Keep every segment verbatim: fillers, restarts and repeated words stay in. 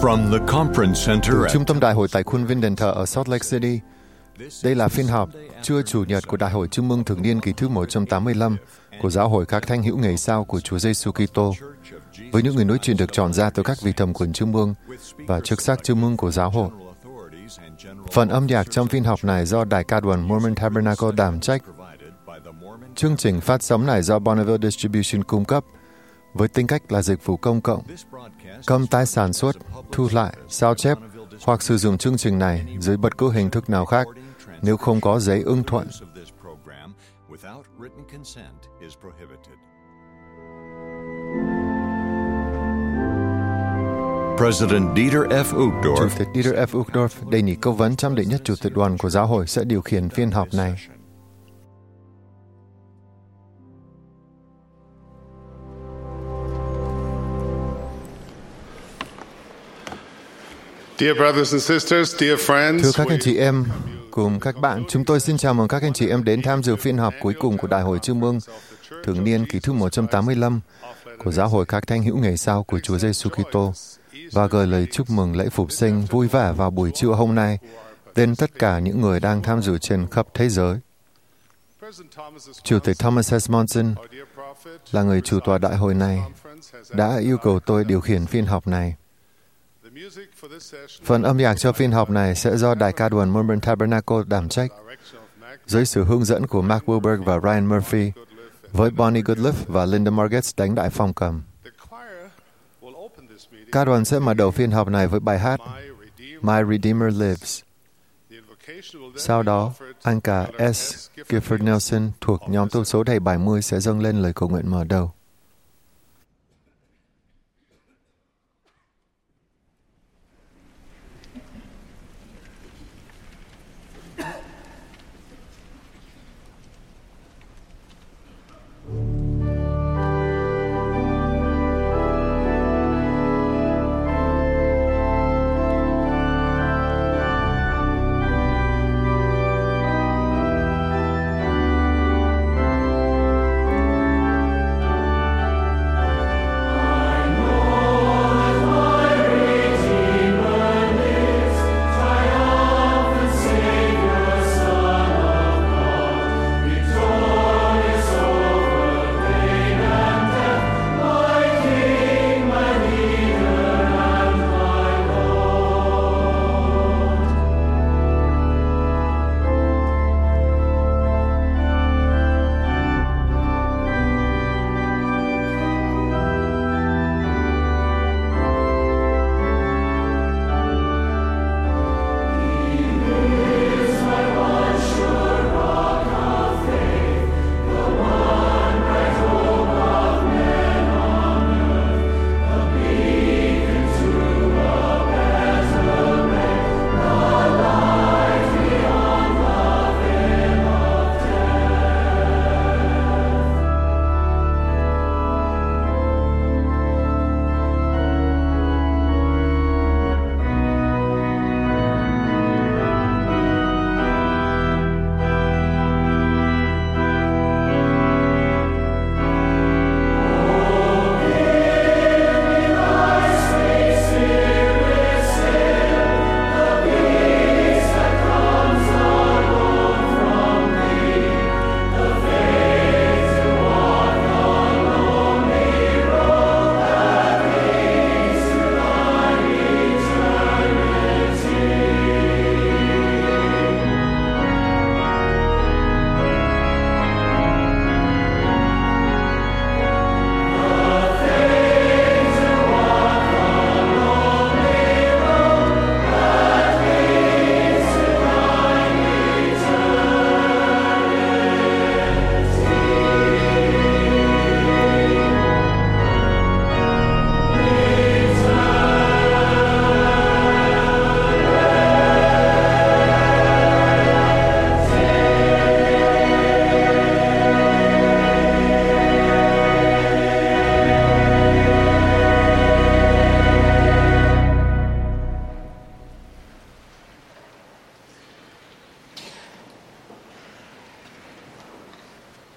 From the Conference Center Từ at Trung tâm Đại hội tại khuôn viên đền thờ ở Salt Lake City, đây là phiên họp trưa Chủ nhật của Đại hội Trung ương thường niên kỳ thứ một trăm tám mươi lăm của Giáo hội các thánh hữu ngày sau của Chúa Giêsu Kitô, với những người nói chuyện được chọn ra từ các vị thẩm quyền Trung ương và chức sắc Trung ương của Giáo hội. Phần âm nhạc trong phiên họp này do Đài Ca đoàn Mormon Tabernacle đảm trách. Chương trình phát sóng này do Bonneville Distribution cung cấp, với tính cách là dịch vụ công cộng. Cấm tái sản xuất, thu lại, sao chép hoặc sử dụng chương trình này dưới bất cứ hình thức nào khác nếu không có giấy ưng thuận. President Dieter F. Uchtdorf, Chủ tịch Dieter F. Uchtdorf, đề nghị cố vấn chăm đệ nhất Chủ tịch đoàn của Giáo hội sẽ điều khiển phiên họp này. Dear brothers and sisters, dear friends, Thưa các anh chị em, cùng các bạn, chúng tôi xin chào mừng các anh chị em đến tham dự phiên họp cuối cùng của Đại hội Trung ương thường niên kỳ thứ một trăm tám mươi lăm của Giáo hội các thánh hữu ngày sau của Chúa Giêsu Kitô và gửi lời chúc mừng lễ phục sinh vui vẻ vào buổi trưa hôm nay đến tất cả những người đang tham dự trên khắp thế giới. Chủ tịch Thomas S. Monson là người chủ tọa đại hội này đã yêu cầu tôi điều khiển phiên họp này. Phần âm nhạc cho phiên họp này sẽ do Đài Ca đoàn Mormon Tabernacle đảm trách, dưới sự hướng dẫn của Mark Wilberg và Ryan Murphy, với Bonnie Goodliff và Linda Margetts đánh đại phong cầm. Ca đoàn sẽ mở đầu phiên họp này với bài hát My Redeemer Lives. Sau đó, anh cả S. Gifford Nelson thuộc nhóm tấu số đầy bảy mươi sẽ dâng lên lời cầu nguyện mở đầu.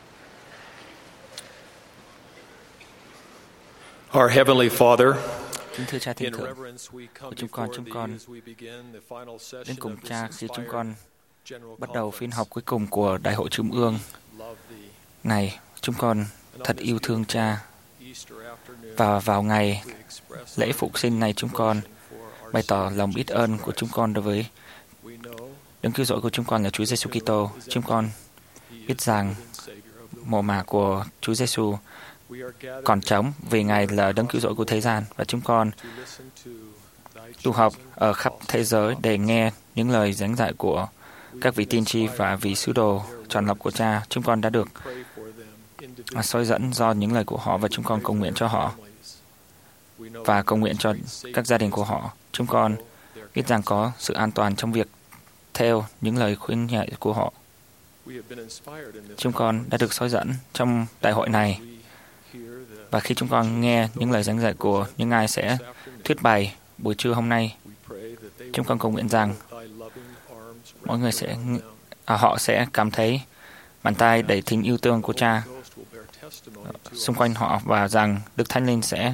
Our Heavenly Father, Kính thưa Cha Thiên Thượng của chúng con, chúng con đến cùng Cha khi chúng con bắt đầu phiên họp cuối cùng của Đại hội Trung ương này. Chúng con thật yêu thương Cha, và vào ngày lễ phục sinh này chúng con bày tỏ lòng biết ơn của chúng con đối với Đấng cứu rỗi của chúng con là Chúa Giêsu Kitô. Chúng con biết rằng mồ mả của Chúa Giêsu còn trống vì Ngài là Đấng cứu rỗi của thế gian, và chúng con tụ họp ở khắp thế giới để nghe những lời giảng dạy của các vị tiên tri và vị sứ đồ chọn lọc của Cha. Chúng con đã được soi dẫn do những lời của họ, và chúng con cầu nguyện cho họ và cầu nguyện cho các gia đình của họ. Chúng con biết rằng có sự an toàn trong việc theo những lời khuyên dạy của họ. Chúng con đã được soi dẫn trong đại hội này, và khi chúng con nghe những lời giảng dạy của những ai sẽ thuyết bày buổi trưa hôm nay, chúng con cầu nguyện rằng mọi người sẽ à, họ sẽ cảm thấy bàn tay đầy tình yêu thương của Cha xung quanh họ, và rằng Đức Thánh Linh sẽ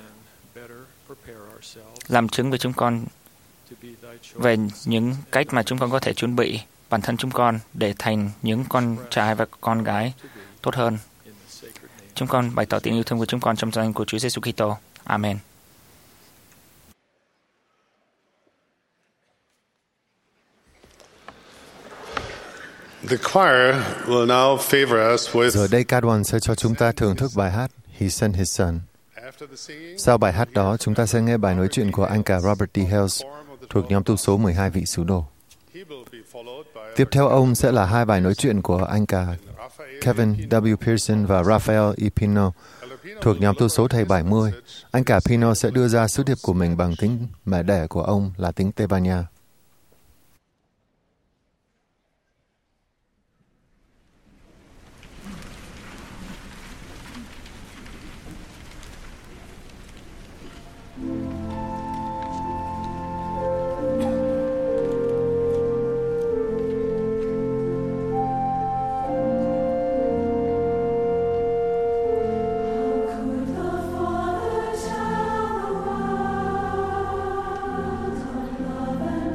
làm chứng với chúng con về những cách mà chúng con có thể chuẩn bị bản thân chúng con để thành những con trai và con gái tốt hơn. Chúng con bày tỏ tình yêu thương của chúng con trong danh của Chúa Giêsu Kitô. Amen. The choir will now favor us with. Giờ đây ca đoàn sẽ cho chúng ta thưởng thức bài hát He Sent His Son. After the singing, Sau bài hát đó, chúng ta sẽ nghe bài nói chuyện của anh cả Robert D. Hales thuộc nhóm tu số mười hai vị sứ đồ. he will be followed by Tiếp theo ông sẽ là hai bài nói chuyện của anh cả Kevin W. Pearson và Raphael E. Pino thuộc nhóm tu số thầy bảy mươi. Anh cả Pino sẽ đưa ra sứ điệp của mình bằng tiếng mẹ đẻ của ông là tiếng Tây Ban Nha. Love and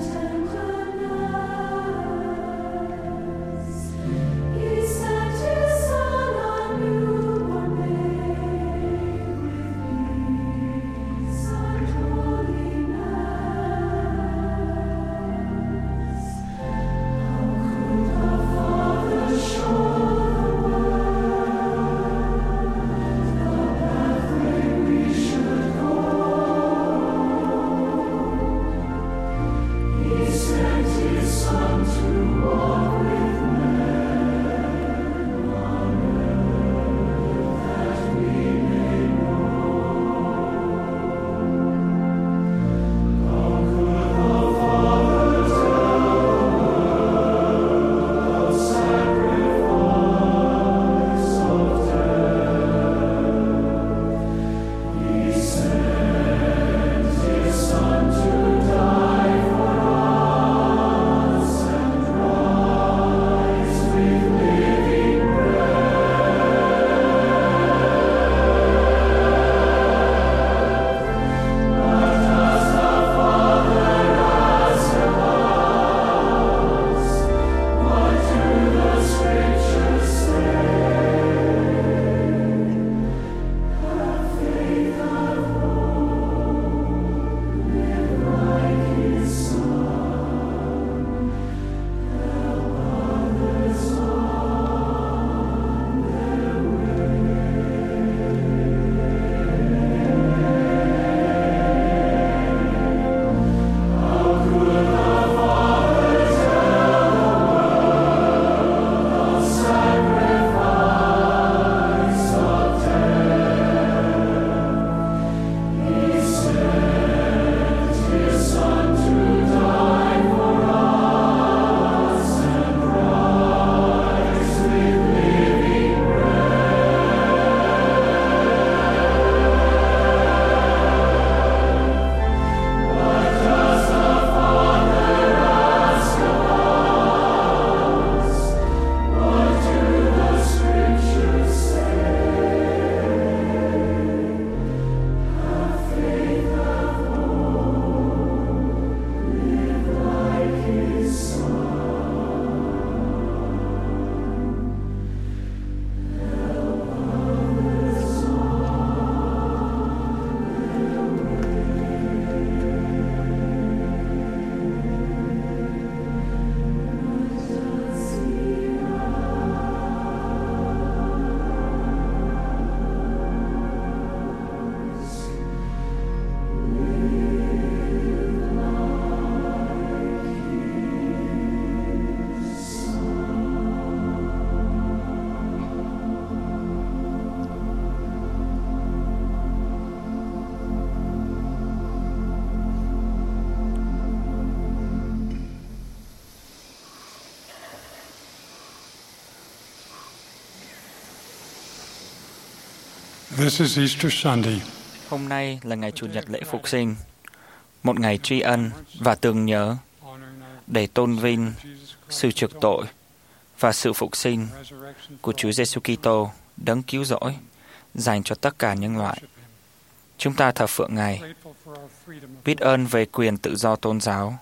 This is Easter Sunday. Hôm nay là ngày Chủ nhật lễ Phục sinh, một ngày tri ân và tưởng nhớ để tôn vinh sự trượt tội và sự phục sinh của Chúa Giêsu Kitô, đấng cứu rỗi dành cho tất cả nhân loại. Chúng ta thờ phượng Ngài, biết ơn về quyền tự do tôn giáo,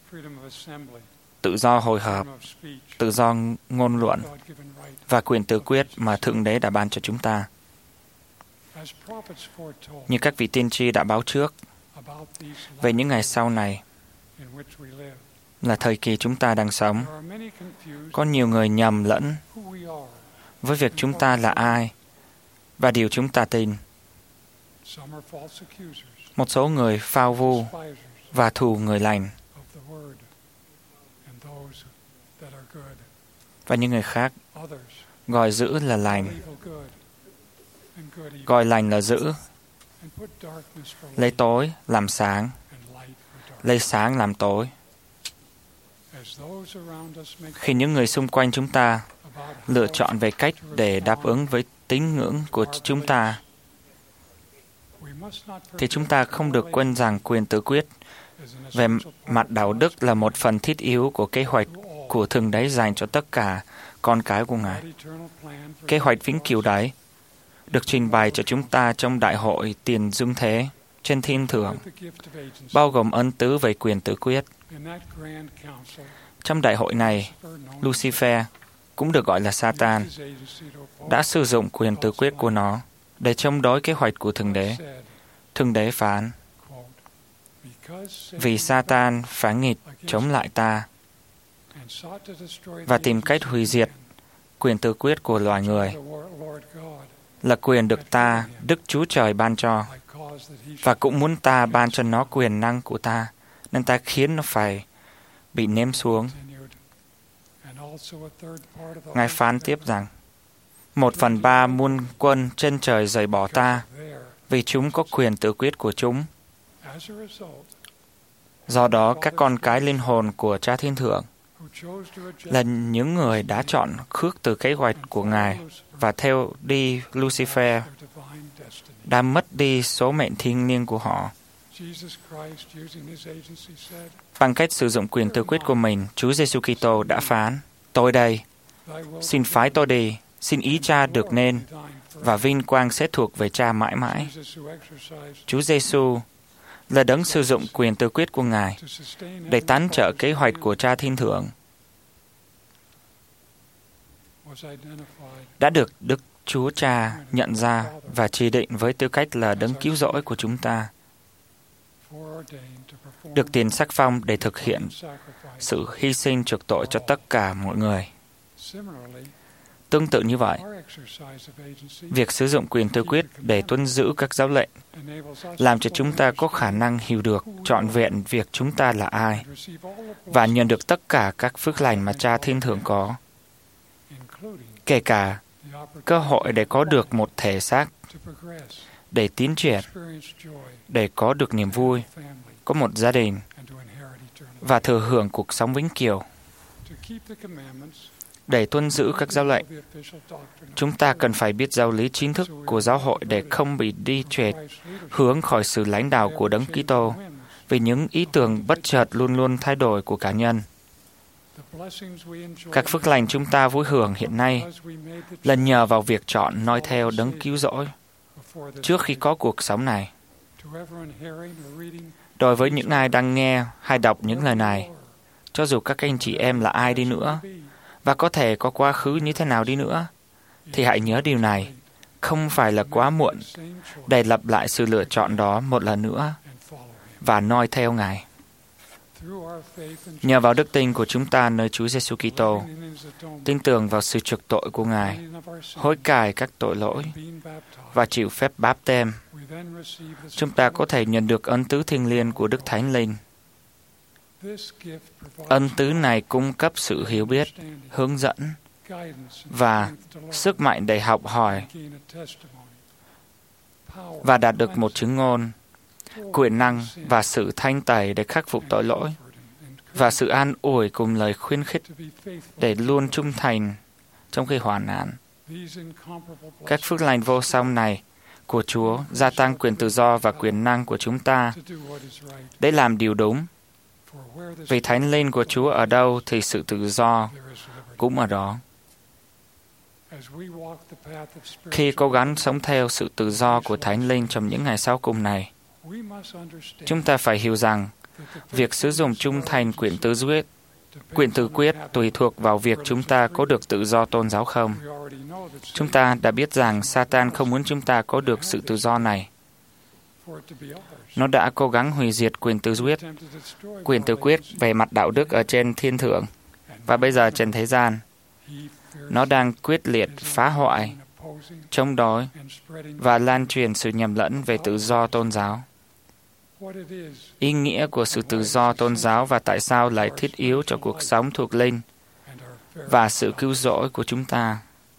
tự do hội họp, tự do ngôn luận và quyền tự quyết mà Thượng Đế đã ban cho chúng ta. Như các vị tiên tri đã báo trước về những ngày sau này là thời kỳ chúng ta đang sống, có nhiều người nhầm lẫn với việc chúng ta là ai và điều chúng ta tin. Một số người phao vu và thù người lành, và những người khác gọi dữ là lành, gọi lành là dữ, lấy tối làm sáng, lấy sáng làm tối. Khi những người xung quanh chúng ta lựa chọn về cách để đáp ứng với tín ngưỡng của chúng ta, thì chúng ta không được quên rằng quyền tự quyết về mặt đạo đức là một phần thiết yếu của kế hoạch của Thượng Đế dành cho tất cả con cái của Ngài. Kế hoạch vĩnh cửu đấy được trình bày cho chúng ta trong Đại hội Tiền Dương Thế trên thiên thượng, bao gồm ân tứ về quyền tự quyết. Trong đại hội này, Lucifer, cũng được gọi là Satan, đã sử dụng quyền tự quyết của nó để chống đối kế hoạch của Thượng Đế. Thượng Đế phán, vì Satan phản nghịch chống lại ta và tìm cách hủy diệt quyền tự quyết của loài người, là quyền được ta, Đức Chúa Trời ban cho, và cũng muốn ta ban cho nó quyền năng của ta, nên ta khiến nó phải bị ném xuống. Ngài phán tiếp rằng, một phần ba muôn quân trên trời rời bỏ ta, vì chúng có quyền tự quyết của chúng. Do đó, các con cái linh hồn của Cha Thiên Thượng là những người đã chọn khước từ kế hoạch của Ngài và theo đi Lucifer, đã mất đi số mệnh thiêng liêng của họ. Bằng cách sử dụng quyền tự quyết của mình, Chúa Giêsu Kitô đã phán, tôi đây, xin phái tôi đi, xin ý Cha được nên, và vinh quang sẽ thuộc về Cha mãi mãi. Chúa Giêsu là đấng sử dụng quyền tự quyết của Ngài để tán trợ kế hoạch của Cha Thiên Thượng, đã được Đức Chúa Cha nhận ra và chỉ định với tư cách là đấng cứu rỗi của chúng ta, được tiền sắc phong để thực hiện sự hy sinh chuộc tội cho tất cả mọi người. Tương tự như vậy, việc sử dụng quyền tự quyết để tuân giữ các giáo lệnh làm cho chúng ta có khả năng hiểu được trọn vẹn việc chúng ta là ai và nhận được tất cả các phước lành mà Cha Thiên Thượng có, kể cả cơ hội để có được một thể xác, để tiến triển, để có được niềm vui, có một gia đình và thừa hưởng cuộc sống vĩnh cửu. Để tuân giữ các giáo lệnh, chúng ta cần phải biết giáo lý chính thức của giáo hội để không bị đi trệt hướng khỏi sự lãnh đạo của Đấng Kitô vì những ý tưởng bất chợt luôn luôn thay đổi của cá nhân. Các phước lành chúng ta vui hưởng hiện nay là nhờ vào việc chọn noi theo Đấng cứu rỗi trước khi có cuộc sống này. Đối với những ai đang nghe hay đọc những lời này, cho dù các anh chị em là ai đi nữa, và có thể có quá khứ như thế nào đi nữa, thì hãy nhớ điều này, không phải là quá muộn để lặp lại sự lựa chọn đó một lần nữa và noi theo Ngài. Nhờ vào đức tin của chúng ta nơi Chúa Giêsu Kitô, tin tưởng vào sự chuộc tội của Ngài, hối cải các tội lỗi và chịu phép báp têm, chúng ta có thể nhận được ân tứ thiêng liêng của Đức Thánh Linh. Ân tứ này cung cấp sự hiểu biết, hướng dẫn và sức mạnh để học hỏi và đạt được một chứng ngôn, quyền năng và sự thanh tẩy để khắc phục tội lỗi, và sự an ủi cùng lời khuyến khích để luôn trung thành trong khi hoạn nạn. Các phước lành vô song này của Chúa gia tăng quyền tự do và quyền năng của chúng ta để làm điều đúng. Vì Thánh Linh của Chúa ở đâu thì sự tự do cũng ở đó. Khi cố gắng sống theo sự tự do của Thánh Linh trong những ngày sau cùng này, chúng ta phải hiểu rằng việc sử dụng trung thành quyền tự quyết, quyền tự quyết tùy thuộc vào việc chúng ta có được tự do tôn giáo không. Chúng ta đã biết rằng Satan không muốn chúng ta có được sự tự do này. Nó đã cố gắng hủy diệt quyền tự quyết, quyền tự quyết về mặt đạo đức ở trên thiên thượng, và bây giờ trên thế gian. Nó đang quyết liệt phá hoại, chống đối và lan truyền sự nhầm lẫn về tự do tôn giáo. Ý nghĩa của sự tự do tôn giáo và tại sao lại thiết yếu cho cuộc sống thuộc linh và sự cứu rỗi của chúng ta.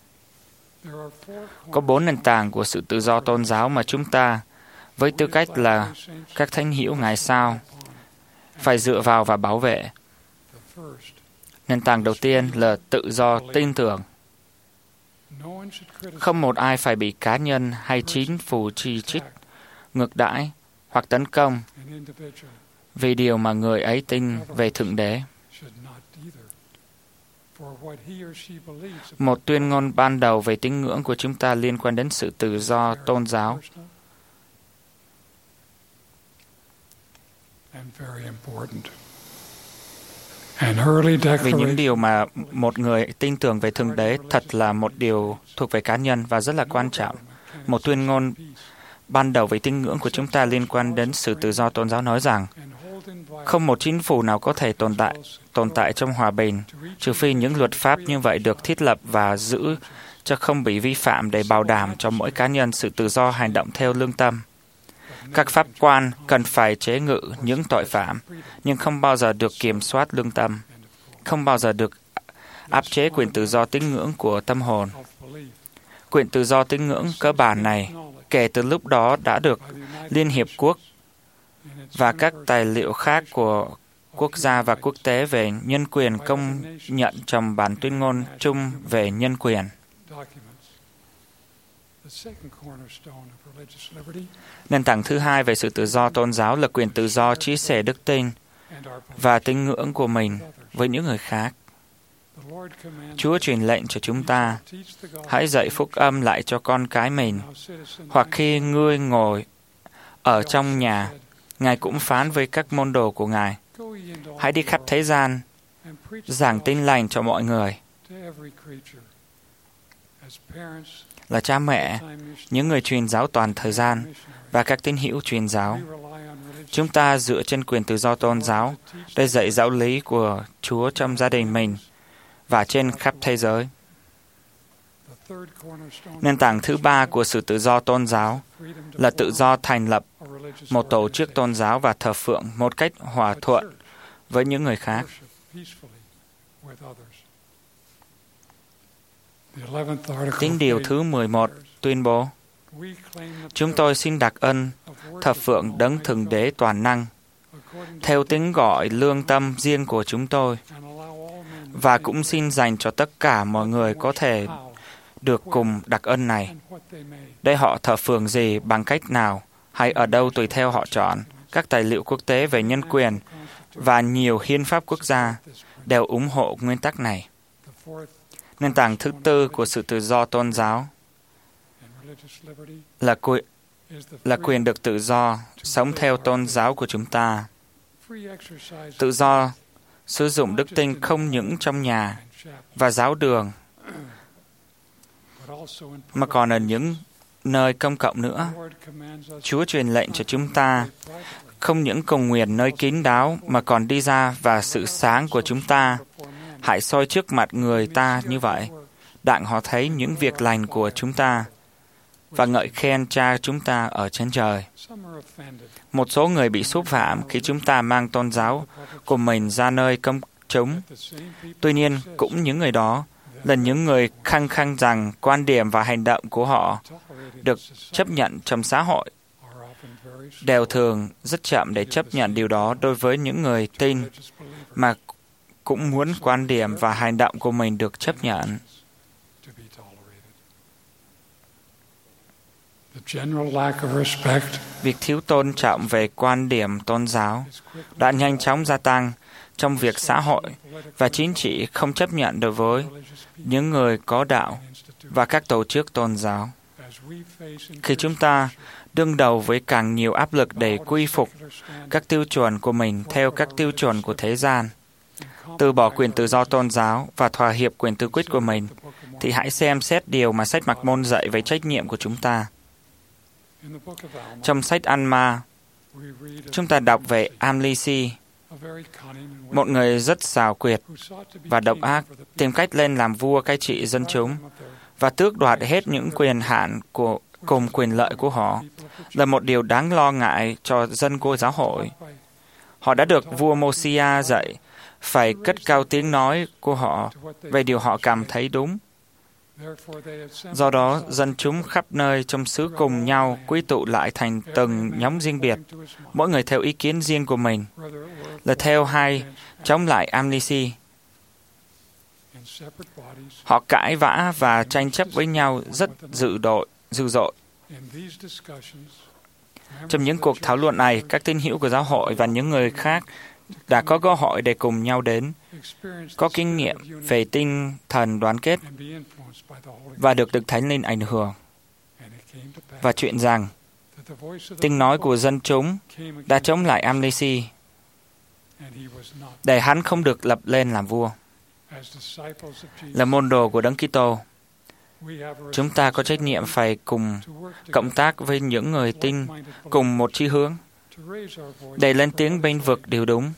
Có bốn nền tảng của sự tự do tôn giáo mà chúng ta, với tư cách là các thánh hữu ngày sau, phải dựa vào và bảo vệ. Nền tảng đầu tiên là tự do tin tưởng. Không một ai phải bị cá nhân hay chính phủ chỉ trích, ngược đãi hoặc tấn công vì điều mà người ấy tin về Thượng Đế. Một tuyên ngôn ban đầu về tín ngưỡng của chúng ta liên quan đến sự tự do tôn giáo. Vì những điều mà một người tin tưởng về Thượng Đế thật là một điều thuộc về cá nhân và rất là quan trọng. Một tuyên ngôn ban đầu về tín ngưỡng của chúng ta liên quan đến sự tự do tôn giáo nói rằng không một chính phủ nào có thể tồn tại tồn tại trong hòa bình, trừ phi những luật pháp như vậy được thiết lập và giữ cho không bị vi phạm để bảo đảm cho mỗi cá nhân sự tự do hành động theo lương tâm. Các pháp quan cần phải chế ngự những tội phạm, nhưng không bao giờ được kiểm soát lương tâm, không bao giờ được áp chế quyền tự do tín ngưỡng của tâm hồn. Quyền tự do tín ngưỡng cơ bản này kể từ lúc đó đã được Liên Hiệp Quốc và các tài liệu khác của quốc gia và quốc tế về nhân quyền công nhận trong bản tuyên ngôn chung về nhân quyền. Nền tảng thứ hai về sự tự do tôn giáo là quyền tự do chia sẻ đức tin và tín ngưỡng của mình với những người khác. Chúa truyền lệnh cho chúng ta, hãy dạy phúc âm lại cho con cái mình, hoặc khi ngươi ngồi ở trong nhà, Ngài cũng phán với các môn đồ của Ngài, hãy đi khắp thế gian, giảng tin lành cho mọi người. Là cha mẹ, những người truyền giáo toàn thời gian và các tín hữu truyền giáo, chúng ta dựa trên quyền tự do tôn giáo để dạy giáo lý của Chúa trong gia đình mình và trên khắp thế giới. Nền tảng thứ ba của sự tự do tôn giáo là tự do thành lập một tổ chức tôn giáo và thờ phượng một cách hòa thuận với những người khác. Tín điều thứ mười một tuyên bố, chúng tôi xin đặc ân thờ phượng đấng Thượng Đế toàn năng, theo tiếng gọi lương tâm riêng của chúng tôi, và cũng xin dành cho tất cả mọi người có thể được cùng đặc ân này, để họ thờ phượng gì bằng cách nào hay ở đâu tùy theo họ chọn. Các tài liệu quốc tế về nhân quyền và nhiều hiến pháp quốc gia đều ủng hộ nguyên tắc này. Nền tảng thứ tư của sự tự do tôn giáo là quyền, là quyền được tự do sống theo tôn giáo của chúng ta. Tự do sử dụng đức tin không những trong nhà và giáo đường, mà còn ở những nơi công cộng nữa. Chúa truyền lệnh cho chúng ta không những cầu nguyện nơi kín đáo, mà còn đi ra và sự sáng của chúng ta hãy soi trước mặt người ta như vậy, đặng họ thấy những việc lành của chúng ta và ngợi khen Cha chúng ta ở trên trời. Một số người bị xúc phạm khi chúng ta mang tôn giáo của mình ra nơi công chúng. Tuy nhiên, cũng những người đó là những người khăng khăng rằng quan điểm và hành động của họ được chấp nhận trong xã hội, đều thường rất chậm để chấp nhận điều đó đối với những người tin mà cũng muốn quan điểm và hành động của mình được chấp nhận. Việc thiếu tôn trọng về quan điểm tôn giáo đã nhanh chóng gia tăng trong việc xã hội và chính trị không chấp nhận đối với những người có đạo và các tổ chức tôn giáo. Khi chúng ta đương đầu với càng nhiều áp lực để quy phục các tiêu chuẩn của mình theo các tiêu chuẩn của thế gian, từ bỏ quyền tự do tôn giáo và thỏa hiệp quyền tự quyết của mình, thì hãy xem xét điều mà sách Mặc Môn dạy về trách nhiệm của chúng ta. Trong sách An-ma, chúng ta đọc về Amlisi, một người rất xảo quyệt và độc ác, tìm cách lên làm vua cai trị dân chúng và tước đoạt hết những quyền hạn của cùng quyền lợi của họ, là một điều đáng lo ngại cho dân của giáo hội. Họ đã được vua Mosia dạy phải cất cao tiếng nói của họ về điều họ cảm thấy đúng. Do đó, dân chúng khắp nơi trong xứ cùng nhau quy tụ lại thành từng nhóm riêng biệt, mỗi người theo ý kiến riêng của mình, là theo hay chống lại Amlisi. Họ cãi vã và tranh chấp với nhau rất dữ dội, dữ dội. Trong những cuộc thảo luận này, các tín hữu của giáo hội và những người khác đã có cơ hội để cùng nhau đến, có kinh nghiệm về tinh thần đoàn kết và được Đức Thánh Linh ảnh hưởng. Và chuyện rằng, tiếng nói của dân chúng đã chống lại Amlisi, để hắn không được lập lên làm vua. Là môn đồ của Đấng Kitô, chúng ta có trách nhiệm phải cùng cộng tác với những người tin cùng một chí hướng, để lên tiếng bênh vực điều đúng.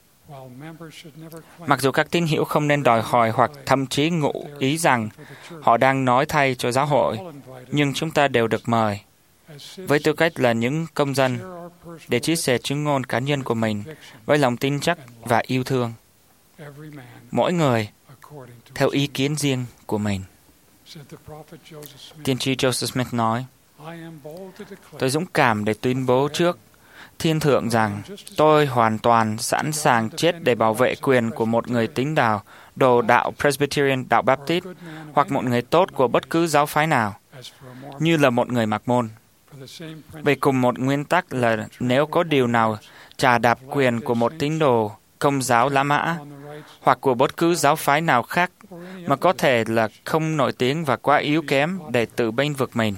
Mặc dù các tín hữu không nên đòi hỏi hoặc thậm chí ngụ ý rằng họ đang nói thay cho giáo hội, nhưng chúng ta đều được mời, với tư cách là những công dân, để chia sẻ chứng ngôn cá nhân của mình với lòng tin chắc và yêu thương. Mỗi người theo ý kiến riêng của mình. Tiên tri Joseph Smith nói, tôi dũng cảm để tuyên bố trước Thiên Thượng rằng tôi hoàn toàn sẵn sàng chết để bảo vệ quyền của một người tín đạo, đồ đạo Presbyterian, đạo Baptist, hoặc một người tốt của bất cứ giáo phái nào, như là một người Mặc Môn. Về cùng một nguyên tắc là nếu có điều nào chà đạp quyền của một tín đồ Công giáo La Mã, hoặc của bất cứ giáo phái nào khác mà có thể là không nổi tiếng và quá yếu kém để tự bênh vực mình.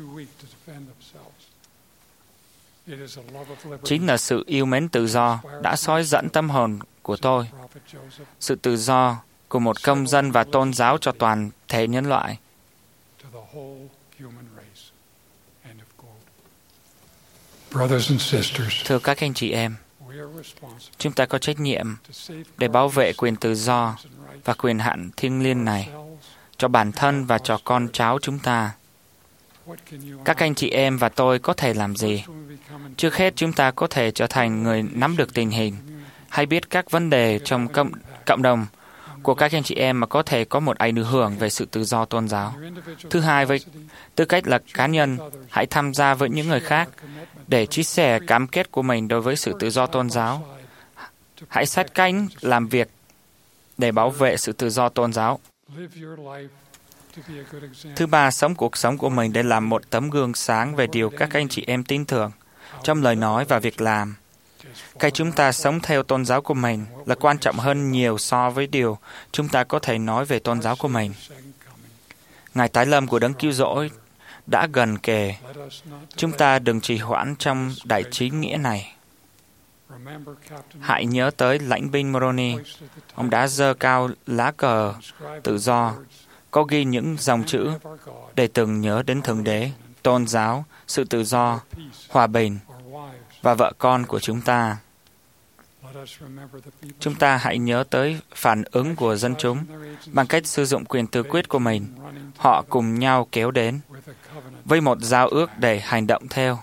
Chính là sự yêu mến tự do đã soi dẫn tâm hồn của tôi, sự tự do của một công dân và tôn giáo cho toàn thể nhân loại. Thưa các anh chị em, chúng ta có trách nhiệm để bảo vệ quyền tự do và quyền hạn thiêng liêng này cho bản thân và cho con cháu chúng ta. Các anh chị em và tôi có thể làm gì? Trước hết, chúng ta có thể trở thành người nắm được tình hình, hay biết các vấn đề trong cộng, cộng đồng của các anh chị em mà có thể có một ảnh hưởng về sự tự do tôn giáo. Thứ hai, với tư cách là cá nhân, hãy tham gia với những người khác để chia sẻ cam kết của mình đối với sự tự do tôn giáo. Hãy sát cánh làm việc để bảo vệ sự tự do tôn giáo. Thứ ba, sống cuộc sống của mình để làm một tấm gương sáng về điều các anh chị em tin tưởng trong lời nói và việc làm. Cái chúng ta sống theo tôn giáo của mình là quan trọng hơn nhiều so với điều chúng ta có thể nói về tôn giáo của mình. Ngày tái lâm của Đấng Cứu Rỗi đã gần kề. Chúng ta đừng trì hoãn trong đại trí nghĩa này. Hãy nhớ tới lãnh binh Moroni. Ông đã giơ cao lá cờ tự do, có ghi những dòng chữ để từng nhớ đến Thượng Đế, tôn giáo, sự tự do, hòa bình và vợ con của chúng ta. Chúng ta hãy nhớ tới phản ứng của dân chúng bằng cách sử dụng quyền tự quyết của mình. Họ cùng nhau kéo đến với một giao ước để hành động theo.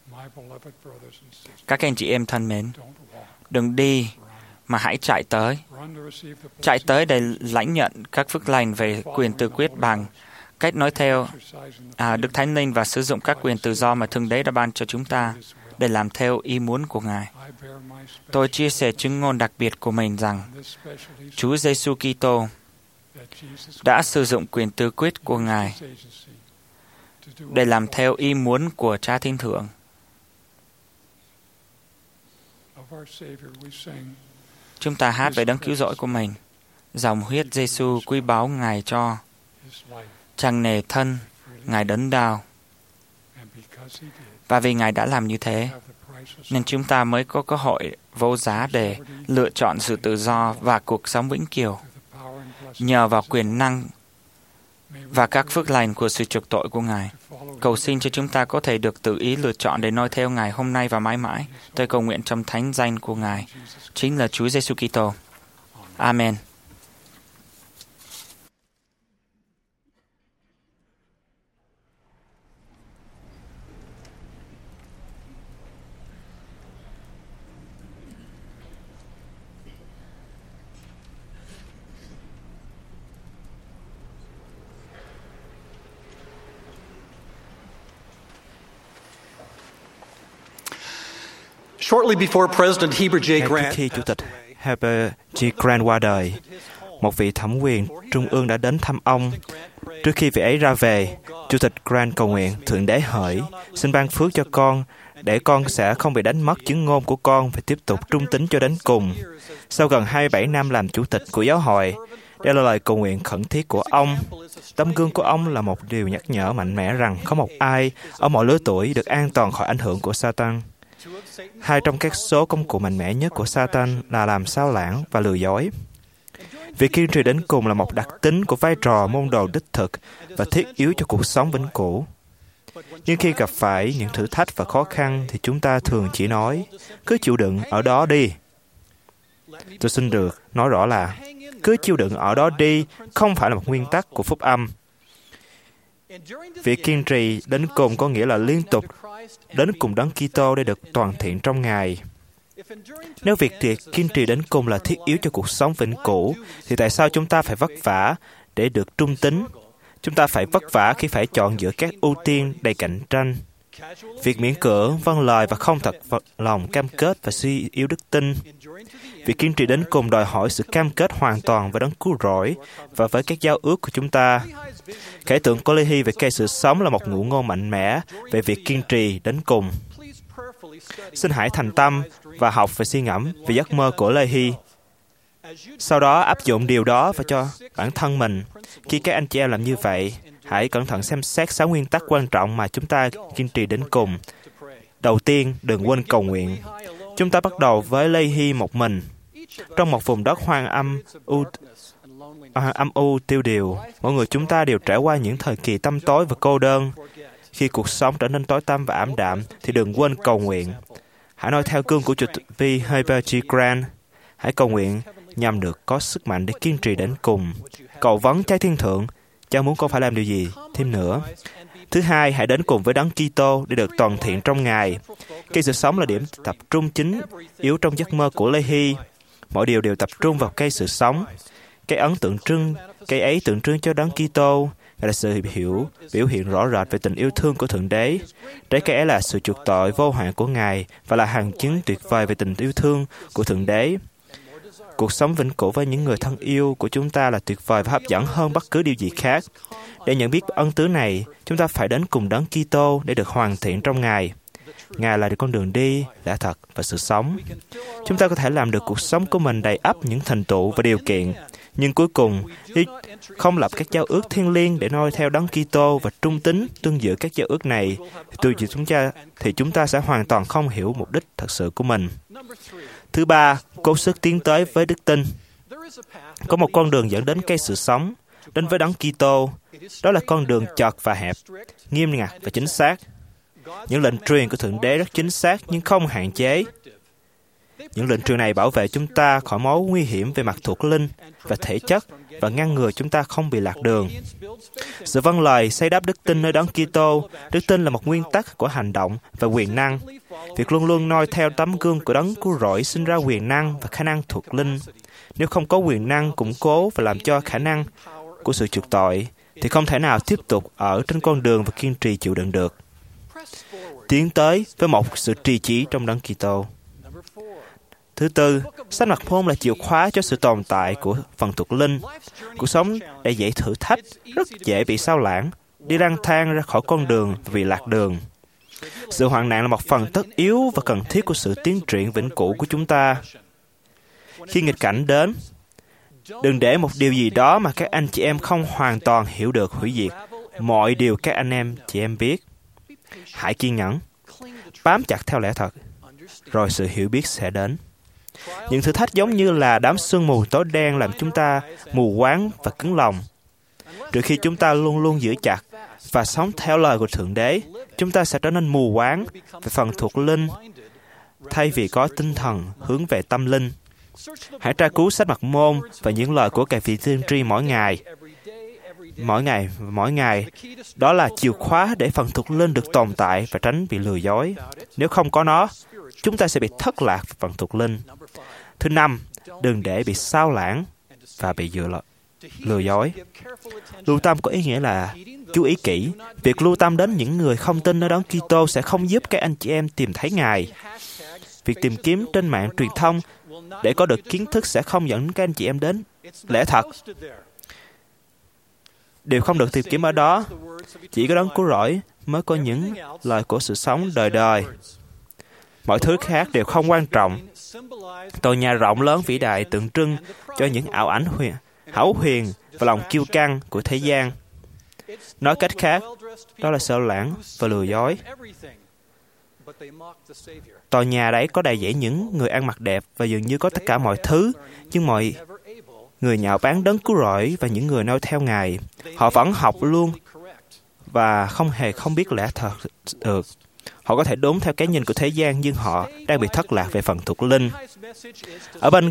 Các anh chị em thân mến, đừng đi mà hãy chạy tới. Chạy tới để lãnh nhận các phước lành về quyền tự quyết bằng cách nói theo à, Đức Thánh Linh và sử dụng các quyền tự do mà Thượng Đế đã ban cho chúng ta để làm theo ý muốn của Ngài. Tôi chia sẻ chứng ngôn đặc biệt của mình rằng Chúa Giêsu Kitô đã sử dụng quyền tự quyết của Ngài để làm theo ý muốn của Cha Thiên Thượng. Chúng ta hát về đấng cứu rỗi của mình. Dòng huyết Giêsu quý báu Ngài cho, chẳng nề thân, Ngài đớn đau. Và vì Ngài đã làm như thế, nên chúng ta mới có cơ hội vô giá để lựa chọn sự tự do và cuộc sống vĩnh cửu, nhờ vào quyền năng và các phước lành của sự chuộc tội của Ngài. Cầu xin cho chúng ta có thể được tự ý lựa chọn để noi theo Ngài hôm nay và mãi mãi. Tôi cầu nguyện trong thánh danh của Ngài, chính là Chúa Giêsu Kitô. Amen. Shortly before President Heber J. Ngay Grant, trước khi Chủ tịch Heber J. Grant qua đời, một vị thẩm quyền trung ương đã đến thăm ông. Trước khi vị ấy ra về, Chủ tịch Grant cầu nguyện Thượng Đế hỡi, xin ban phước cho con, để con sẽ không bị đánh mất chứng ngôn của con và tiếp tục trung tín cho đến cùng. Sau gần hai mươi bảy năm làm chủ tịch của giáo hội, đây là lời cầu nguyện khẩn thiết của ông. Tấm gương của ông là một điều nhắc nhở mạnh mẽ rằng không một ai ở mọi lứa tuổi được an toàn khỏi ảnh hưởng của Satan. Hai trong các số công cụ mạnh mẽ nhất của Satan là làm sao lãng và lừa dối. Việc kiên trì đến cùng là một đặc tính của vai trò môn đồ đích thực và thiết yếu cho cuộc sống vĩnh cửu. Nhưng khi gặp phải những thử thách và khó khăn thì chúng ta thường chỉ nói, cứ chịu đựng ở đó đi. Tôi xin được nói rõ là, cứ chịu đựng ở đó đi không phải là một nguyên tắc của phúc âm. Việc kiên trì đến cùng có nghĩa là liên tục đến cùng Đấng Kitô để được toàn thiện trong Ngài. Nếu việc kiên trì đến cùng là thiết yếu cho cuộc sống vĩnh cửu, thì tại sao chúng ta phải vất vả để được trung tín? Chúng ta phải vất vả khi phải chọn giữa các ưu tiên đầy cạnh tranh. Việc miễn cưỡng, vâng lời và không thật lòng cam kết và suy yếu đức tin. Việc kiên trì đến cùng đòi hỏi sự cam kết hoàn toàn với Đấng cứu rỗi và với các giao ước của chúng ta. Khải tượng của Lê-hi về cây sự sống là một ngụ ngôn mạnh mẽ về việc kiên trì đến cùng. Xin hãy thành tâm và học và suy ngẫm về giấc mơ của Lê-hi. Sau đó áp dụng điều đó vào cho bản thân mình. Khi các anh chị em làm như vậy, hãy cẩn thận xem xét sáu nguyên tắc quan trọng mà chúng ta kiên trì đến cùng. Đầu tiên, đừng quên cầu nguyện. Chúng ta bắt đầu với Lê-hi một mình. Trong một vùng đất hoang âm, u, à, âm u tiêu điều, mỗi người chúng ta đều trải qua những thời kỳ tăm tối và cô đơn. Khi cuộc sống trở nên tối tăm và ảm đạm, thì đừng quên cầu nguyện. Hãy noi theo gương của Chủ tịch Heber J. Grant. Hãy cầu nguyện nhằm được có sức mạnh để kiên trì đến cùng. Cầu vấn Cha Thiên Thượng, Cha muốn con phải làm điều gì thêm nữa. Thứ hai, hãy đến cùng với Đấng Kitô để được toàn thiện trong Ngài. Cây sự sống là điểm tập trung chính yếu trong giấc mơ của Lê-hi. Mọi điều đều tập trung vào cây sự sống. Cây ấn tượng trưng, cây ấy tượng trưng cho Đấng Kitô, là sự hiểu, biểu hiện rõ rệt về tình yêu thương của Thượng Đế. Trái cây ấy là sự chuộc tội vô hạn của Ngài và là bằng chứng tuyệt vời về tình yêu thương của Thượng Đế. Cuộc sống vĩnh cửu với những người thân yêu của chúng ta là tuyệt vời và hấp dẫn hơn bất cứ điều gì khác. Để nhận biết ân tứ này, chúng ta phải đến cùng Đấng Kitô để được hoàn thiện trong Ngài. Ngài là con đường đi, lẽ thật và sự sống. Chúng ta có thể làm được cuộc sống của mình đầy ắp những thành tựu và điều kiện, nhưng cuối cùng, khi không lập các giao ước thiêng liêng để noi theo Đấng Kitô và trung tín tương giữa các giao ước này, thì chúng ta, thì chúng ta sẽ hoàn toàn không hiểu mục đích thật sự của mình. Thứ ba, cố sức tiến tới với đức tin. Có một con đường dẫn đến cây sự sống, đến với Đấng Kitô. Đó là con đường chật và hẹp, nghiêm ngặt và chính xác. Những lệnh truyền của Thượng Đế rất chính xác nhưng không hạn chế. Những lệnh truyền này bảo vệ chúng ta khỏi mối nguy hiểm về mặt thuộc linh và thể chất và ngăn ngừa chúng ta không bị lạc đường. Sự vâng lời xây đắp đức tin nơi Đấng Kitô. Đức tin là một nguyên tắc của hành động và quyền năng. Việc luôn luôn noi theo tấm gương của Đấng cứu rỗi sinh ra quyền năng và khả năng thuộc linh. Nếu không có quyền năng củng cố và làm cho khả năng của sự chuộc tội, thì không thể nào tiếp tục ở trên con đường và kiên trì chịu đựng được. Tiến tới với một sự trì chí trong Đấng Kitô. Thứ tư, sách Mặc Môn là chìa khóa cho sự tồn tại của phần thuộc linh. Cuộc sống đầy dẫy thử thách, rất dễ bị sao lãng, đi lang thang ra khỏi con đường vì lạc đường. Sự hoạn nạn là một phần tất yếu và cần thiết của sự tiến triển vĩnh cửu của chúng ta. Khi nghịch cảnh đến, đừng để một điều gì đó mà các anh chị em không hoàn toàn hiểu được hủy diệt mọi điều các anh em chị em biết. Hãy kiên nhẫn, bám chặt theo lẽ thật, rồi sự hiểu biết sẽ đến. Những thử thách giống như là đám sương mù tối đen làm chúng ta mù quáng và cứng lòng. Trừ khi chúng ta luôn luôn giữ chặt và sống theo lời của Thượng Đế, chúng ta sẽ trở nên mù quáng về phần thuộc linh, thay vì có tinh thần hướng về tâm linh. Hãy tra cứu sách Mặc Môn và những lời của các vị tiên tri mỗi ngày. Mỗi ngày, mỗi ngày, đó là chìa khóa để phần thuộc linh được tồn tại và tránh bị lừa dối. Nếu không có nó, chúng ta sẽ bị thất lạc về phần thuộc linh. Thứ năm, đừng để bị sao lãng và bị dựa lừa, lừa dối. Lưu tâm có ý nghĩa là chú ý kỹ. Việc lưu tâm đến những người không tin nơi Đấng Kitô sẽ không giúp các anh chị em tìm thấy Ngài. Việc tìm kiếm trên mạng truyền thông để có được kiến thức sẽ không dẫn các anh chị em đến lẽ thật. Điều không được tìm kiếm ở đó, chỉ có Đấng Cứu Rỗi mới có những lời của sự sống đời đời. Mọi thứ khác đều không quan trọng. Tòa nhà rộng lớn vĩ đại tượng trưng cho những ảo ảnh huyền, hão huyền và lòng kiêu căng của thế gian. Nói cách khác, đó là sao lãng và lừa dối. Tòa nhà đấy có đầy dẫy những người ăn mặc đẹp và dường như có tất cả mọi thứ, nhưng mọi người nhạo báng Đấng Cứu Rỗi và những người noi theo Ngài. Họ vẫn học luôn và không hề không biết lẽ thật được. Họ có thể đúng theo cái nhìn của thế gian, nhưng họ đang bị thất lạc về phần thuộc linh. Ở bên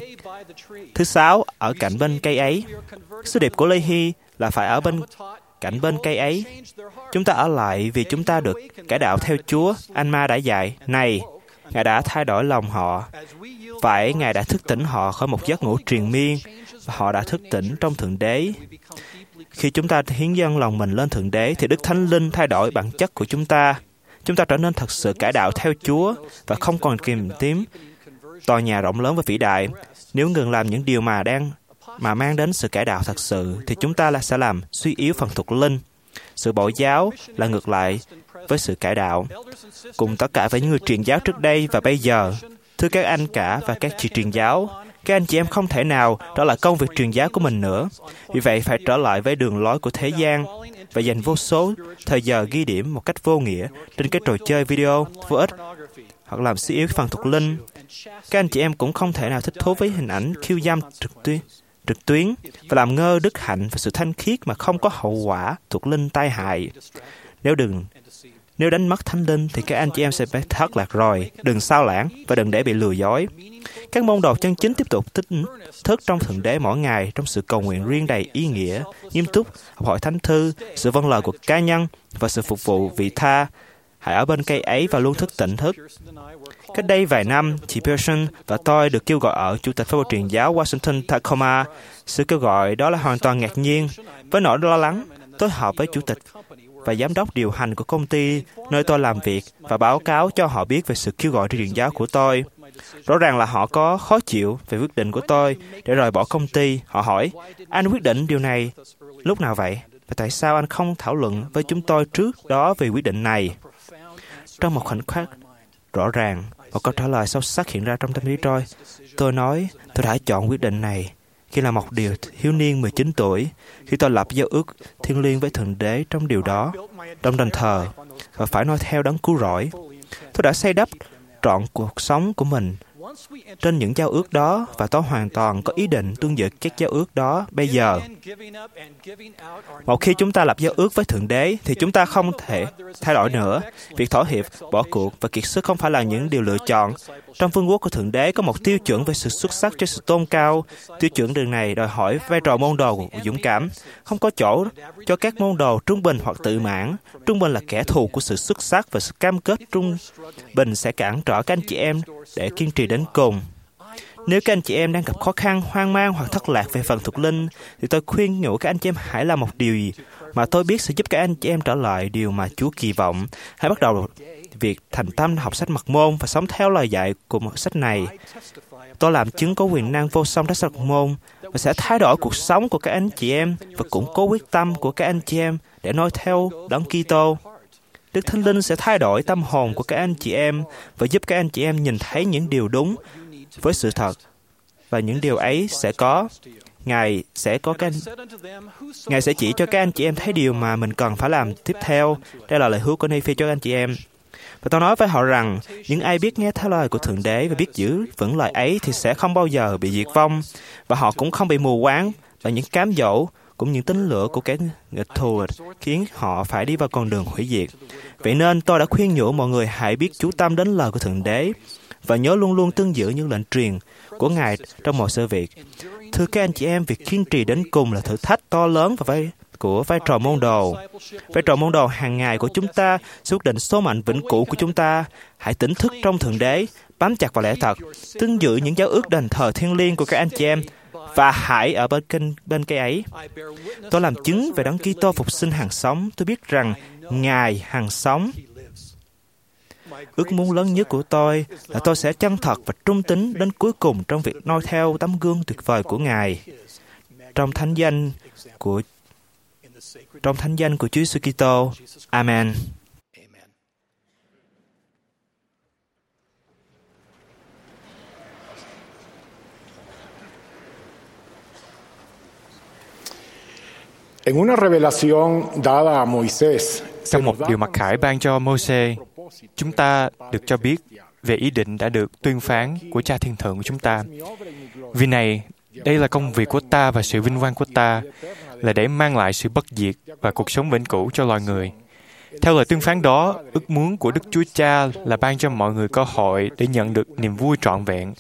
thứ sáu, ở cạnh bên cây ấy, sứ điệp của Lê-hi là phải ở bên cạnh bên cây ấy. Chúng ta ở lại vì chúng ta được cải đạo theo Chúa. Anh Ma đã dạy, này, Ngài đã thay đổi lòng họ. Phải, Ngài đã thức tỉnh họ khỏi một giấc ngủ triền miên, và họ đã thức tỉnh trong Thượng Đế. Khi chúng ta hiến dâng lòng mình lên Thượng Đế, thì Đức Thánh Linh thay đổi bản chất của chúng ta. Chúng ta trở nên thật sự cải đạo theo Chúa và không còn kìm tím tòa nhà rộng lớn và vĩ đại. Nếu ngừng làm những điều mà đang mà mang đến sự cải đạo thật sự, thì chúng ta là sẽ làm suy yếu phần thuộc linh. Sự bội giáo là ngược lại với sự cải đạo. Cùng tất cả với những người truyền giáo trước đây và bây giờ, thưa các anh cả và các chị truyền giáo, các anh chị em không thể nào trở lại công việc truyền giáo của mình nữa. Vì vậy phải trở lại với đường lối của thế gian và dành vô số thời giờ ghi điểm một cách vô nghĩa trên cái trò chơi video vô ích hoặc làm suy yếu phần thuộc linh. Các anh chị em cũng không thể nào thích thú với hình ảnh khiêu dâm trực tuyến, trực tuyến và làm ngơ đức hạnh và sự thanh khiết mà không có hậu quả thuộc linh tai hại. Nếu đừng Nếu đánh mất thánh linh thì các anh chị em sẽ bị thất lạc rồi. Đừng sao lãng và đừng để bị lừa dối. Các môn đồ chân chính tiếp tục tích thức trong Thượng Đế mỗi ngày trong sự cầu nguyện riêng đầy ý nghĩa, nghiêm túc, học hỏi thánh thư, sự vâng lời của cá nhân và sự phục vụ vị tha. Hãy ở bên cây ấy và luôn thức tỉnh thức. Cách đây vài năm, chị Pearson và tôi được kêu gọi ở Chủ tịch Phái bộ Truyền giáo Washington Tacoma. Sự kêu gọi đó là hoàn toàn ngạc nhiên. Với nỗi lo lắng, tôi họp với Chủ tịch và giám đốc điều hành của công ty nơi tôi làm việc và báo cáo cho họ biết về sự kêu gọi truyền giáo của tôi. Rõ ràng là họ có khó chịu về quyết định của tôi để rời bỏ công ty. Họ hỏi, anh quyết định điều này lúc nào vậy? Và tại sao anh không thảo luận với chúng tôi trước đó về quyết định này? Trong một khoảnh khắc, rõ ràng, một câu trả lời sâu sắc hiện ra trong tâm trí tôi. Tôi nói, tôi đã chọn quyết định này khi là một điều thiếu niên mười chín tuổi, khi tôi lập giao ước thiêng liêng với Thượng Đế trong điều đó, trong đền thờ, và phải noi theo Đấng Cứu Rỗi. Tôi đã xây đắp trọn cuộc sống của mình trên những giao ước đó, và tôi hoàn toàn có ý định tuân giữ các giao ước đó bây giờ. Một khi chúng ta lập giao ước với Thượng Đế, thì chúng ta không thể thay đổi nữa. Việc thỏa hiệp, bỏ cuộc và kiệt sức không phải là những điều lựa chọn. Trong vương quốc của Thượng Đế có một tiêu chuẩn về sự xuất sắc cho sự tôn cao. Tiêu chuẩn đường này đòi hỏi vai trò môn đồ dũng cảm. Không có chỗ cho các môn đồ trung bình hoặc tự mãn. Trung bình là kẻ thù của sự xuất sắc, và sự cam kết trung bình sẽ cản trở các anh chị em để kiên trì đến cùng. Nếu các anh chị em đang gặp khó khăn, hoang mang hoặc thất lạc về phần thuộc linh, thì tôi khuyên nhủ các anh chị em hãy làm một điều gì mà tôi biết sẽ giúp các anh chị em trở lại điều mà Chúa kỳ vọng. Hãy bắt đầu việc thành tâm học sách Mặc Môn và sống theo lời dạy của một sách này. Tôi làm chứng có quyền năng vô song Thánh Môn và sẽ thay đổi cuộc sống của các anh chị em và củng cố quyết tâm của các anh chị em để noi theo Đấng Kitô. Đức Thánh Linh sẽ thay đổi tâm hồn của các anh chị em và giúp các anh chị em nhìn thấy những điều đúng với sự thật. Và những điều ấy sẽ có. Ngài sẽ có các anh... Ngài sẽ chỉ cho các anh chị em thấy điều mà mình cần phải làm tiếp theo. Đây là lời hứa của Nephi cho các anh chị em. Và tôi nói với họ rằng, những ai biết nghe theo lời của Thượng Đế và biết giữ vững lời ấy thì sẽ không bao giờ bị diệt vong, và họ cũng không bị mù quáng bởi những cám dỗ, cũng những tính lửa của kẻ nghịch thù khiến họ phải đi vào con đường hủy diệt. Vậy nên tôi đã khuyên nhủ mọi người hãy biết chú tâm đến lời của Thượng Đế và nhớ luôn luôn tuân giữ những lệnh truyền của Ngài trong mọi sự việc. Thưa các anh chị em, việc kiên trì đến cùng là thử thách to lớn và vai của vai trò môn đồ. Vai trò môn đồ hàng ngày của chúng ta sẽ quyết định số mệnh vĩnh cửu của chúng ta. Hãy tỉnh thức trong Thượng Đế, bám chặt vào lẽ thật, tuân giữ những giáo ước đền thờ thiêng liêng của các anh chị em, và hãy ở bên kênh bên cây ấy. Tôi làm chứng về Đấng Kitô phục sinh hằng sống. Tôi biết rằng Ngài hằng sống. Ước muốn lớn nhất của tôi là tôi sẽ chân thật và trung tín đến cuối cùng trong việc noi theo tấm gương tuyệt vời của Ngài. Trong thánh danh của trong thánh danh của Chúa Giêsu Kitô. Amen. Trong một điều mặc khải ban cho Mô-sê, chúng ta được cho biết về ý định đã được tuyên phán của Cha Thiên Thượng của chúng ta. Vì này, đây là công việc của ta và sự vinh quang của ta, là để mang lại sự bất diệt và cuộc sống vĩnh cửu cho loài người. Theo lời tuyên phán đó, ước muốn của Đức Chúa Cha là ban cho mọi người cơ hội để nhận được niềm vui trọn vẹn.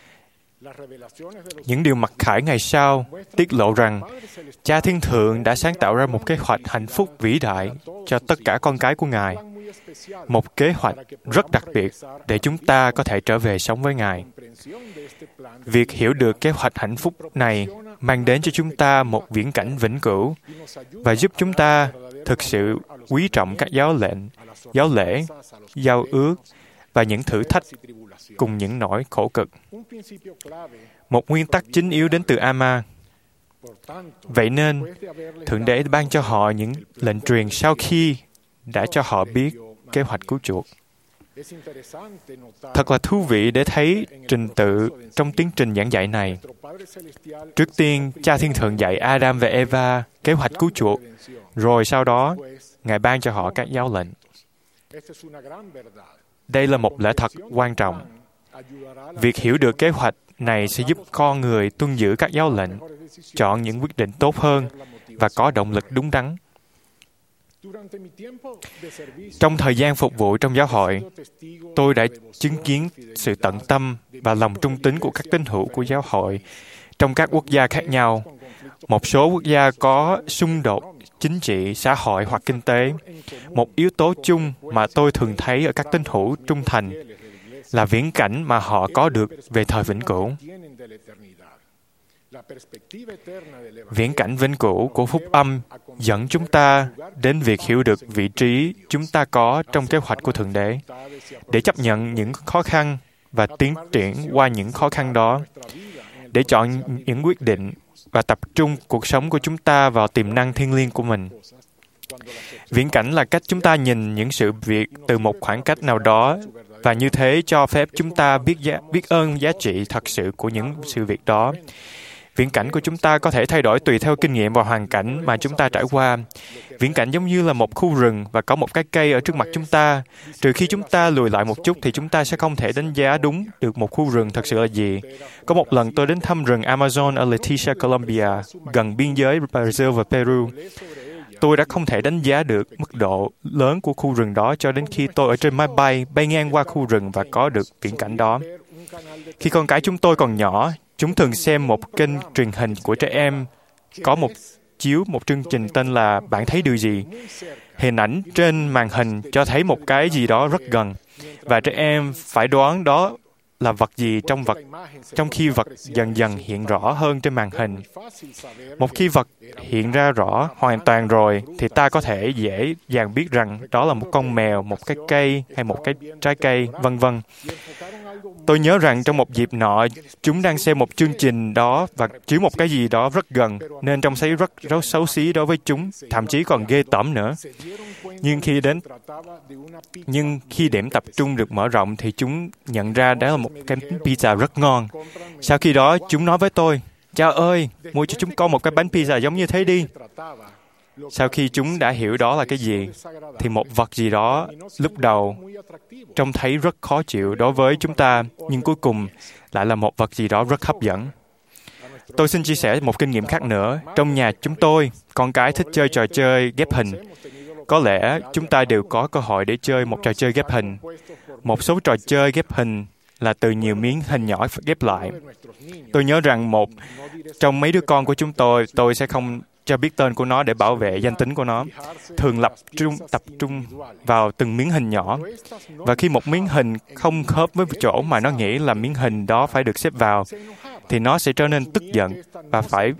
Những điều mặc khải ngày sau tiết lộ rằng Cha Thiên Thượng đã sáng tạo ra một kế hoạch hạnh phúc vĩ đại cho tất cả con cái của Ngài. Một kế hoạch rất đặc biệt để chúng ta có thể trở về sống với Ngài. Việc hiểu được kế hoạch hạnh phúc này mang đến cho chúng ta một viễn cảnh vĩnh cửu và giúp chúng ta thực sự quý trọng các giáo lệnh, giáo lễ, giao ước và những thử thách cùng những nỗi khổ cực. Một nguyên tắc chính yếu đến từ A-ma. Vậy nên, Thượng Đế ban cho họ những lệnh truyền sau khi đã cho họ biết kế hoạch cứu chuộc. Thật là thú vị để thấy trình tự trong tiến trình giảng dạy này. Trước tiên, Cha Thiên Thượng dạy Adam và Eva kế hoạch cứu chuộc, rồi sau đó, Ngài ban cho họ các giáo lệnh. Đây là một lẽ thật quan trọng. Việc hiểu được kế hoạch này sẽ giúp con người tuân giữ các giáo lệnh, chọn những quyết định tốt hơn và có động lực đúng đắn. Trong thời gian phục vụ trong giáo hội, tôi đã chứng kiến sự tận tâm và lòng trung tín của các tín hữu của giáo hội trong các quốc gia khác nhau. Một số quốc gia có xung đột chính trị, xã hội hoặc kinh tế. Một yếu tố chung mà tôi thường thấy ở các tín hữu trung thành là viễn cảnh mà họ có được về thời vĩnh cửu. Viễn cảnh vĩnh cửu của phúc âm dẫn chúng ta đến việc hiểu được vị trí chúng ta có trong kế hoạch của Thượng Đế, để chấp nhận những khó khăn và tiến triển qua những khó khăn đó, để chọn những quyết định và tập trung cuộc sống của chúng ta vào tiềm năng thiêng liêng của mình. Viễn cảnh là cách chúng ta nhìn những sự việc từ một khoảng cách nào đó, và như thế cho phép chúng ta biết giá, biết ơn giá trị thật sự của những sự việc đó. Viễn cảnh của chúng ta có thể thay đổi tùy theo kinh nghiệm và hoàn cảnh mà chúng ta trải qua. Viễn cảnh giống như là một khu rừng và có một cái cây ở trước mặt chúng ta. Trừ khi chúng ta lùi lại một chút thì chúng ta sẽ không thể đánh giá đúng được một khu rừng thật sự là gì. Có một lần tôi đến thăm rừng Amazon ở Leticia, Colombia, gần biên giới Brazil và Peru. Tôi đã không thể đánh giá được mức độ lớn của khu rừng đó cho đến khi tôi ở trên máy bay bay ngang qua khu rừng và có được viễn cảnh đó. Khi con cái chúng tôi còn nhỏ, chúng thường xem một kênh truyền hình của trẻ em có một chiếu một chương trình tên là Bạn thấy điều gì? Hình ảnh trên màn hình cho thấy một cái gì đó rất gần, và trẻ em phải đoán đó là vật gì trong vật, trong khi vật dần dần hiện rõ hơn trên màn hình. Một khi vật hiện ra rõ hoàn toàn rồi, thì ta có thể dễ dàng biết rằng đó là một con mèo, một cái cây hay một cái trái cây, vân vân. Tôi nhớ rằng trong một dịp nọ, chúng đang xem một chương trình đó và chiếu một cái gì đó rất gần, nên trông thấy rất, rất xấu xí đối với chúng, thậm chí còn ghê tởm nữa. Nhưng khi đến, nhưng khi điểm tập trung được mở rộng thì chúng nhận ra đó là một cái pizza rất ngon. Sau khi đó, chúng nói với tôi, "Cha ơi, mua cho chúng con một cái bánh pizza giống như thế đi." Sau khi chúng đã hiểu đó là cái gì, thì một vật gì đó lúc đầu trông thấy rất khó chịu đối với chúng ta, nhưng cuối cùng lại là một vật gì đó rất hấp dẫn. Tôi xin chia sẻ một kinh nghiệm khác nữa. Trong nhà chúng tôi, con cái thích chơi trò chơi ghép hình. Có lẽ chúng ta đều có cơ hội để chơi một trò chơi ghép hình. Một số trò chơi ghép hình là từ nhiều miếng hình nhỏ ghép lại. Tôi nhớ rằng một trong mấy đứa con của chúng tôi, tôi sẽ không cho biết tên của nó để bảo vệ danh tính của nó, thường lập trung, tập trung vào từng miếng hình nhỏ. Và khi một miếng hình không khớp với chỗ mà nó nghĩ là miếng hình đó phải được xếp vào, thì nó sẽ trở nên tức giận và phải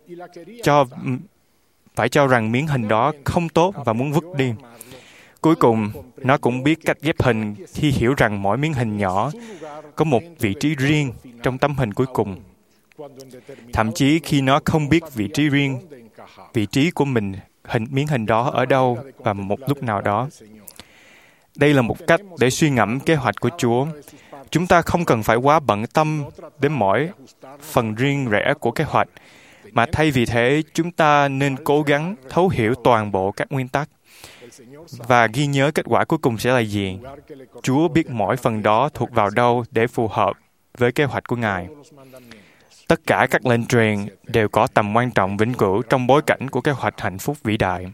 cho phải cho rằng miếng hình đó không tốt và muốn vứt đi. Cuối cùng, nó cũng biết cách ghép hình khi hiểu rằng mỗi miếng hình nhỏ có một vị trí riêng trong tấm hình cuối cùng. Thậm chí khi nó không biết vị trí riêng, vị trí của mình, hình miếng hình đó ở đâu và một lúc nào đó. Đây là một cách để suy ngẫm kế hoạch của Chúa. Chúng ta không cần phải quá bận tâm đến mỗi phần riêng rẽ của kế hoạch, mà thay vì thế, chúng ta nên cố gắng thấu hiểu toàn bộ các nguyên tắc và ghi nhớ kết quả cuối cùng sẽ là gì. Chúa biết mỗi phần đó thuộc vào đâu để phù hợp với kế hoạch của Ngài. Tất cả các lệnh truyền đều có tầm quan trọng vĩnh cửu trong bối cảnh của kế hoạch hạnh phúc vĩ đại.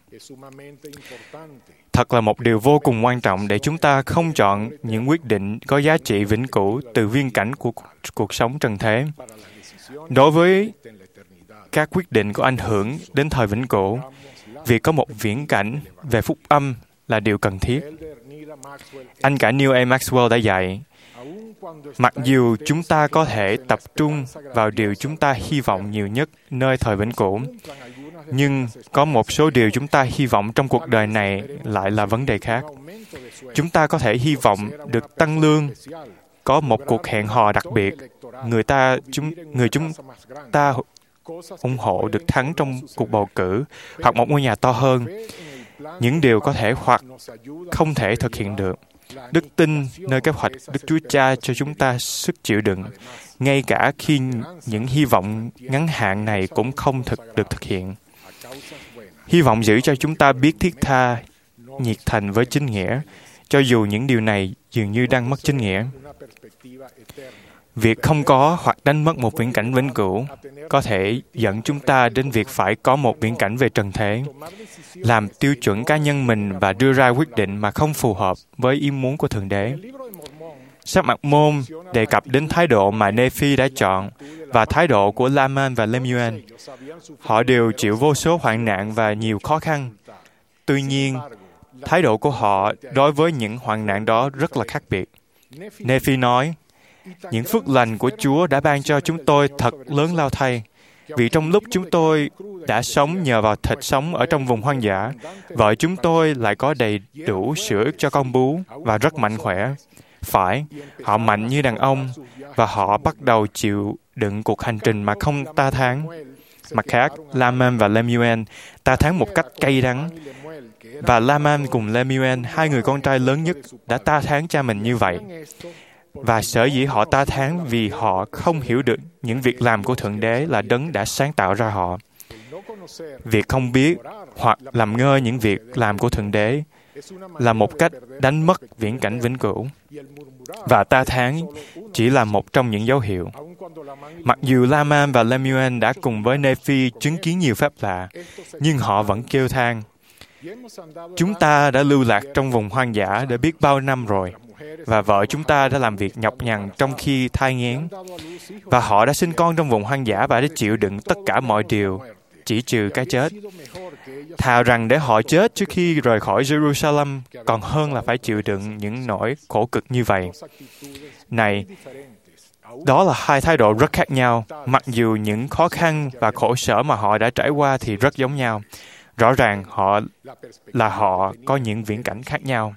Thật là một điều vô cùng quan trọng để chúng ta không chọn những quyết định có giá trị vĩnh cửu từ viễn cảnh của cuộc sống trần thế. Đối với các quyết định có ảnh hưởng đến thời vĩnh cửu, việc có một viễn cảnh về phúc âm là điều cần thiết. Anh cả Neil A. Maxwell đã dạy, mặc dù chúng ta có thể tập trung vào điều chúng ta hy vọng nhiều nhất nơi thời vĩnh cửu, nhưng có một số điều chúng ta hy vọng trong cuộc đời này lại là vấn đề khác. Chúng ta có thể hy vọng được tăng lương, có một cuộc hẹn hò đặc biệt, người ta chúng người chúng ta ủng hộ được thắng trong cuộc bầu cử, hoặc một ngôi nhà to hơn. Những điều có thể hoặc không thể thực hiện được. Đức tin nơi kế hoạch Đức Chúa Cha cho chúng ta sức chịu đựng, ngay cả khi những hy vọng ngắn hạn này cũng không thực được thực hiện. Hy vọng giữ cho chúng ta biết thiết tha, nhiệt thành với chính nghĩa, cho dù những điều này dường như đang mất chính nghĩa. Việc không có hoặc đánh mất một viễn cảnh vĩnh cửu có thể dẫn chúng ta đến việc phải có một viễn cảnh về trần thế, làm tiêu chuẩn cá nhân mình và đưa ra quyết định mà không phù hợp với ý muốn của Thượng Đế. Sách Mặc Môn đề cập đến thái độ mà Nephi đã chọn và thái độ của Laman và Lemuel. Họ đều chịu vô số hoạn nạn và nhiều khó khăn. Tuy nhiên, thái độ của họ đối với những hoạn nạn đó rất là khác biệt. Nephi nói, những phước lành của Chúa đã ban cho chúng tôi thật lớn lao thay, vì trong lúc chúng tôi đã sống nhờ vào thịt sống ở trong vùng hoang dã, vợ chúng tôi lại có đầy đủ sữa cho con bú và rất mạnh khỏe. Phải, họ mạnh như đàn ông và họ bắt đầu chịu đựng cuộc hành trình mà không ta thán. Mặt khác, Laman và Lemuel ta thán một cách cay đắng. Và Laman cùng Lemuel, hai người con trai lớn nhất, đã ta thán cha mình như vậy. Và sở dĩ họ ta thán vì họ không hiểu được những việc làm của Thượng Đế là Đấng đã sáng tạo ra họ. Việc không biết hoặc làm ngơ những việc làm của Thượng Đế là một cách đánh mất viễn cảnh vĩnh cửu. Và ta thán chỉ là một trong những dấu hiệu. Mặc dù Laman và Lemuel đã cùng với Nephi chứng kiến nhiều phép lạ, nhưng họ vẫn kêu than. Chúng ta đã lưu lạc trong vùng hoang dã để biết bao năm rồi, và vợ chúng ta đã làm việc nhọc nhằn trong khi thai nghén, và họ đã sinh con trong vùng hoang dã và đã chịu đựng tất cả mọi điều, chỉ trừ cái chết. Thà rằng để họ chết trước khi rời khỏi Jerusalem, còn hơn là phải chịu đựng những nỗi khổ cực như vậy. Này, Đó là hai thái độ rất khác nhau, mặc dù những khó khăn và khổ sở mà họ đã trải qua thì rất giống nhau. Rõ ràng họ là họ có những viễn cảnh khác nhau.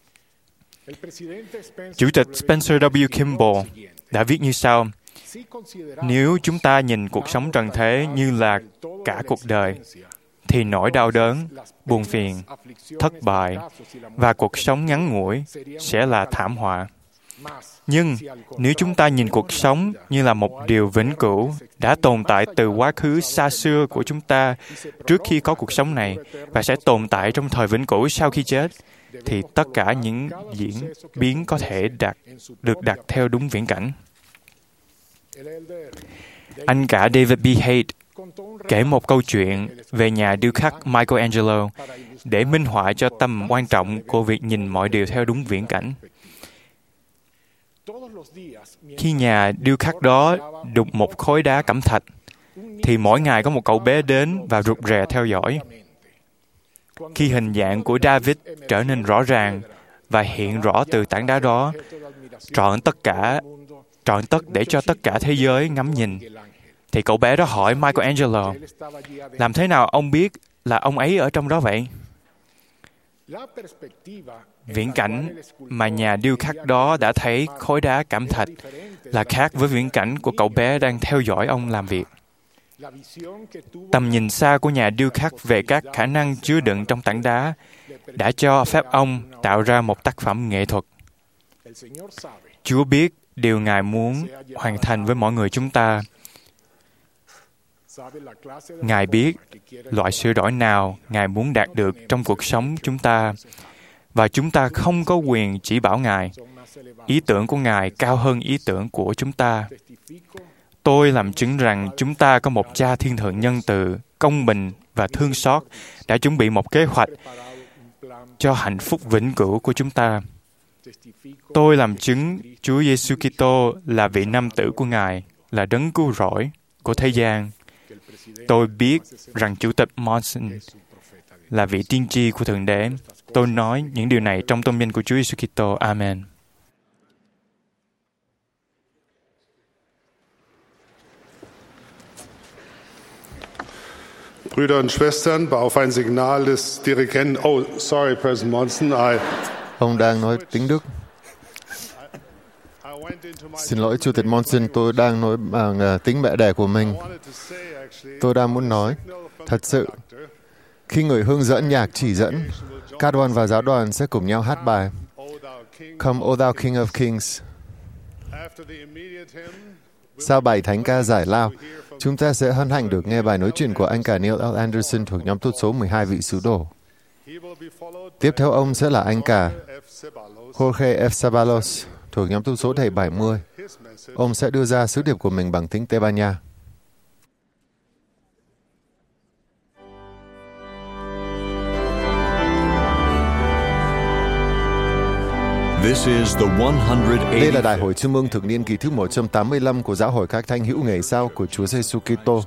Chủ tịch Spencer W. Kimball đã viết như sau: nếu chúng ta nhìn cuộc sống trần thế như là cả cuộc đời, thì nỗi đau đớn, buồn phiền, thất bại và cuộc sống ngắn ngủi sẽ là thảm họa. Nhưng nếu chúng ta nhìn cuộc sống như là một điều vĩnh cửu đã tồn tại từ quá khứ xa xưa của chúng ta trước khi có cuộc sống này và sẽ tồn tại trong thời vĩnh cửu sau khi chết, thì tất cả những diễn biến có thể đạt, được đặt theo đúng viễn cảnh. Anh cả David B. Haight kể một câu chuyện về nhà điêu khắc Michelangelo để minh họa cho tầm quan trọng của việc nhìn mọi điều theo đúng viễn cảnh. Khi nhà điêu khắc đó đục một khối đá cẩm thạch, thì mỗi ngày có một cậu bé đến và rụt rè theo dõi. Khi hình dạng của David trở nên rõ ràng và hiện rõ từ tảng đá đó, trọn tất cả, trọn tất để cho tất cả thế giới ngắm nhìn, thì cậu bé đó hỏi Michelangelo, làm thế nào ông biết là ông ấy ở trong đó vậy? Viễn cảnh mà nhà điêu khắc đó đã thấy khối đá cẩm thạch là khác với viễn cảnh của cậu bé đang theo dõi ông làm việc. Tầm nhìn xa của nhà điêu khắc về các khả năng chứa đựng trong tảng đá đã cho phép ông tạo ra một tác phẩm nghệ thuật. Chúa biết điều Ngài muốn hoàn thành với mọi người chúng ta. Ngài biết loại sửa đổi nào Ngài muốn đạt được trong cuộc sống chúng ta, và chúng ta không có quyền chỉ bảo Ngài. Ý tưởng của Ngài cao hơn ý tưởng của chúng ta. Tôi làm chứng rằng chúng ta có một Cha Thiên Thượng nhân từ, công bình và thương xót đã chuẩn bị một kế hoạch cho hạnh phúc vĩnh cửu của chúng ta. Tôi làm chứng Chúa Giêsu Kitô là vị nam tử của Ngài, là đấng cứu rỗi của thế gian. Tôi biết rằng Chủ tịch Monson là vị tiên tri của Thượng Đế. Tôi nói những điều này trong tôn danh của Chúa Giêsu Kitô. Amen. Brüder und Schwestern, auf ein Signal des Dirigenten. Oh, sorry, President Monson. I, Ông đang nói tiếng Đức. Xin lỗi, Chủ tịch Monson, tôi đang nói bằng uh, tiếng mẹ đẻ của mình. Tôi đang muốn nói, thật sự, khi người hướng dẫn nhạc chỉ dẫn, ca đoàn và giáo đoàn sẽ cùng nhau hát bài Come, O Thou King of Kings. Sau bài thánh ca giải lao, chúng ta sẽ hân hạnh được nghe bài nói chuyện của anh cả Neil L. Anderson thuộc nhóm tốt số mười hai vị sứ đồ. Tiếp theo ông sẽ là anh cả Jorge F. Sabalos thuộc nhóm tốt số thầy bảy mươi. Ông sẽ đưa ra sứ điệp của mình bằng tiếng Tây Ban Nha. This is the one hundred eighty. Đây là Đại hội Trung ương thường niên kỳ thứ một trăm tám mươi lăm của Giáo hội các thánh hữu ngày sau của Chúa Giêsu Kitô.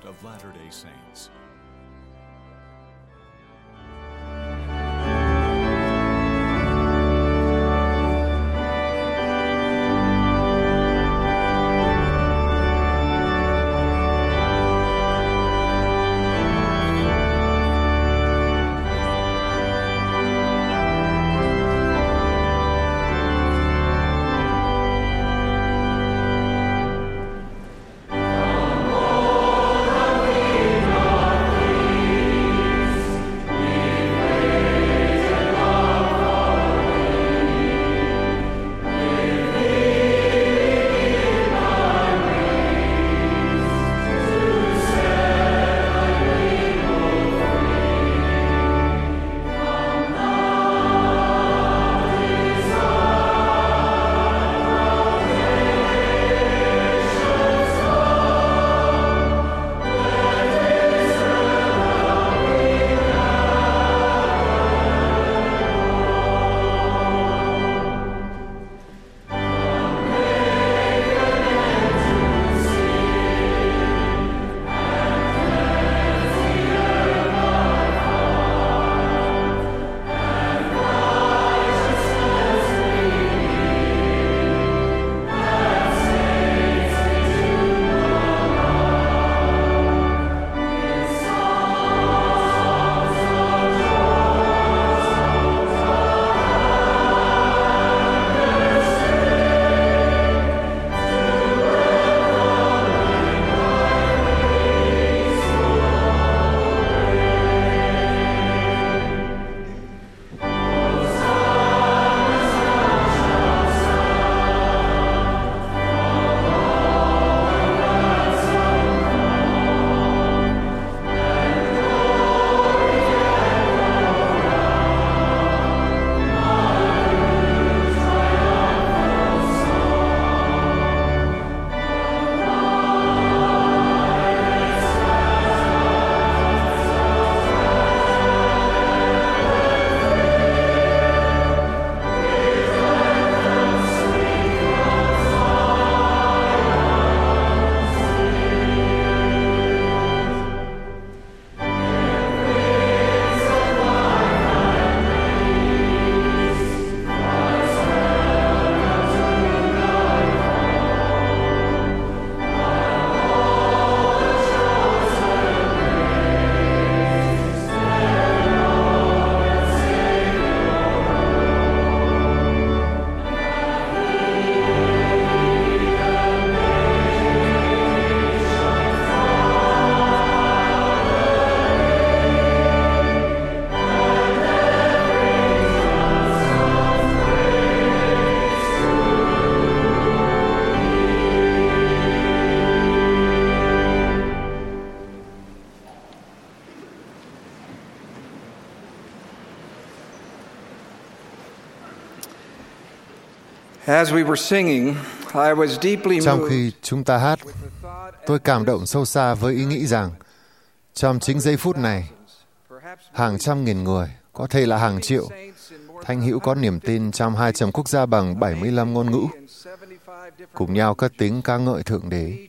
Trong khi chúng ta hát, tôi cảm động sâu xa với ý nghĩ rằng trong chính giây phút này, hàng trăm nghìn người, có thể là hàng triệu, thánh hữu có niềm tin trong hai trăm quốc gia bằng bảy mươi lăm ngôn ngữ, cùng nhau cất tiếng ca ngợi Thượng Đế.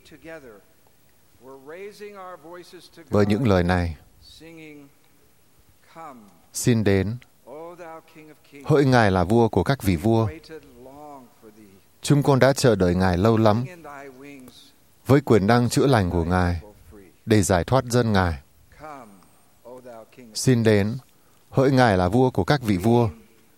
Với những lời này, xin đến, hỡi Ngài là vua của các vị vua. Chúng con đã chờ đợi Ngài lâu lắm, với quyền năng chữa lành của Ngài, để giải thoát dân Ngài. Xin đến, hỡi Ngài là vua của các vị vua.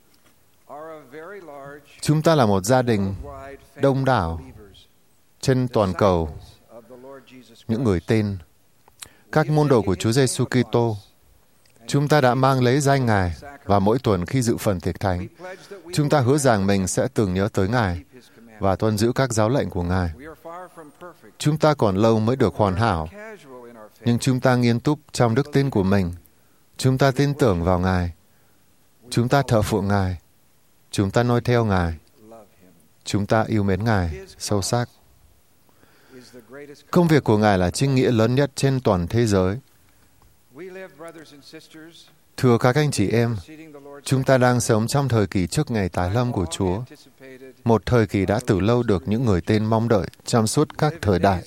Chúng ta là một gia đình đông đảo trên toàn cầu, những người tên, các môn đồ của Chúa Giêsu Kitô. Chúng ta đã mang lấy danh Ngài, và mỗi tuần khi dự phần tiệc thánh, chúng ta hứa rằng mình sẽ tưởng nhớ tới Ngài và tuân giữ các giáo lệnh của Ngài. Chúng ta còn lâu mới được hoàn hảo, nhưng chúng ta nghiêm túc trong đức tin của mình. Chúng ta tin tưởng vào Ngài. Chúng ta thờ phượng Ngài. Chúng ta noi theo Ngài. Chúng ta yêu mến Ngài sâu sắc. Công việc của Ngài là chính nghĩa lớn nhất trên toàn thế giới. Thưa các anh chị em, chúng ta đang sống trong thời kỳ trước ngày tái lâm của Chúa, một thời kỳ đã từ lâu được những người tên mong đợi trong suốt các thời đại.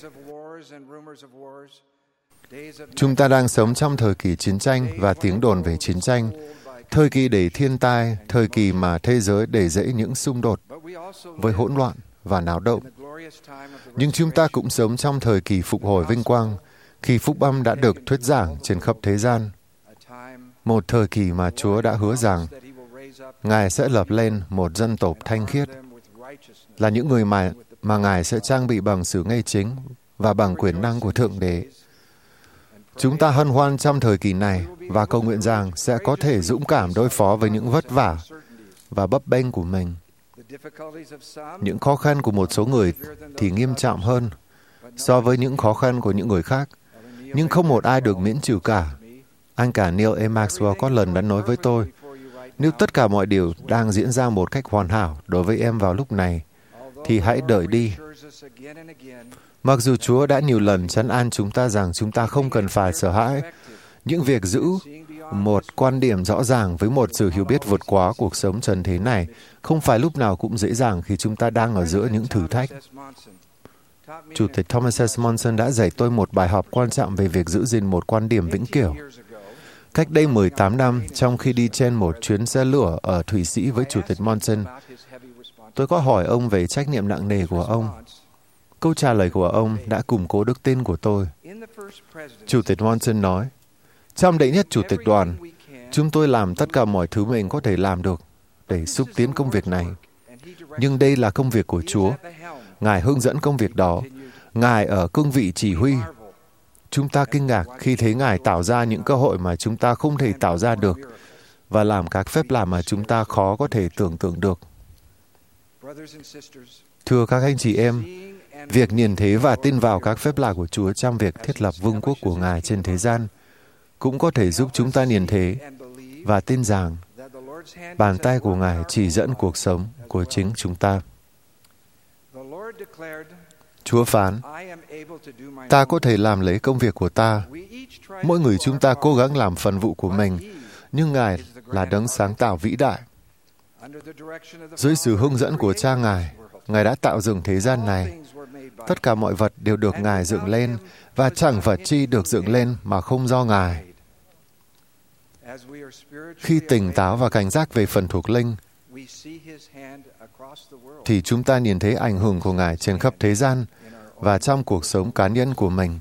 Chúng ta đang sống trong thời kỳ chiến tranh và tiếng đồn về chiến tranh, thời kỳ đầy thiên tai, thời kỳ mà thế giới đầy rẫy những xung đột với hỗn loạn và náo động. Nhưng chúng ta cũng sống trong thời kỳ phục hồi vinh quang, khi phúc âm đã được thuyết giảng trên khắp thế gian. Một thời kỳ mà Chúa đã hứa rằng Ngài sẽ lập lên một dân tộc thanh khiết, là những người mà, mà Ngài sẽ trang bị bằng sự ngay chính và bằng quyền năng của Thượng Đế. Chúng ta hân hoan trong thời kỳ này và cầu nguyện rằng sẽ có thể dũng cảm đối phó với những vất vả và bấp bênh của mình. Những khó khăn của một số người thì nghiêm trọng hơn so với những khó khăn của những người khác, nhưng không một ai được miễn trừ cả. Anh cả Neil A. Maxwell có lần đã nói với tôi, nếu tất cả mọi điều đang diễn ra một cách hoàn hảo đối với em vào lúc này, thì hãy đợi đi. Mặc dù Chúa đã nhiều lần trấn an chúng ta rằng chúng ta không cần phải sợ hãi, những việc giữ một quan điểm rõ ràng với một sự hiểu biết vượt quá cuộc sống trần thế này không phải lúc nào cũng dễ dàng khi chúng ta đang ở giữa những thử thách. Chủ tịch Thomas S. Monson đã dạy tôi một bài học quan trọng về việc giữ gìn một quan điểm vĩnh cửu. Cách đây mười tám năm, trong khi đi trên một chuyến xe lửa ở Thụy Sĩ với Chủ tịch Monson, tôi có hỏi ông về trách nhiệm nặng nề của ông. Câu trả lời của ông đã củng cố đức tin của tôi. Chủ tịch Monson nói, trong đệ nhất Chủ tịch đoàn, chúng tôi làm tất cả mọi thứ mình có thể làm được để xúc tiến công việc này. Nhưng đây là công việc của Chúa. Ngài hướng dẫn công việc đó. Ngài ở cương vị chỉ huy. Chúng ta kinh ngạc khi thấy Ngài tạo ra những cơ hội mà chúng ta không thể tạo ra được và làm các phép làm mà chúng ta khó có thể tưởng tượng được. Thưa các anh chị em, việc nhìn thấy và tin vào các phép lạ của Chúa trong việc thiết lập vương quốc của Ngài trên thế gian cũng có thể giúp chúng ta nhìn thấy và tin rằng bàn tay của Ngài chỉ dẫn cuộc sống của chính chúng ta. Chúa phán, ta có thể làm lấy công việc của ta. Mỗi người chúng ta cố gắng làm phần vụ của mình, nhưng Ngài là đấng sáng tạo vĩ đại. Dưới sự hướng dẫn của cha Ngài, Ngài đã tạo dựng thế gian này. Tất cả mọi vật đều được Ngài dựng lên, và chẳng vật chi được dựng lên mà không do Ngài. Khi tỉnh táo và cảnh giác về phần thuộc linh, thì chúng ta nhìn thấy ảnh hưởng của Ngài trên khắp thế gian và trong cuộc sống cá nhân của mình.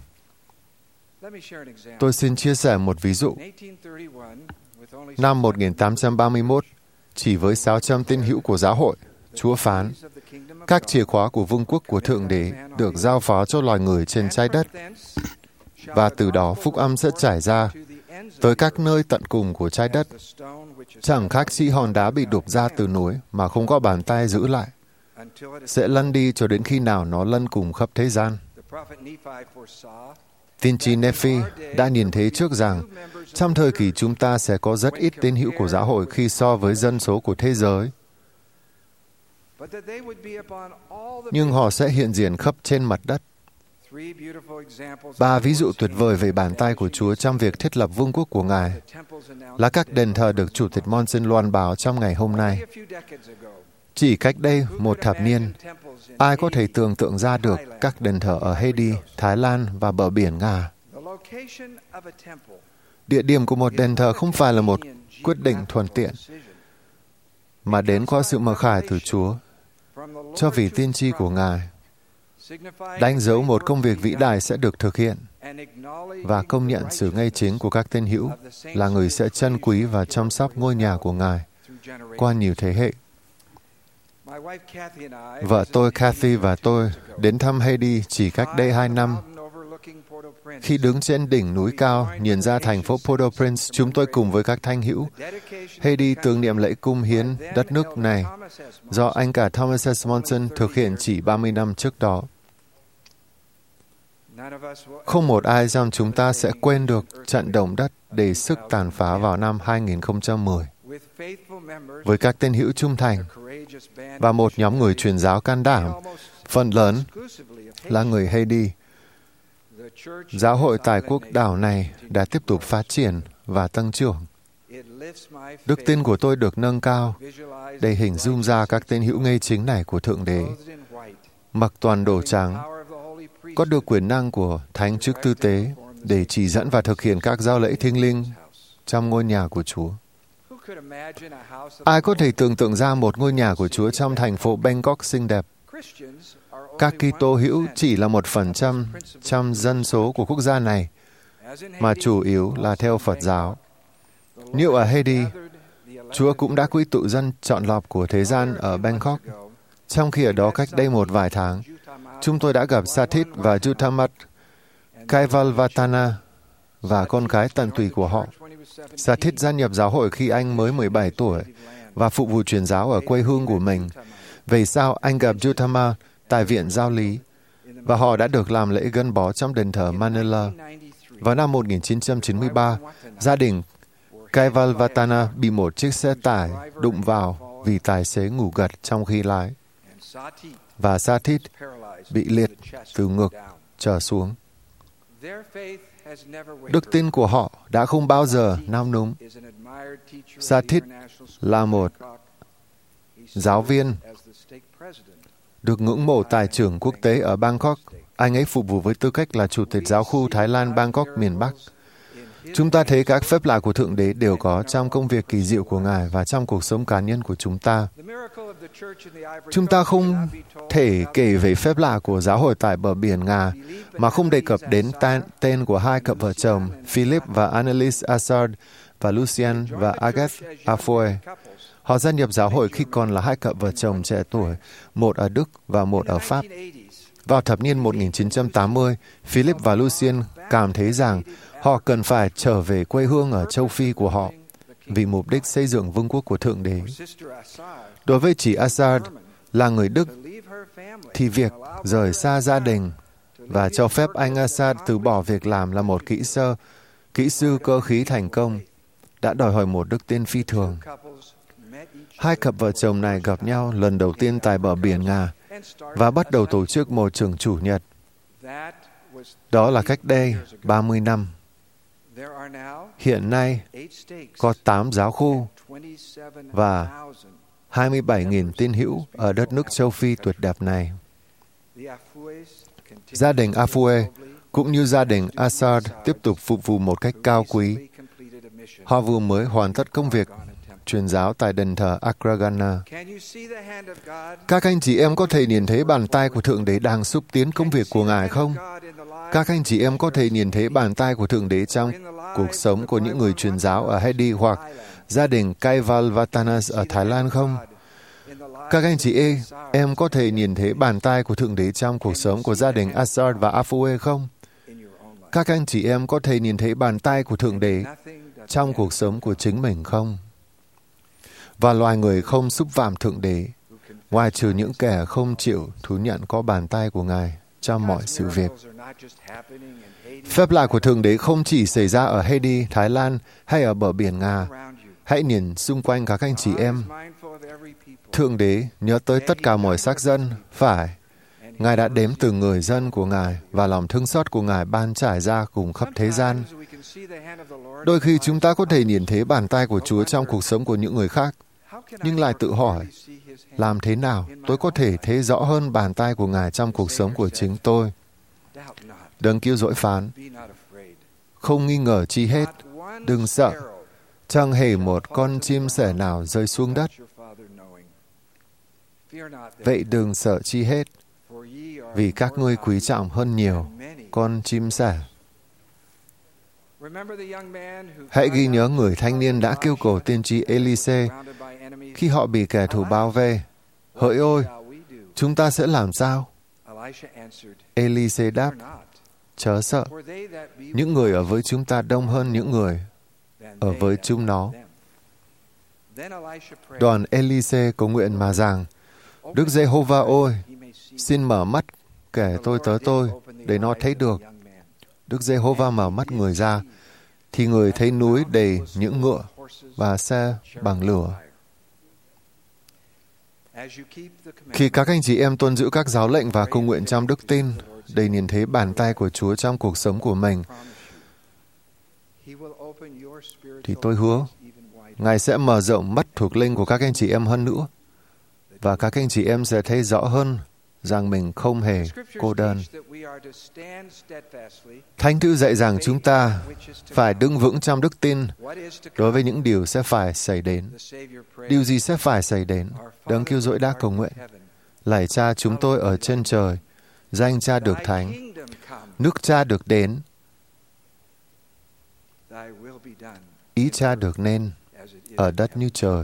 Tôi xin chia sẻ một ví dụ. Năm một nghìn tám trăm ba mươi mốt, chỉ với sáu trăm tín hữu của giáo hội, Chúa phán, các chìa khóa của vương quốc của Thượng Đế được giao phó cho loài người trên trái đất, và từ đó phúc âm sẽ trải ra tới các nơi tận cùng của trái đất. Chẳng khác chi hòn đá bị đục ra từ núi mà không có bàn tay giữ lại, sẽ lăn đi cho đến khi nào nó lăn cùng khắp thế gian. Tiên tri Nephi đã nhìn thấy trước rằng trong thời kỳ chúng ta sẽ có rất ít tín hữu của giáo hội khi so với dân số của thế giới. nhưng họ sẽ hiện diện khắp trên mặt đất. Ba ví dụ tuyệt vời về bàn tay của Chúa trong việc thiết lập vương quốc của Ngài là các đền thờ được Chủ tịch Monson loan báo trong ngày hôm nay. Chỉ cách đây một thập niên, ai có thể tưởng tượng ra được các đền thờ ở Haiti, Thái Lan và bờ biển Nga. Địa điểm của một đền thờ không phải là một quyết định thuận tiện, mà đến qua sự mặc khải từ Chúa cho vị tiên tri của Ngài, đánh dấu một công việc vĩ đại sẽ được thực hiện và công nhận sự ngay chính của các tín hữu là người sẽ trân quý và chăm sóc ngôi nhà của Ngài qua nhiều thế hệ. Vợ tôi, Kathy và tôi đến thăm Haiti chỉ cách đây hai năm. Khi đứng trên đỉnh núi cao, nhìn ra thành phố Port-au-Prince, chúng tôi cùng với các thánh hữu Haiti tưởng niệm lễ cung hiến đất nước này do anh cả Thomas S. Monson thực hiện chỉ ba mươi năm trước đó. Không một ai trong chúng ta sẽ quên được trận động đất đầy sức tàn phá vào năm hai nghìn không trăm mười. Với các tín hữu trung thành và một nhóm người truyền giáo can đảm, phần lớn là người Haiti, giáo hội tại quốc đảo này đã tiếp tục phát triển và tăng trưởng. Đức tin của tôi được nâng cao để hình dung ra các tín hữu ngay chính này của Thượng Đế, mặc toàn đồ trắng, có được quyền năng của thánh chức tư tế để chỉ dẫn và thực hiện các giao lễ thiêng liêng trong ngôi nhà của Chúa. Ai có thể tưởng tượng ra một ngôi nhà của Chúa trong thành phố Bangkok xinh đẹp? Các Kitô hữu chỉ là một phần trăm trong dân số của quốc gia này, mà chủ yếu là theo Phật giáo. Như ở Haiti, Chúa cũng đã quy tụ dân chọn lọc của thế gian ở Bangkok. Trong khi ở đó cách đây một vài tháng, chúng tôi đã gặp Sathit và Jutamat, Kaivalvatana và con cái tận tụy của họ. Sathit gia nhập giáo hội khi anh mới mười bảy tuổi và phục vụ truyền giáo ở quê hương của mình. Về sau, anh gặp Jutama tại viện giáo lý và họ đã được làm lễ gân bó trong đền thờ Manila. Vào năm một nghìn chín trăm chín mươi ba, gia đình Kaivalvatana bị một chiếc xe tải đụng vào vì tài xế ngủ gật trong khi lái, và Sathit bị liệt từ ngực trở xuống. Đức tin của họ đã không bao giờ nao núng. Sathit là một giáo viên được ngưỡng mộ tài trưởng quốc tế ở Bangkok. Anh ấy phục vụ với tư cách là Chủ tịch giáo khu Thái Lan Bangkok miền Bắc. Chúng ta thấy các phép lạ của Thượng Đế đều có trong công việc kỳ diệu của Ngài và trong cuộc sống cá nhân của chúng ta. Chúng ta không thể kể về phép lạ của giáo hội tại bờ biển Nga mà không đề cập đến ta- tên của hai cặp vợ chồng Philip và Annalise Assad và Lucien và Agathe Afoe. Họ gia nhập giáo hội khi còn là hai cặp vợ chồng trẻ tuổi, một ở Đức và một ở Pháp. Vào thập niên một nghìn chín trăm tám mươi, Philip và Lucien cảm thấy rằng họ cần phải trở về quê hương ở châu Phi của họ vì mục đích xây dựng vương quốc của Thượng Đế. Đối với chị Assad là người Đức, thì việc rời xa gia đình và cho phép anh Assad từ bỏ việc làm là một kỹ sư, kỹ sư cơ khí thành công đã đòi hỏi một đức tin phi thường. Hai cặp vợ chồng này gặp nhau lần đầu tiên tại bờ biển Nga và bắt đầu tổ chức một trường chủ nhật. Đó là cách đây ba mươi năm. Hiện nay, có tám giáo khu và hai mươi bảy nghìn tín hữu ở đất nước châu Phi tuyệt đẹp này. Gia đình Afoe cũng như gia đình Assad tiếp tục phục vụ một cách cao quý. Họ vừa mới hoàn tất công việc truyền giáo tại đền thờ Agragana. Các anh chị em có thể nhìn thấy bàn tay của Thượng Đế đang xúc tiến công việc của Ngài không? Các anh chị em có thể nhìn thấy bàn tay của Thượng Đế trong cuộc sống của những người truyền giáo ở Haiti hoặc gia đình Kaivalvatanas ở Thái Lan không? Các anh chị em, em có thể nhìn thấy bàn tay của Thượng Đế trong cuộc sống của gia đình Assad và Afoe không? Các anh chị em có thể nhìn thấy bàn tay của Thượng Đế trong cuộc sống của chính mình không? Và loài người không xúc phạm Thượng Đế, ngoài trừ những kẻ không chịu thú nhận có bàn tay của Ngài trong mọi sự việc. Phép lạ của Thượng Đế không chỉ xảy ra ở Haiti, Thái Lan hay ở bờ biển Nga. Hãy nhìn xung quanh các anh chị em. Thượng Đế nhớ tới tất cả mọi xác dân, phải. Ngài đã đếm từng người dân của Ngài và lòng thương xót của Ngài ban trải ra cùng khắp thế gian. Đôi khi chúng ta có thể nhìn thấy bàn tay của Chúa trong cuộc sống của những người khác, nhưng lại tự hỏi, làm thế nào tôi có thể thấy rõ hơn bàn tay của Ngài trong cuộc sống của chính tôi? Đấng Cứu Rỗi phán, không nghi ngờ chi hết, đừng sợ, chẳng hề một con chim sẻ nào rơi xuống đất. Vậy đừng sợ chi hết, vì các ngươi quý trọng hơn nhiều con chim sẻ. Hãy ghi nhớ người thanh niên đã kêu cầu tiên tri Elise khi họ bị kẻ thù bao vây. Hỡi ôi, chúng ta sẽ làm sao? Elise đáp, chớ sợ, những người ở với chúng ta đông hơn những người ở với chúng nó. Đoàn Elise cầu nguyện mà rằng, Đức Giê-hô-va ôi, xin mở mắt kẻ tôi tớ tôi để nó thấy được. Đức Giê-hô-va mở mắt người ra, thì người thấy núi đầy những ngựa và xe bằng lửa. Khi các anh chị em tuân giữ các giáo lệnh và cầu nguyện trong đức tin, để nhìn thấy bàn tay của Chúa trong cuộc sống của mình, thì tôi hứa, Ngài sẽ mở rộng mắt thuộc linh của các anh chị em hơn nữa, và các anh chị em sẽ thấy rõ hơn rằng mình không hề cô đơn. Thánh thư dạy rằng chúng ta phải đứng vững trong đức tin đối với những điều sẽ phải xảy đến. Điều gì sẽ phải xảy đến? Đấng Cứu Rỗi đã cầu nguyện, lạy Cha chúng tôi ở trên trời, danh Cha được thánh, nước Cha được đến, ý Cha được nên ở đất như trời.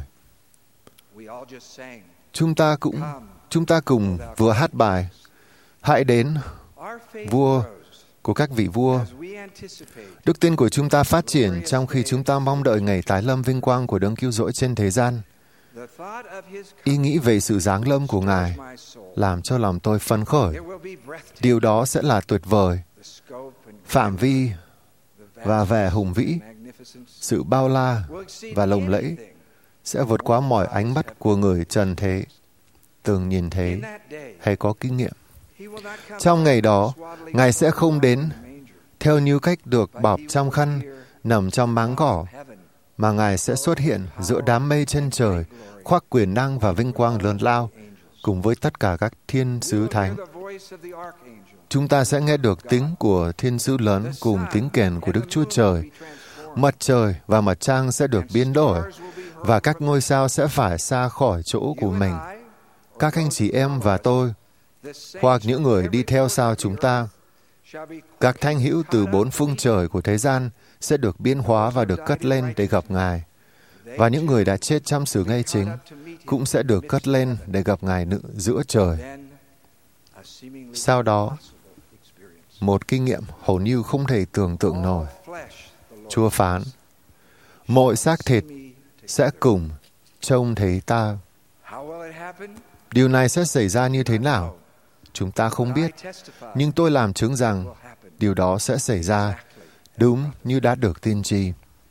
Chúng ta cũng Chúng ta cùng vừa hát bài Hãy đến, vua của các vị vua. Đức tin của chúng ta phát triển trong khi chúng ta mong đợi ngày tái lâm vinh quang của Đấng Cứu Rỗi trên thế gian. Ý nghĩ về sự giáng lâm của Ngài làm cho lòng tôi phấn khởi. Điều đó sẽ là tuyệt vời. Phạm vi và vẻ hùng vĩ, sự bao la và lộng lẫy sẽ vượt qua mọi ánh mắt của người trần thế từng nhìn thấy hay có kinh nghiệm. Trong ngày đó, Ngài sẽ không đến theo như cách được bọc trong khăn, nằm trong máng cỏ, mà Ngài sẽ xuất hiện giữa đám mây trên trời, khoác quyền năng và vinh quang lớn lao, cùng với tất cả các thiên sứ thánh. Chúng ta sẽ nghe được tiếng của thiên sứ lớn cùng tiếng kèn của Đức Chúa Trời. Mặt trời và mặt trăng sẽ được biến đổi, và các ngôi sao sẽ phải xa khỏi chỗ của mình. Các anh chị em và tôi, hoặc những người đi theo sau chúng ta, các thánh hữu từ bốn phương trời của thế gian sẽ được biến hóa và được cất lên để gặp Ngài. Và những người đã chết trong sự ngay chính cũng sẽ được cất lên để gặp Ngài nữ giữa trời. Sau đó, một kinh nghiệm hầu như không thể tưởng tượng nổi. Chúa phán, mọi xác thịt sẽ cùng trông thấy ta. Điều này sẽ xảy ra như thế nào? Chúng ta không biết, nhưng tôi làm chứng rằng điều đó sẽ xảy ra đúng như đã được tiên tri.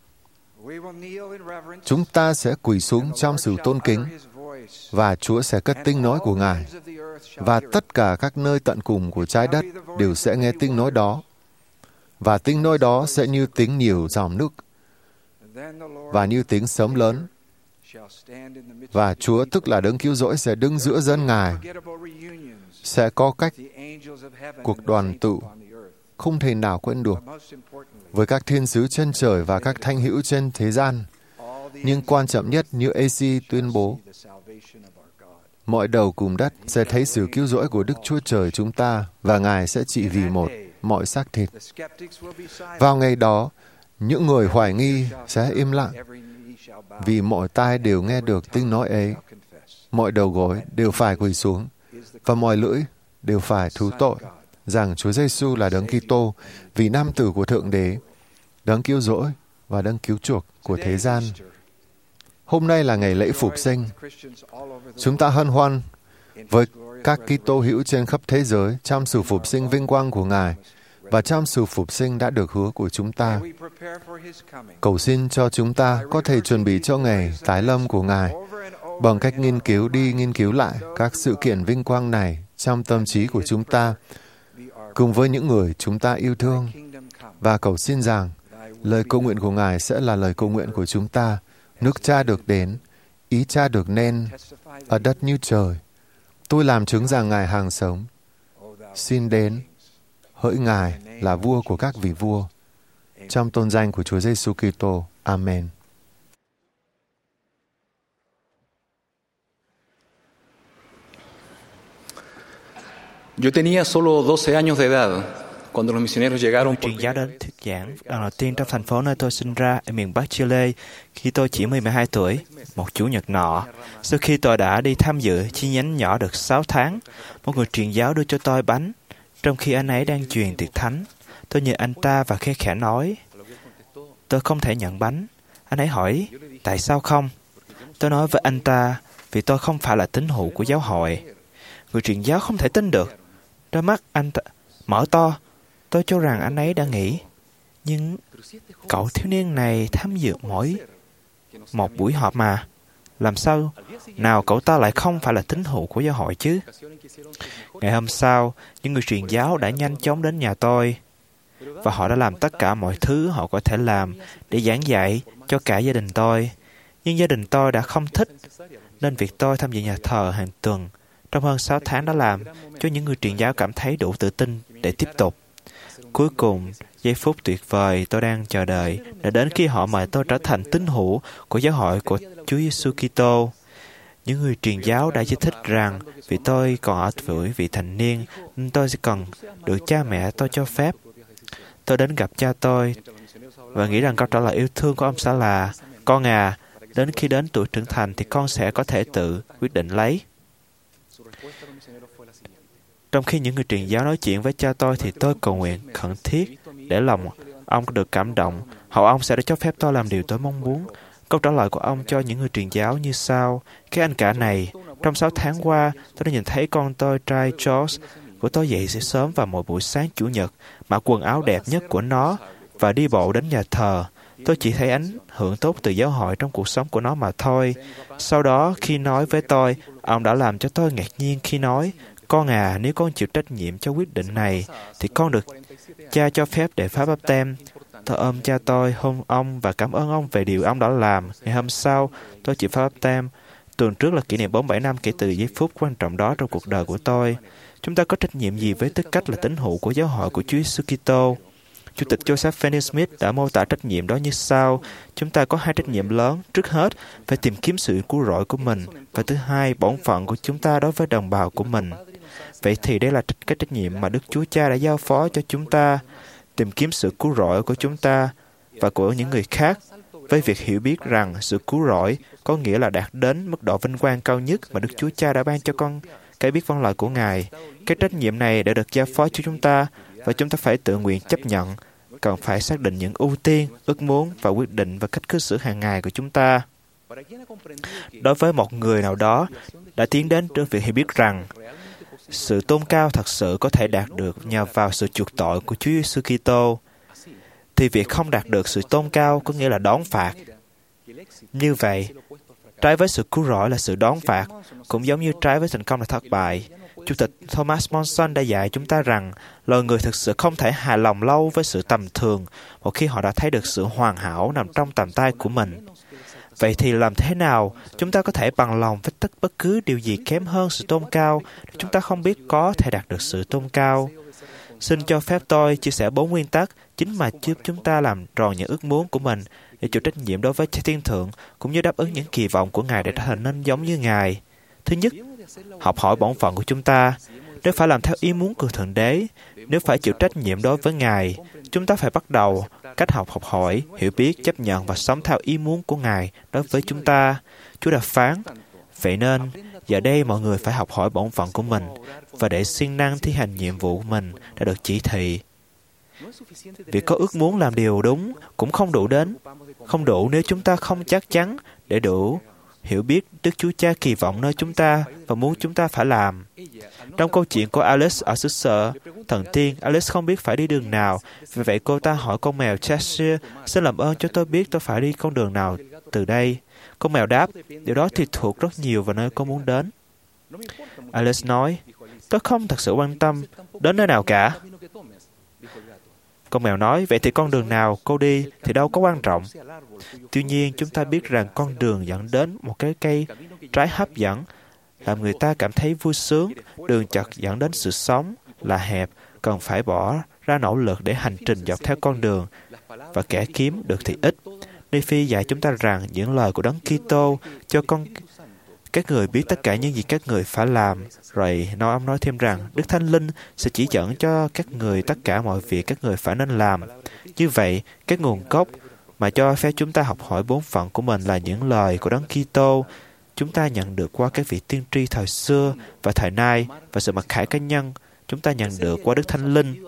Chúng ta sẽ quỳ xuống trong sự tôn kính, và Chúa sẽ cất tiếng nói của Ngài, và tất cả các nơi tận cùng của trái đất đều sẽ nghe tiếng nói đó. Và tiếng nói đó sẽ như tiếng nhiều dòng nước, và như tiếng sấm lớn. Và Chúa, tức là Đấng Cứu Rỗi, sẽ đứng giữa dân Ngài. Sẽ có cách cuộc đoàn tụ không thể nào quên được với các thiên sứ trên trời và các thánh hữu trên thế gian. Nhưng quan trọng nhất, như a xê tuyên bố, mọi đầu cùng đất sẽ thấy sự cứu rỗi của Đức Chúa Trời chúng ta, và Ngài sẽ trị vì một mọi xác thịt. Vào ngày đó, những người hoài nghi sẽ im lặng, vì mọi tai đều nghe được tiếng nói ấy. Mọi đầu gối đều phải quỳ xuống, và mọi lưỡi đều phải thú tội rằng Chúa Giêsu là Đấng Kitô, vì nam tử của Thượng Đế, Đấng cứu rỗi và Đấng cứu chuộc của thế gian. Hôm nay là ngày lễ phục sinh. Chúng ta hân hoan với các Kitô hữu trên khắp thế giới trong sự phục sinh vinh quang của Ngài và trong sự phục sinh đã được hứa của chúng ta. Cầu xin cho chúng ta có thể chuẩn bị cho ngày tái lâm của Ngài bằng cách nghiên cứu đi nghiên cứu lại các sự kiện vinh quang này trong tâm trí của chúng ta, cùng với những người chúng ta yêu thương, và cầu xin rằng lời cầu nguyện của Ngài sẽ là lời cầu nguyện của chúng ta. Nước Cha được đến, ý Cha được nên, ở đất như trời. Tôi làm chứng rằng Ngài hàng sống. Xin đến, hỡi Ngài là vua của các vị vua. Trong tôn danh của Chúa Giêsu Kitô. Amen. Yo tenía solo doce años de edad cuando los misioneros llegaron por Truyền giáo đến thuyết giảng lần đầu tiên trong thành phố nơi tôi sinh ra ở miền Bắc Chile khi tôi chỉ mười hai tuổi. Một chủ nhật nọ, sau khi tôi đã đi tham dự chi nhánh nhỏ được sáu tháng, một người truyền giáo đưa cho tôi bánh. Trong khi anh ấy đang truyền tiệc thánh, tôi nhìn anh ta và khe khẽ nói, tôi không thể nhận bánh. Anh ấy hỏi, tại sao không? Tôi nói với anh ta, vì tôi không phải là tín hữu của giáo hội. Người truyền giáo không thể tin được. Đôi mắt anh ta mở to. Tôi cho rằng anh ấy đã nghĩ, nhưng cậu thiếu niên này tham dự mỗi một buổi họp mà. Làm sao nào cậu ta lại không phải là tín hữu của giáo hội chứ? Ngày hôm sau, những người truyền giáo đã nhanh chóng đến nhà tôi, và họ đã làm tất cả mọi thứ họ có thể làm để giảng dạy cho cả gia đình tôi. Nhưng gia đình tôi đã không thích, nên việc tôi tham dự nhà thờ hàng tuần trong hơn sáu tháng đã làm cho những người truyền giáo cảm thấy đủ tự tin để tiếp tục. Cuối cùng, giây phút tuyệt vời tôi đang chờ đợi đã đến khi họ mời tôi trở thành tín hữu của giáo hội của Chúa Giêsu Kitô. Những người truyền giáo đã giải thích rằng vì tôi còn ở tuổi vị thành niên nên tôi sẽ cần được cha mẹ tôi cho phép. Tôi đến gặp cha tôi và nghĩ rằng câu trả lời yêu thương của ông sẽ là, con à, đến khi đến tuổi trưởng thành thì con sẽ có thể tự quyết định lấy. Trong khi những người truyền giáo nói chuyện với cha tôi thì tôi cầu nguyện khẩn thiết để lòng ông được cảm động, hầu ông sẽ cho phép tôi làm điều tôi mong muốn. Câu trả lời của ông cho những người truyền giáo như sau: các anh cả này, trong sáu tháng qua, tôi đã nhìn thấy con tôi trai George của tôi dậy sẽ sớm vào mỗi buổi sáng Chủ nhật, mặc quần áo đẹp nhất của nó và đi bộ đến nhà thờ. Tôi chỉ thấy ánh hưởng tốt từ giáo hội trong cuộc sống của nó mà thôi. Sau đó, khi nói với tôi, ông đã làm cho tôi ngạc nhiên khi nói, con à, nếu con chịu trách nhiệm cho quyết định này, thì con được cha cho phép để phá báp têm. Tôi ôm cha tôi, hôn ông và cảm ơn ông về điều ông đã làm. Ngày hôm sau, tôi chịu phá báp têm. Tuần trước là kỷ niệm bốn mươi bảy năm kể từ giây phút quan trọng đó trong cuộc đời của tôi. Chúng ta có trách nhiệm gì với tư cách là tín hữu của giáo hội của Chúa Giêsu Kitô? Chủ tịch Joseph Finney Smith đã mô tả trách nhiệm đó như sau: chúng ta có hai trách nhiệm lớn. Trước hết, phải tìm kiếm sự cứu rỗi của mình, và thứ hai, bổn phận của chúng ta đối với đồng bào của mình. Vậy thì đây là cái trách nhiệm mà Đức Chúa Cha đã giao phó cho chúng ta, tìm kiếm sự cứu rỗi của chúng ta và của những người khác, với việc hiểu biết rằng sự cứu rỗi có nghĩa là đạt đến mức độ vinh quang cao nhất mà Đức Chúa Cha đã ban cho con cái biết vâng lời của Ngài. Cái trách nhiệm này đã được giao phó cho chúng ta, và chúng ta phải tự nguyện chấp nhận, cần phải xác định những ưu tiên, ước muốn và quyết định và cách cư xử hàng ngày của chúng ta. Đối với một người nào đó đã tiến đến trước việc hiểu biết rằng sự tôn cao thật sự có thể đạt được nhờ vào sự chuộc tội của Chúa Giêsu Kitô, thì việc không đạt được sự tôn cao có nghĩa là đón phạt. Như vậy, trái với sự cứu rỗi là sự đón phạt, cũng giống như trái với thành công là thất bại. Chủ tịch Thomas Monson đã dạy chúng ta rằng loài người thực sự không thể hài lòng lâu với sự tầm thường một khi họ đã thấy được sự hoàn hảo nằm trong tầm tay của mình. Vậy thì làm thế nào chúng ta có thể bằng lòng với tất bất cứ điều gì kém hơn sự tôn cao để chúng ta không biết có thể đạt được sự tôn cao? Xin cho phép tôi chia sẻ bốn nguyên tắc chính mà giúp chúng ta làm tròn những ước muốn của mình để chịu trách nhiệm đối với Cha Thiên Thượng, cũng như đáp ứng những kỳ vọng của Ngài để trở thành nên giống như Ngài. Thứ nhất, học hỏi bổn phận của chúng ta. Nếu phải làm theo ý muốn của Thượng Đế, nếu phải chịu trách nhiệm đối với Ngài, chúng ta phải bắt đầu cách học học hỏi, hiểu biết, chấp nhận và sống theo ý muốn của Ngài đối với chúng ta. Chúa đã phán, vậy nên, giờ đây mọi người phải học hỏi bổn phận của mình và để siêng năng thi hành nhiệm vụ của mình đã được chỉ thị. Việc có ước muốn làm điều đúng cũng không đủ đến, không đủ nếu chúng ta không chắc chắn để đủ hiểu biết Đức Chúa Cha kỳ vọng nơi chúng ta và muốn chúng ta phải làm. Trong câu chuyện của Alice ở xứ sở thần tiên, Alice không biết phải đi đường nào, vì vậy cô ta hỏi con mèo Cheshire, xin làm ơn cho tôi biết tôi phải đi con đường nào từ đây. Con mèo đáp, điều đó tùy thuộc rất nhiều vào nơi con muốn đến. Alice nói, tôi không thật sự quan tâm đến nơi nào cả. Con mèo nói, vậy thì con đường nào cô đi thì đâu có quan trọng. Tuy nhiên, chúng ta biết rằng con đường dẫn đến một cái cây trái hấp dẫn, làm người ta cảm thấy vui sướng. Đường chật dẫn đến sự sống là hẹp, cần phải bỏ ra nỗ lực để hành trình dọc theo con đường, và kẻ kiếm được thì ít. Nephi dạy chúng ta rằng những lời của Đấng Kitô cho con các người biết tất cả những gì các người phải làm. Rồi nói ông nói thêm rằng Đức Thánh Linh sẽ chỉ dẫn cho các người tất cả mọi việc các người phải nên làm. Như vậy, cái nguồn gốc mà cho phép chúng ta học hỏi bổn phận của mình là những lời của Đấng Kitô chúng ta nhận được qua các vị tiên tri thời xưa và thời nay, và sự mặc khải cá nhân chúng ta nhận được qua Đức Thánh Linh.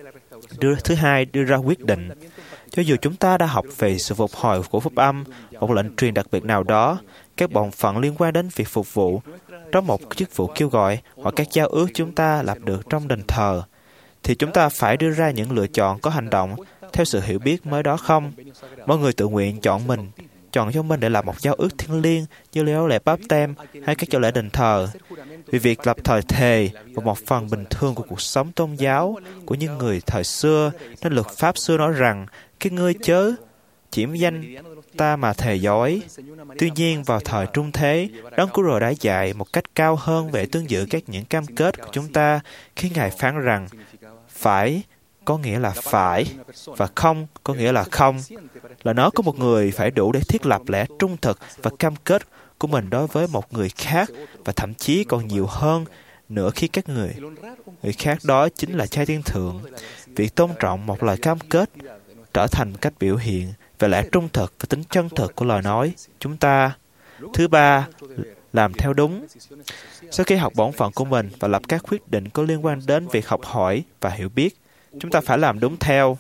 Đưa, thứ hai, đưa ra quyết định. Cho dù chúng ta đã học về sự phục hồi của phúc âm, một lệnh truyền đặc biệt nào đó, các bổn phận liên quan đến việc phục vụ trong một chức vụ kêu gọi hoặc các giao ước chúng ta lập được trong đền thờ, thì chúng ta phải đưa ra những lựa chọn có hành động theo sự hiểu biết mới đó không? Mọi người tự nguyện chọn mình, chọn cho mình để làm một giao ước thiêng liêng như lễ lễ báp têm hay các chỗ lễ đền thờ. Vì việc lập thời thề và một phần bình thường của cuộc sống tôn giáo của những người thời xưa, nên luật pháp xưa nói rằng cái ngươi chớ chỉ danh ta mà thề dối. Tuy nhiên, vào thời trung thế, Đấng Cứu Rỗi đã dạy một cách cao hơn về tương giữ các những cam kết của chúng ta khi Ngài phán rằng phải có nghĩa là phải và không có nghĩa là không. Là nó có một người phải đủ để thiết lập lẽ trung thực và cam kết của mình đối với một người khác, và thậm chí còn nhiều hơn nữa khi các người người khác đó chính là Cha Thiên Thượng. Việc tôn trọng một lời cam kết trở thành cách biểu hiện về lẽ trung thực và tính chân thực của lời nói chúng ta. Thứ ba, làm theo đúng. Sau khi học bổn phận của mình và lập các quyết định có liên quan đến việc học hỏi và hiểu biết, chúng ta phải làm đúng theo.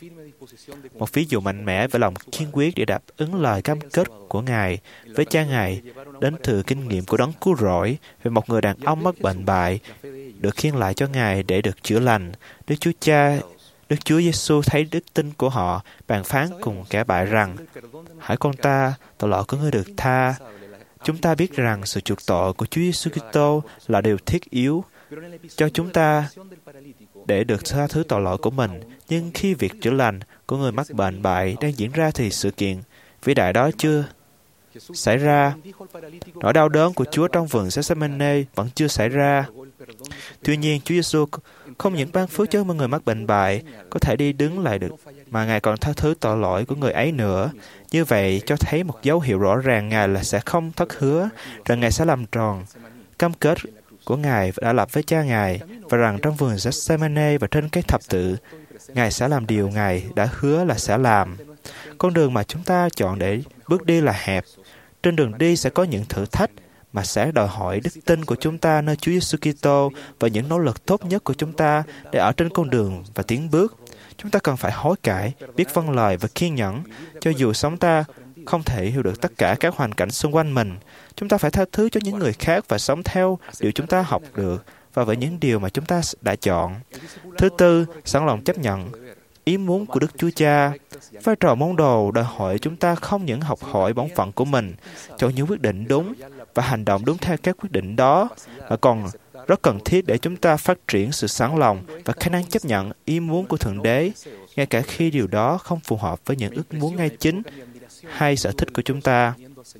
Một ví dụ mạnh mẽ về lòng kiên quyết để đáp ứng lời cam kết của Ngài với Cha Ngài đến từ kinh nghiệm của Đấng Cứu Rỗi về một người đàn ông mắc bệnh bại được khiêng lại cho Ngài để được chữa lành. Đức Chúa Cha Đức Chúa Giêsu thấy đức tin của họ, bàn phán cùng kẻ bại rằng, hỡi con ta, tội lỗi của ngươi được tha. Chúng ta biết rằng sự chuộc tội của Chúa Giêsu Kitô là điều thiết yếu cho chúng ta để được tha thứ tội lỗi của mình. Nhưng khi việc chữa lành của người mắc bệnh bại đang diễn ra thì sự kiện vĩ đại đó chưa xảy ra. Nỗi đau đớn của Chúa trong vườn Gethsemane vẫn chưa xảy ra. Tuy nhiên, Chúa Giêsu không những ban phước cho người mắc bệnh bại có thể đi đứng lại được, mà Ngài còn tha thứ tội lỗi của người ấy nữa. Như vậy cho thấy một dấu hiệu rõ ràng Ngài là sẽ không thất hứa, rằng Ngài sẽ làm tròn cam kết của Ngài đã lập với Cha Ngài, và rằng trong vườn Gethsemane và trên cái thập tự, Ngài sẽ làm điều Ngài đã hứa là sẽ làm. Con đường mà chúng ta chọn để bước đi là hẹp. Trên đường đi sẽ có những thử thách mà sẽ đòi hỏi đức tin của chúng ta nơi Chúa Giêsu Kitô và những nỗ lực tốt nhất của chúng ta để ở trên con đường và tiến bước. Chúng ta cần phải hối cải, biết vâng lời và kiên nhẫn, cho dù sống ta không thể hiểu được tất cả các hoàn cảnh xung quanh mình. Chúng ta phải tha thứ cho những người khác và sống theo điều chúng ta học được và với những điều mà chúng ta đã chọn. Thứ tư, sẵn lòng chấp nhận ý muốn của Đức Chúa Cha. Vai trò môn đồ đòi hỏi chúng ta không những học hỏi bổn phận của mình, chọn những quyết định đúng và hành động đúng theo các quyết định đó, mà còn rất cần thiết để chúng ta phát triển sự sẵn lòng và khả năng chấp nhận ý muốn của Thượng Đế, ngay cả khi điều đó không phù hợp với những ước muốn ngay chính hay sở thích của chúng ta.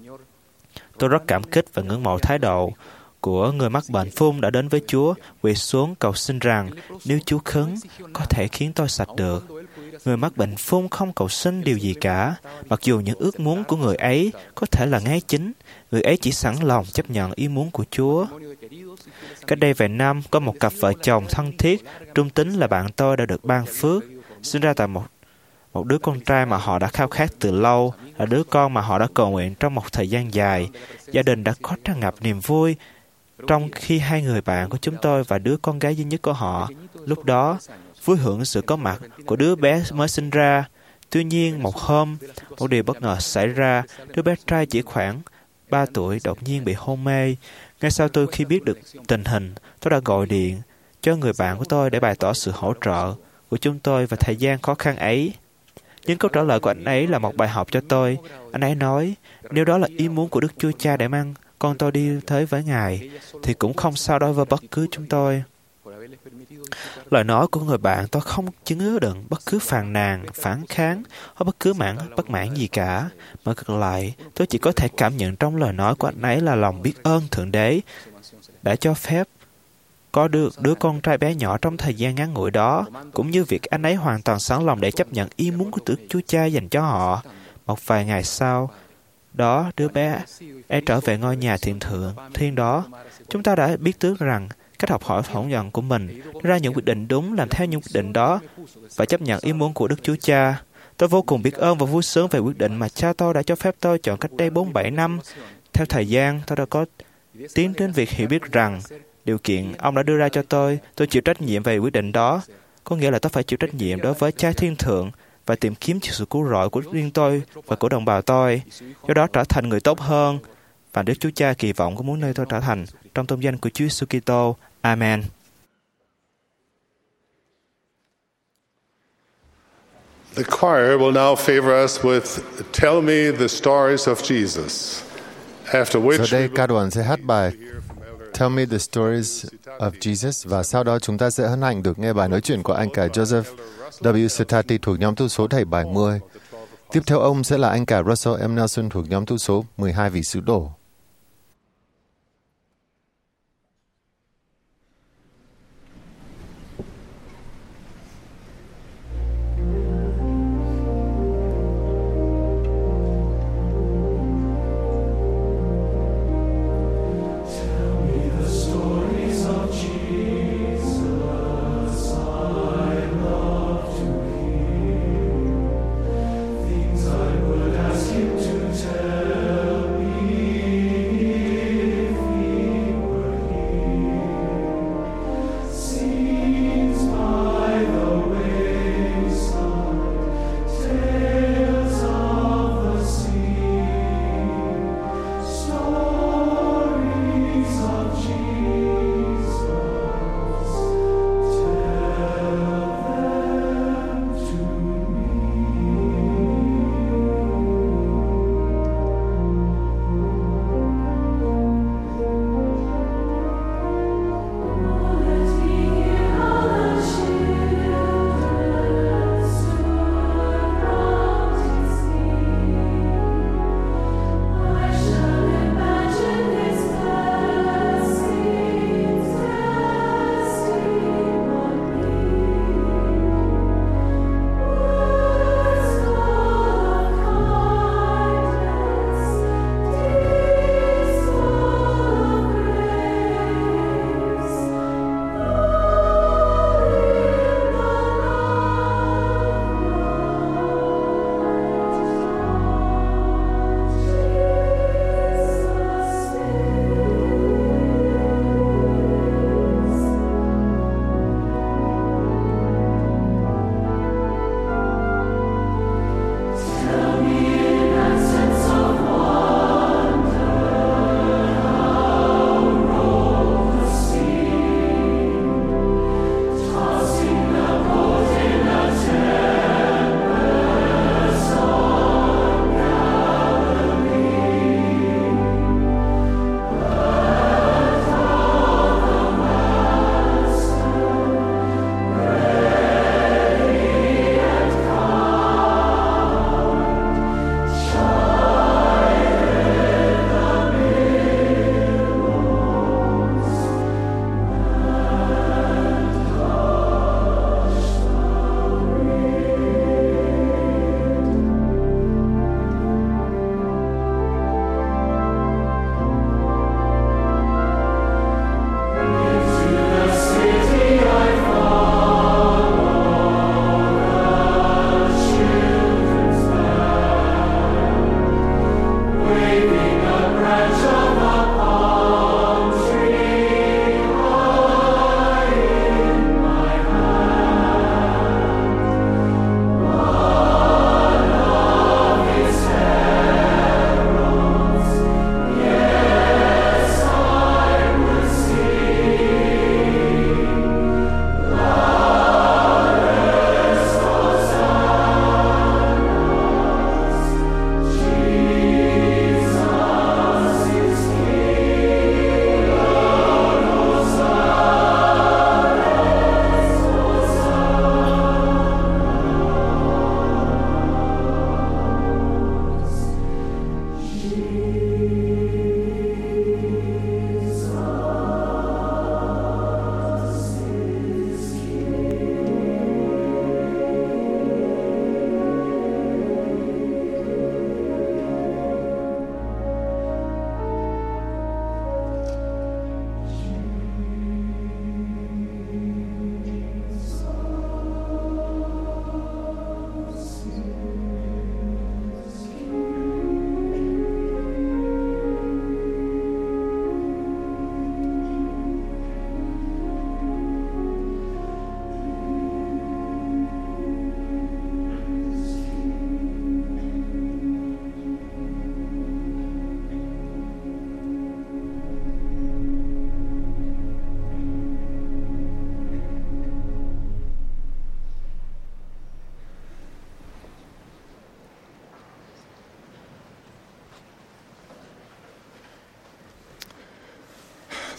Tôi rất cảm kích và ngưỡng mộ thái độ của người mắc bệnh phun đã đến với Chúa, quỳ xuống cầu xin rằng, nếu Chúa khấn, có thể khiến tôi sạch được. Người mắc bệnh phun không cầu xin điều gì cả, mặc dù những ước muốn của người ấy có thể là ngay chính, người ấy chỉ sẵn lòng chấp nhận ý muốn của Chúa. Cách đây vài năm, có một cặp vợ chồng thân thiết, trung tín là bạn tôi đã được ban phước, sinh ra tại một một đứa con trai mà họ đã khao khát từ lâu, là đứa con mà họ đã cầu nguyện trong một thời gian dài. Gia đình đã có tràn ngập niềm vui, trong khi hai người bạn của chúng tôi và đứa con gái duy nhất của họ, lúc đó, vui hưởng sự có mặt của đứa bé mới sinh ra. Tuy nhiên, một hôm, một điều bất ngờ xảy ra, đứa bé trai chỉ khoảng ba tuổi đột nhiên bị hôn mê. Ngay sau tôi khi biết được tình hình, tôi đã gọi điện cho người bạn của tôi để bày tỏ sự hỗ trợ của chúng tôi vào thời gian khó khăn ấy. Nhưng câu trả lời của anh ấy là một bài học cho tôi. Anh ấy nói, nếu đó là ý muốn của Đức Chúa Cha để mang con tôi đi tới với Ngài, thì cũng không sao đối với bất cứ chúng tôi. Lời nói của người bạn tôi không chứa đựng bất cứ phàn nàn, phản kháng hoặc bất cứ mãn bất mãn gì cả. Mà ngược lại, tôi chỉ có thể cảm nhận trong lời nói của anh ấy là lòng biết ơn Thượng Đế đã cho phép có được đứa con trai bé nhỏ trong thời gian ngắn ngủi đó, cũng như việc anh ấy hoàn toàn sẵn lòng để chấp nhận ý muốn của Đức Chúa Cha dành cho họ. Một vài ngày sau đó, đứa bé ấy trở về ngôi nhà thiện thượng thiên đó. Chúng ta đã biết trước rằng cách học hỏi thổn nhận của mình, đưa ra những quyết định đúng, làm theo những quyết định đó và chấp nhận ý muốn của Đức Chúa Cha. Tôi vô cùng biết ơn và vui sướng về quyết định mà cha tôi đã cho phép tôi chọn cách đây bốn bảy năm. Theo thời gian, tôi đã có tiến đến việc hiểu biết rằng điều kiện ông đã đưa ra cho tôi, tôi chịu trách nhiệm về quyết định đó. Có nghĩa là tôi phải chịu trách nhiệm đối với Cha Thiên Thượng và tìm kiếm sự cứu rỗi của riêng tôi và của đồng bào tôi. Do đó trở thành người tốt hơn và Đức Chúa Cha kỳ vọng có muốn nơi tôi trở thành trong tôn danh của Chúa Giêsu Kitô. Amen. The choir will now favor us with Tell Me the Stories of Jesus. After which Giờ đây ca đoàn sẽ hát bài Tell Me the Stories of Jesus và sau đó chúng ta sẽ hân hạnh được nghe bài nói chuyện của anh cả Joseph W. Sitati thuộc nhóm tu số thầy bảy mươi. Tiếp theo ông sẽ là anh cả Russell M. Nelson thuộc nhóm tu số mười hai vị sứ đồ. Things I would ask you to tell me.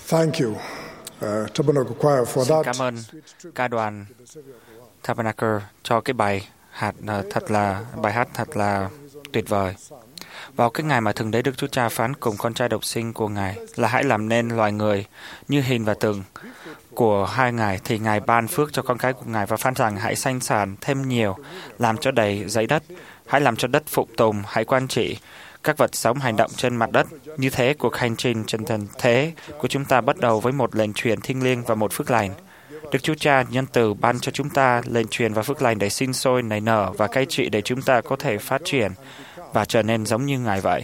Thank you, uh, Tabernacle Choir, for Xin that. cảm ơn ca đoàn Tabernacle cho cái bài hát thật là bài hát thật là tuyệt vời. Vào cái ngày mà Thượng Đế Đức Chúa Cha phán cùng con trai độc sinh của Ngài là hãy làm nên loài người như hình và tượng của hai Ngài, thì Ngài ban phước cho con cái của Ngài và phán rằng hãy sanh sản thêm nhiều, làm cho đầy dãy đất, hãy làm cho đất phụng tùng, hãy quan trị các vật sống hành động trên mặt đất. Như thế, cuộc hành trình trần thần thế của chúng ta bắt đầu với một lệnh truyền thiêng liêng và một phước lành. Đức Chúa Cha nhân từ ban cho chúng ta lệnh truyền và phước lành để sinh sôi nảy nở và cai trị để chúng ta có thể phát triển và trở nên giống như Ngài vậy.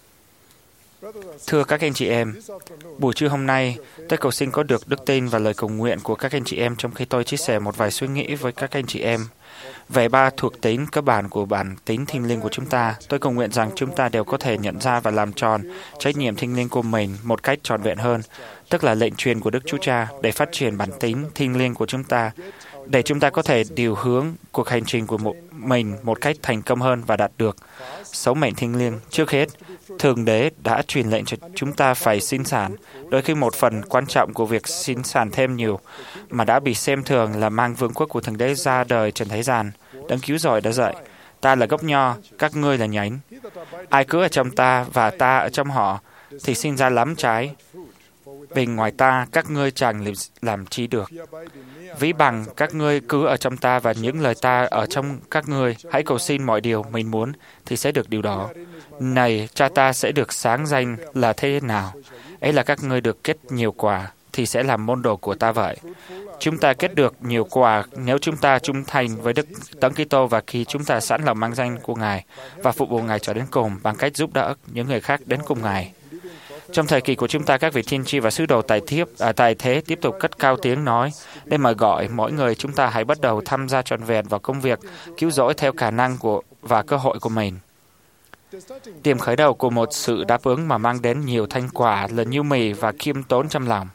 Thưa các anh chị em, buổi trưa hôm nay, tôi cầu xin có được đức tin và lời cầu nguyện của các anh chị em trong khi tôi chia sẻ một vài suy nghĩ với các anh chị em về ba thuộc tính cơ bản của bản tính thiêng liêng của chúng ta. Tôi cầu nguyện rằng chúng ta đều có thể nhận ra và làm tròn trách nhiệm thiêng liêng của mình một cách trọn vẹn hơn, tức là lệnh truyền của Đức Chúa Cha để phát triển bản tính thiêng liêng của chúng ta, để chúng ta có thể điều hướng cuộc hành trình của một mình một cách thành công hơn và đạt được số mệnh thiêng liêng. Trước hết, Thượng Đế đã truyền lệnh cho chúng ta phải sinh sản, đôi khi một phần quan trọng của việc sinh sản thêm nhiều mà đã bị xem thường là mang vương quốc của Thượng Đế ra đời trên thế gian. Đấng cứu rỗi đã dạy, ta là gốc nho, các ngươi là nhánh. Ai cứ ở trong ta và ta ở trong họ thì sinh ra lắm trái. Vì ngoài ta, các ngươi chẳng làm chi được. Ví bằng các ngươi cứ ở trong ta và những lời ta ở trong các ngươi, hãy cầu xin mọi điều mình muốn thì sẽ được điều đó. Này, cha ta sẽ được sáng danh là thế nào? Ấy là các ngươi được kết nhiều quả thì sẽ làm môn đồ của ta vậy. Chúng ta kết được nhiều quả nếu chúng ta trung thành với Đức Đấng Kitô và khi chúng ta sẵn lòng mang danh của Ngài và phục vụ Ngài cho đến cùng bằng cách giúp đỡ những người khác đến cùng Ngài. Trong thời kỳ của chúng ta, các vị tiên tri và sứ đồ tài thiếp à, tài thế tiếp tục cất cao tiếng nói để mời gọi mỗi người chúng ta hãy bắt đầu tham gia trọn vẹn vào công việc cứu rỗi theo khả năng của và cơ hội của mình. Điểm khởi đầu của một sự đáp ứng mà mang đến nhiều thành quả là nhu mì và khiêm tốn trong lòng.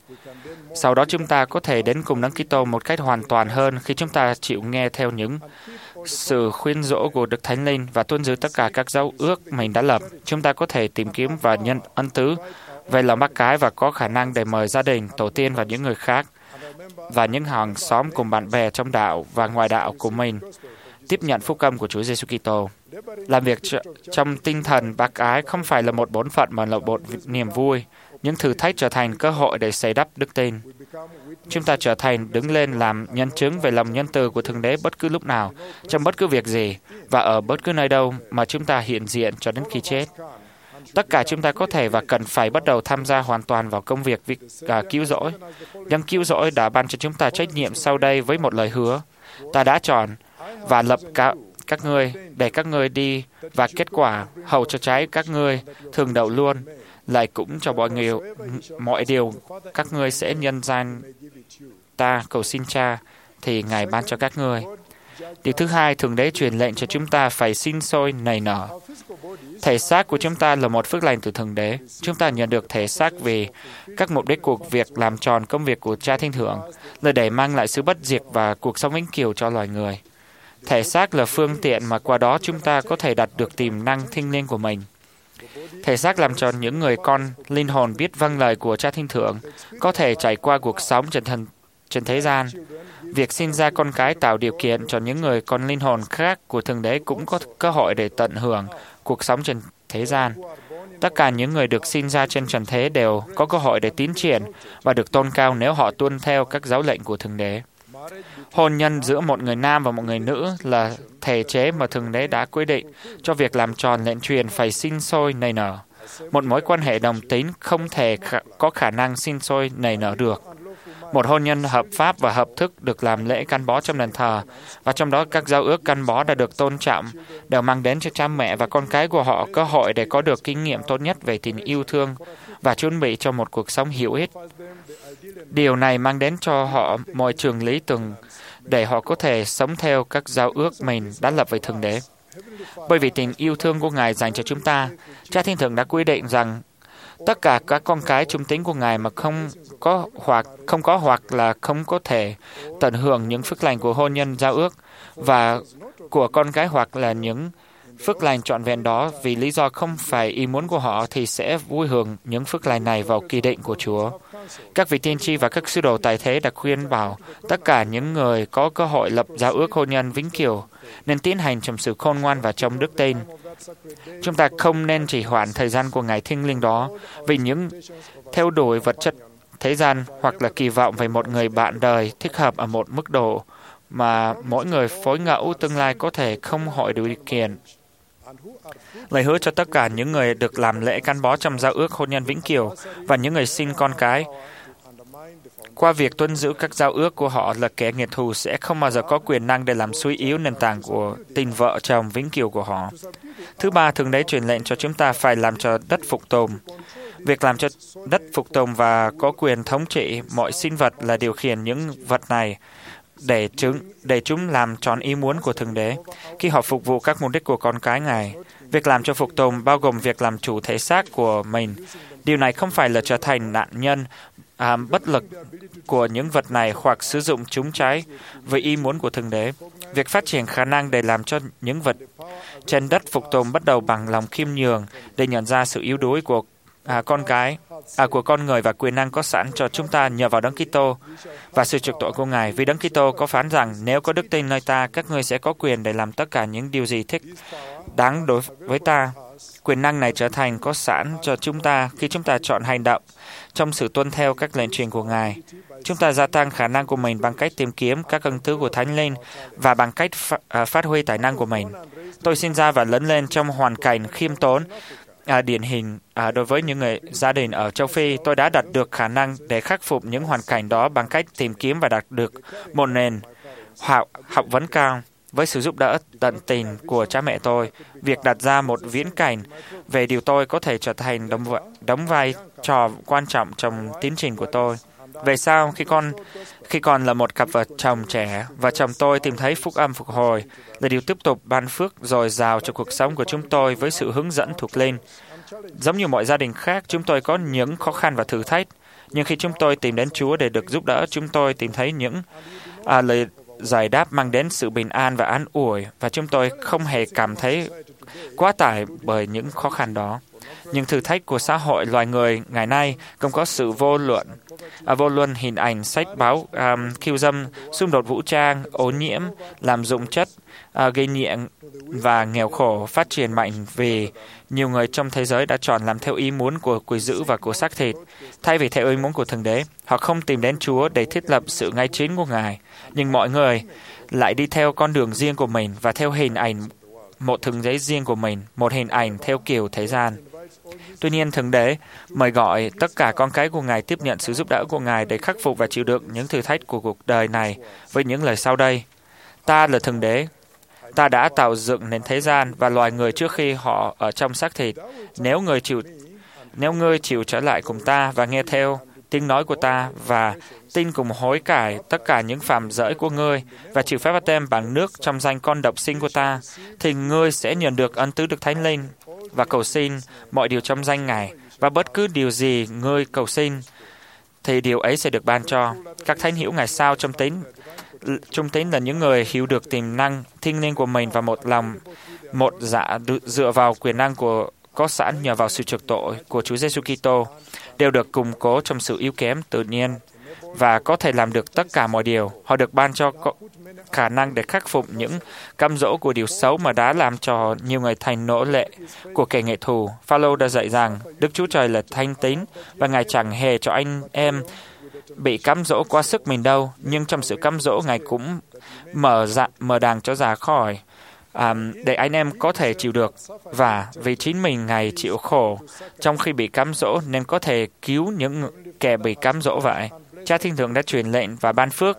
Sau đó chúng ta có thể đến cùng Đấng Kitô một cách hoàn toàn hơn khi chúng ta chịu nghe theo những sự khuyên dỗ của Đức Thánh Linh và tuân giữ tất cả các dấu ước mình đã lập. Chúng ta có thể tìm kiếm và nhân ân tứ về lòng bác cái và có khả năng để mời gia đình, tổ tiên và những người khác và những hàng xóm cùng bạn bè trong đạo và ngoài đạo của mình tiếp nhận phúc âm của Chúa Giêsu Kitô. Làm việc trong tinh thần bác ái không phải là một bổn phận mà là một niềm vui. Những thử thách trở thành cơ hội để xây đắp đức tin. Chúng ta trở thành đứng lên làm nhân chứng về lòng nhân từ của Thượng Đế bất cứ lúc nào, trong bất cứ việc gì, và ở bất cứ nơi đâu mà chúng ta hiện diện cho đến khi chết. Tất cả chúng ta có thể và cần phải bắt đầu tham gia hoàn toàn vào công việc việc à, cứu rỗi. Đấng cứu rỗi đã ban cho chúng ta trách nhiệm sau đây với một lời hứa. Ta đã chọn và lập cả các ngươi để các ngươi đi và kết quả hầu cho trái các ngươi thường đậu luôn, lại cũng cho mọi người mọi điều các ngươi sẽ nhân danh ta cầu xin Cha thì Ngài ban cho các ngươi. Điều thứ hai, Thượng Đế truyền lệnh cho chúng ta phải sinh sôi nảy nở. Thể xác của chúng ta là một phước lành từ Thượng Đế. Chúng ta nhận được thể xác vì các mục đích của việc làm tròn công việc của Cha Thiên Thượng là để mang lại sự bất diệt và cuộc sống vĩnh cửu cho loài người. Thể xác là phương tiện mà qua đó chúng ta có thể đạt được tiềm năng thiêng liêng của mình. Thể xác làm cho những người con linh hồn biết vâng lời của Cha Thiên Thượng có thể trải qua cuộc sống trên, thần, trên thế gian. Việc sinh ra con cái tạo điều kiện cho những người con linh hồn khác của Thượng Đế cũng có cơ hội để tận hưởng cuộc sống trên thế gian. Tất cả những người được sinh ra trên trần thế đều có cơ hội để tiến triển và được tôn cao nếu họ tuân theo các giáo lệnh của Thượng Đế. Hôn nhân giữa một người nam và một người nữ là thể chế mà Thượng Đế đã quy định cho việc làm tròn lệnh truyền phải sinh sôi nảy nở. Một mối quan hệ đồng tính không thể khả, có khả năng sinh sôi nảy nở được. Một hôn nhân hợp pháp và hợp thức được làm lễ căn bó trong đền thờ, và trong đó các giao ước căn bó đã được tôn trọng, đều mang đến cho cha mẹ và con cái của họ cơ hội để có được kinh nghiệm tốt nhất về tình yêu thương và chuẩn bị cho một cuộc sống hữu ích. Điều này mang đến cho họ mọi trường lý tưởng để họ có thể sống theo các giao ước mình đã lập với Thượng Đế. Bởi vì tình yêu thương của Ngài dành cho chúng ta, Cha Thiên Thượng đã quy định rằng tất cả các con cái trung tín của Ngài mà không có hoặc không có hoặc là không có thể tận hưởng những phước lành của hôn nhân giao ước và của con cái hoặc là những phước lành trọn vẹn đó vì lý do không phải ý muốn của họ thì sẽ vui hưởng những phước lành này vào kỳ định của Chúa. Các vị tiên tri và các sứ đồ tại thế đã khuyên bảo tất cả những người có cơ hội lập giao ước hôn nhân vĩnh cửu nên tiến hành trong sự khôn ngoan và trong đức tin. Chúng ta không nên trì hoãn thời gian của ngày thiêng liêng đó vì những theo đuổi vật chất thế gian hoặc là kỳ vọng về một người bạn đời thích hợp ở một mức độ mà mỗi người phối ngẫu tương lai có thể không hội đủ điều kiện. Lời hứa cho tất cả những người được làm lễ gắn bó trong giao ước hôn nhân vĩnh cửu và những người sinh con cái qua việc tuân giữ các giao ước của họ là kẻ nghịch thù sẽ không bao giờ có quyền năng để làm suy yếu nền tảng của tình vợ chồng vĩnh cửu của họ. Thứ ba, Thượng Đế truyền lệnh cho chúng ta phải làm cho đất phục tùng. Việc làm cho đất phục tùng và có quyền thống trị mọi sinh vật là điều khiển những vật này để chúng, để chúng làm tròn ý muốn của Thượng Đế khi họ phục vụ các mục đích của con cái Ngài. Việc làm cho phục tùng bao gồm việc làm chủ thể xác của mình. Điều này không phải là trở thành nạn nhân à, bất lực của những vật này hoặc sử dụng chúng trái với ý muốn của Thượng Đế. Việc phát triển khả năng để làm cho những vật trên đất phục tùng bắt đầu bằng lòng khiêm nhường để nhận ra sự yếu đuối của à, con cái, à, của con người và quyền năng có sẵn cho chúng ta nhờ vào Đấng Kitô và sự chuộc tội của Ngài. Vì Đấng Kitô có phán rằng nếu có đức tin nơi ta, các ngươi sẽ có quyền để làm tất cả những điều gì thích đáng đối với ta. Quyền năng này trở thành có sẵn cho chúng ta khi chúng ta chọn hành động trong sự tuân theo các lệnh truyền của Ngài. Chúng ta gia tăng khả năng của mình bằng cách tìm kiếm các ân tứ của Thánh Linh và bằng cách phát, à, phát huy tài năng của mình. Tôi sinh ra và lớn lên trong hoàn cảnh khiêm tốn, à, điển hình à, đối với những người gia đình ở châu Phi. Tôi đã đạt được khả năng để khắc phục những hoàn cảnh đó bằng cách tìm kiếm và đạt được một nền học, học vấn cao. Với sự giúp đỡ tận tình của cha mẹ tôi, việc đặt ra một viễn cảnh về điều tôi có thể trở thành đóng, đóng vai trò quan trọng trong tiến trình của tôi. Về sau, khi con khi còn là một cặp vợ chồng trẻ, và chồng tôi tìm thấy phúc âm phục hồi là điều tiếp tục ban phước dồi dào cho cuộc sống của chúng tôi với sự hướng dẫn thuộc linh. Giống như mọi gia đình khác, chúng tôi có những khó khăn và thử thách, nhưng khi chúng tôi tìm đến Chúa để được giúp đỡ, chúng tôi tìm thấy những à, lời giải đáp mang đến sự bình an và an ủi, và chúng tôi không hề cảm thấy quá tải bởi những khó khăn đó. Nhưng thử thách của xã hội loài người ngày nay không có sự vô luận, à, vô luân hình ảnh, sách báo, um, khiêu dâm, xung đột vũ trang, ô nhiễm, làm dụng chất, à, gây nghiện và nghèo khổ phát triển mạnh vì nhiều người trong thế giới đã chọn làm theo ý muốn của quỷ dữ và của xác thịt, thay vì theo ý muốn của Thượng Đế. Họ không tìm đến Chúa để thiết lập sự ngay chính của Ngài, nhưng mọi người lại đi theo con đường riêng của mình và theo hình ảnh một Thượng Đế riêng của mình, một hình ảnh theo kiểu thế gian. Tuy nhiên, Thượng Đế mời gọi tất cả con cái của Ngài tiếp nhận sự giúp đỡ của Ngài để khắc phục và chịu đựng những thử thách của cuộc đời này với những lời sau đây. Ta là Thượng Đế. Ta đã tạo dựng nên thế gian và loài người trước khi họ ở trong xác thịt. Nếu người chịu, nếu ngươi chịu trở lại cùng ta và nghe theo tiếng nói của ta và tin cùng hối cải tất cả những phạm dỡi của ngươi và chịu phép báp têm bằng nước trong danh con độc sinh của ta, thì ngươi sẽ nhận được ân tứ Đức Thánh Linh và cầu xin mọi điều trong danh Ngài, và bất cứ điều gì ngươi cầu xin thì điều ấy sẽ được ban cho. Các thánh hữu Ngài sao trong tín trung tín là những người hiểu được tiềm năng thiêng liêng của mình và một lòng một dạ dựa vào quyền năng của có sẵn nhờ vào sự chuộc tội của Chúa Giêsu Kitô đều được củng cố trong sự yếu kém tự nhiên và có thể làm được tất cả mọi điều. Họ được ban cho khả năng để khắc phục những cám dỗ của điều xấu mà đã làm cho nhiều người thành nô lệ của kẻ nghịch thù. Phao-lô đã dạy rằng Đức Chúa Trời là thanh tín và Ngài chẳng hề cho anh em bị cám dỗ quá sức mình đâu, nhưng trong sự cám dỗ Ngài cũng mở dạ, mở đàng cho ra khỏi à, để anh em có thể chịu được, và vì chính mình Ngài chịu khổ trong khi bị cám dỗ nên có thể cứu những kẻ bị cám dỗ vậy. Cha Thiên Thượng đã truyền lệnh và ban phước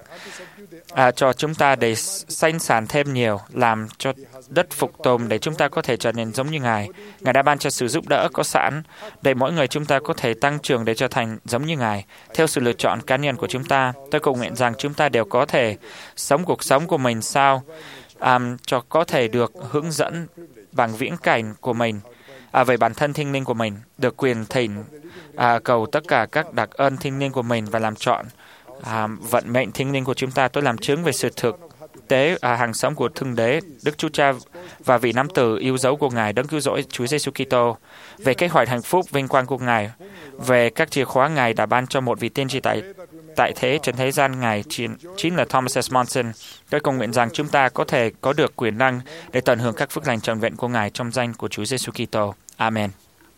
à, cho chúng ta để sanh sản thêm nhiều, làm cho đất phục tùng để chúng ta có thể trở nên giống như Ngài. Ngài đã ban cho sự giúp đỡ có sẵn để mỗi người chúng ta có thể tăng trưởng để trở thành giống như Ngài. Theo sự lựa chọn cá nhân của chúng ta, tôi cầu nguyện rằng chúng ta đều có thể sống cuộc sống của mình sao um, cho có thể được hướng dẫn bằng viễn cảnh của mình à, về bản thân thiêng liêng của mình, được quyền thỉnh à, cầu tất cả các đặc ân thiêng liêng của mình và làm chọn à, vận mệnh thiêng liêng của chúng ta. Tôi làm chứng về sự thực tế à, hàng sống của Thượng Đế, Đức Chúa Cha và vị nắm từ yêu dấu của Ngài đấng cứu rỗi Chúa Giêsu Kitô, về kế hoạch hạnh phúc vinh quang của Ngài, về các chìa khóa Ngài đã ban cho một vị tiên tri tại tại thế trên thế gian Ngài chính, chính là Thomas S. Monson. Tôi cầu nguyện rằng chúng ta có thể có được quyền năng để tận hưởng các phước lành trọn vẹn của Ngài trong danh của Chúa Giêsu Kitô. Amen.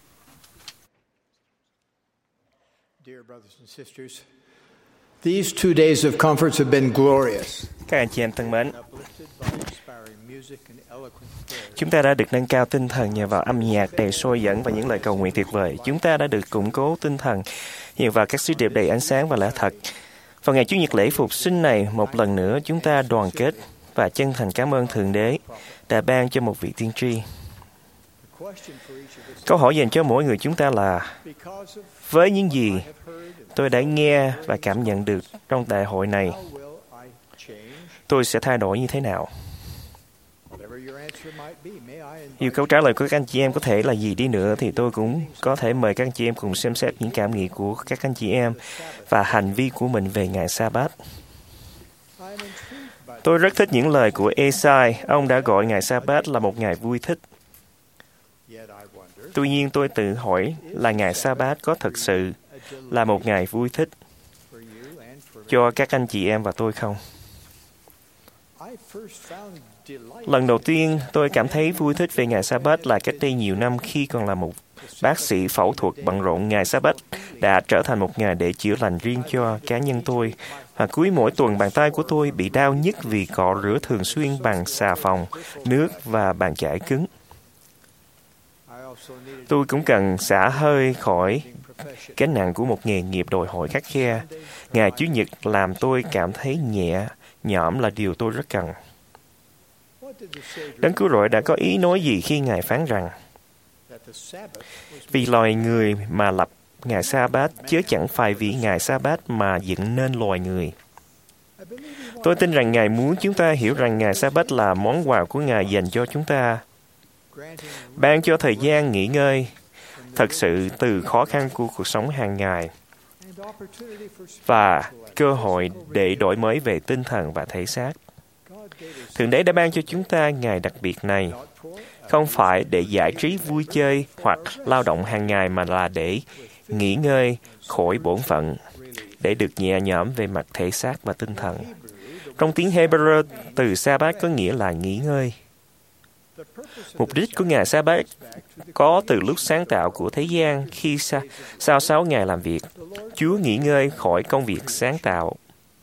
These two days of conference have been glorious. Các anh chị em thân mến, chúng ta đã được nâng cao tinh thần nhờ vào âm nhạc đầy sôi dẫn và những lời cầu nguyện tuyệt vời. Chúng ta đã được củng cố tinh thần nhờ vào các sứ điệp đầy ánh sáng và lẽ thật. Vào ngày Chủ nhật lễ Phục sinh này, một lần nữa chúng ta đoàn kết và chân thành cảm ơn Thượng Đế đã ban cho một vị tiên tri. Câu hỏi dành cho mỗi người chúng ta là: với những gì tôi đã nghe và cảm nhận được trong đại hội này, tôi sẽ thay đổi như thế nào? Dù câu trả lời của các anh chị em có thể là gì đi nữa, thì tôi cũng có thể mời các anh chị em cùng xem xét những cảm nghĩ của các anh chị em và hành vi của mình về ngày Sa-bát. Tôi rất thích những lời của Esai. Ông đã gọi ngày Sa-bát là một ngày vui thích. Tuy nhiên tôi tự hỏi là ngày Sa-bát có thực sự là một ngày vui thích cho các anh chị em và tôi không? Lần đầu tiên tôi cảm thấy vui thích về ngày Sa-bát là cách đây nhiều năm khi còn là một bác sĩ phẫu thuật bận rộn. Ngày Sa-bát đã trở thành một ngày để chữa lành riêng cho cá nhân tôi. Và cuối mỗi tuần bàn tay của tôi bị đau nhức vì cọ rửa thường xuyên bằng xà phòng, nước và bàn chải cứng. Tôi cũng cần xả hơi khỏi gánh nặng của một nghề nghiệp đòi hỏi khắt khe. Ngày Chủ nhật làm tôi cảm thấy nhẹ nhõm là điều tôi rất cần. Đấng Cứu Rỗi đã có ý nói gì khi Ngài phán rằng vì loài người mà lập ngày Sa-bát, chứ chẳng phải vì ngày Sa-bát mà dựng nên loài người. Tôi tin rằng Ngài muốn chúng ta hiểu rằng ngày Sa-bát là món quà của Ngài dành cho chúng ta, ban cho thời gian nghỉ ngơi thật sự từ khó khăn của cuộc sống hàng ngày và cơ hội để đổi mới về tinh thần và thể xác. Thượng Đế đã ban cho chúng ta ngày đặc biệt này, không phải để giải trí vui chơi hoặc lao động hàng ngày, mà là để nghỉ ngơi khỏi bổn phận, để được nhẹ nhõm về mặt thể xác và tinh thần. Trong tiếng Hebrew, từ Sa-bát có nghĩa là nghỉ ngơi. Mục đích của ngày Sa-bát có từ lúc sáng tạo của thế gian. Khi sa, sau sáu ngày làm việc, Chúa nghỉ ngơi khỏi công việc sáng tạo.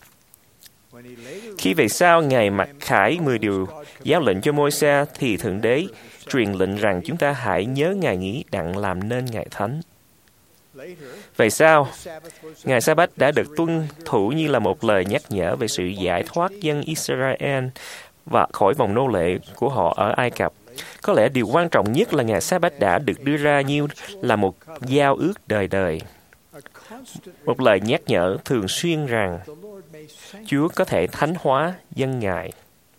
Khi về sau Ngài mặc khải mười điều giáo lệnh cho Môi-se, thì Thượng Đế truyền lệnh rằng chúng ta hãy nhớ ngày nghỉ đặng làm nên ngày thánh. Về sau, ngày Sa-bát đã được tuân thủ như là một lời nhắc nhở về sự giải thoát dân Israel và khỏi vòng nô lệ của họ ở Ai Cập. Có lẽ điều quan trọng nhất là ngày Sa-bát đã được đưa ra như là một giao ước đời đời. Một lời nhắc nhở thường xuyên rằng Chúa có thể thánh hóa dân Ngài.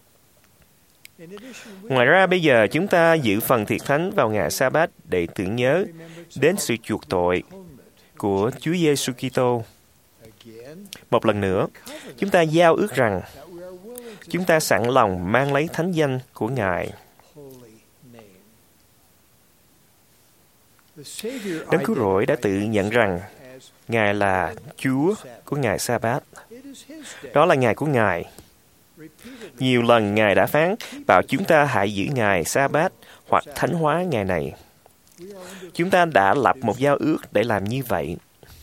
Ngoài ra, bây giờ chúng ta giữ phần thiệt thánh vào ngày Sa-bát để tưởng nhớ đến sự chuộc tội của Chúa Giêsu Kitô. Một lần nữa, chúng ta giao ước rằng chúng ta sẵn lòng mang lấy thánh danh của Ngài. Đấng Cứu Rỗi đã tự nhận rằng Ngài là Chúa của ngày Sa-bát. Đó là ngày của Ngài. Nhiều lần Ngài đã phán bảo chúng ta hãy giữ ngày Sa-bát hoặc thánh hóa ngày này. Chúng ta đã lập một giao ước để làm như vậy.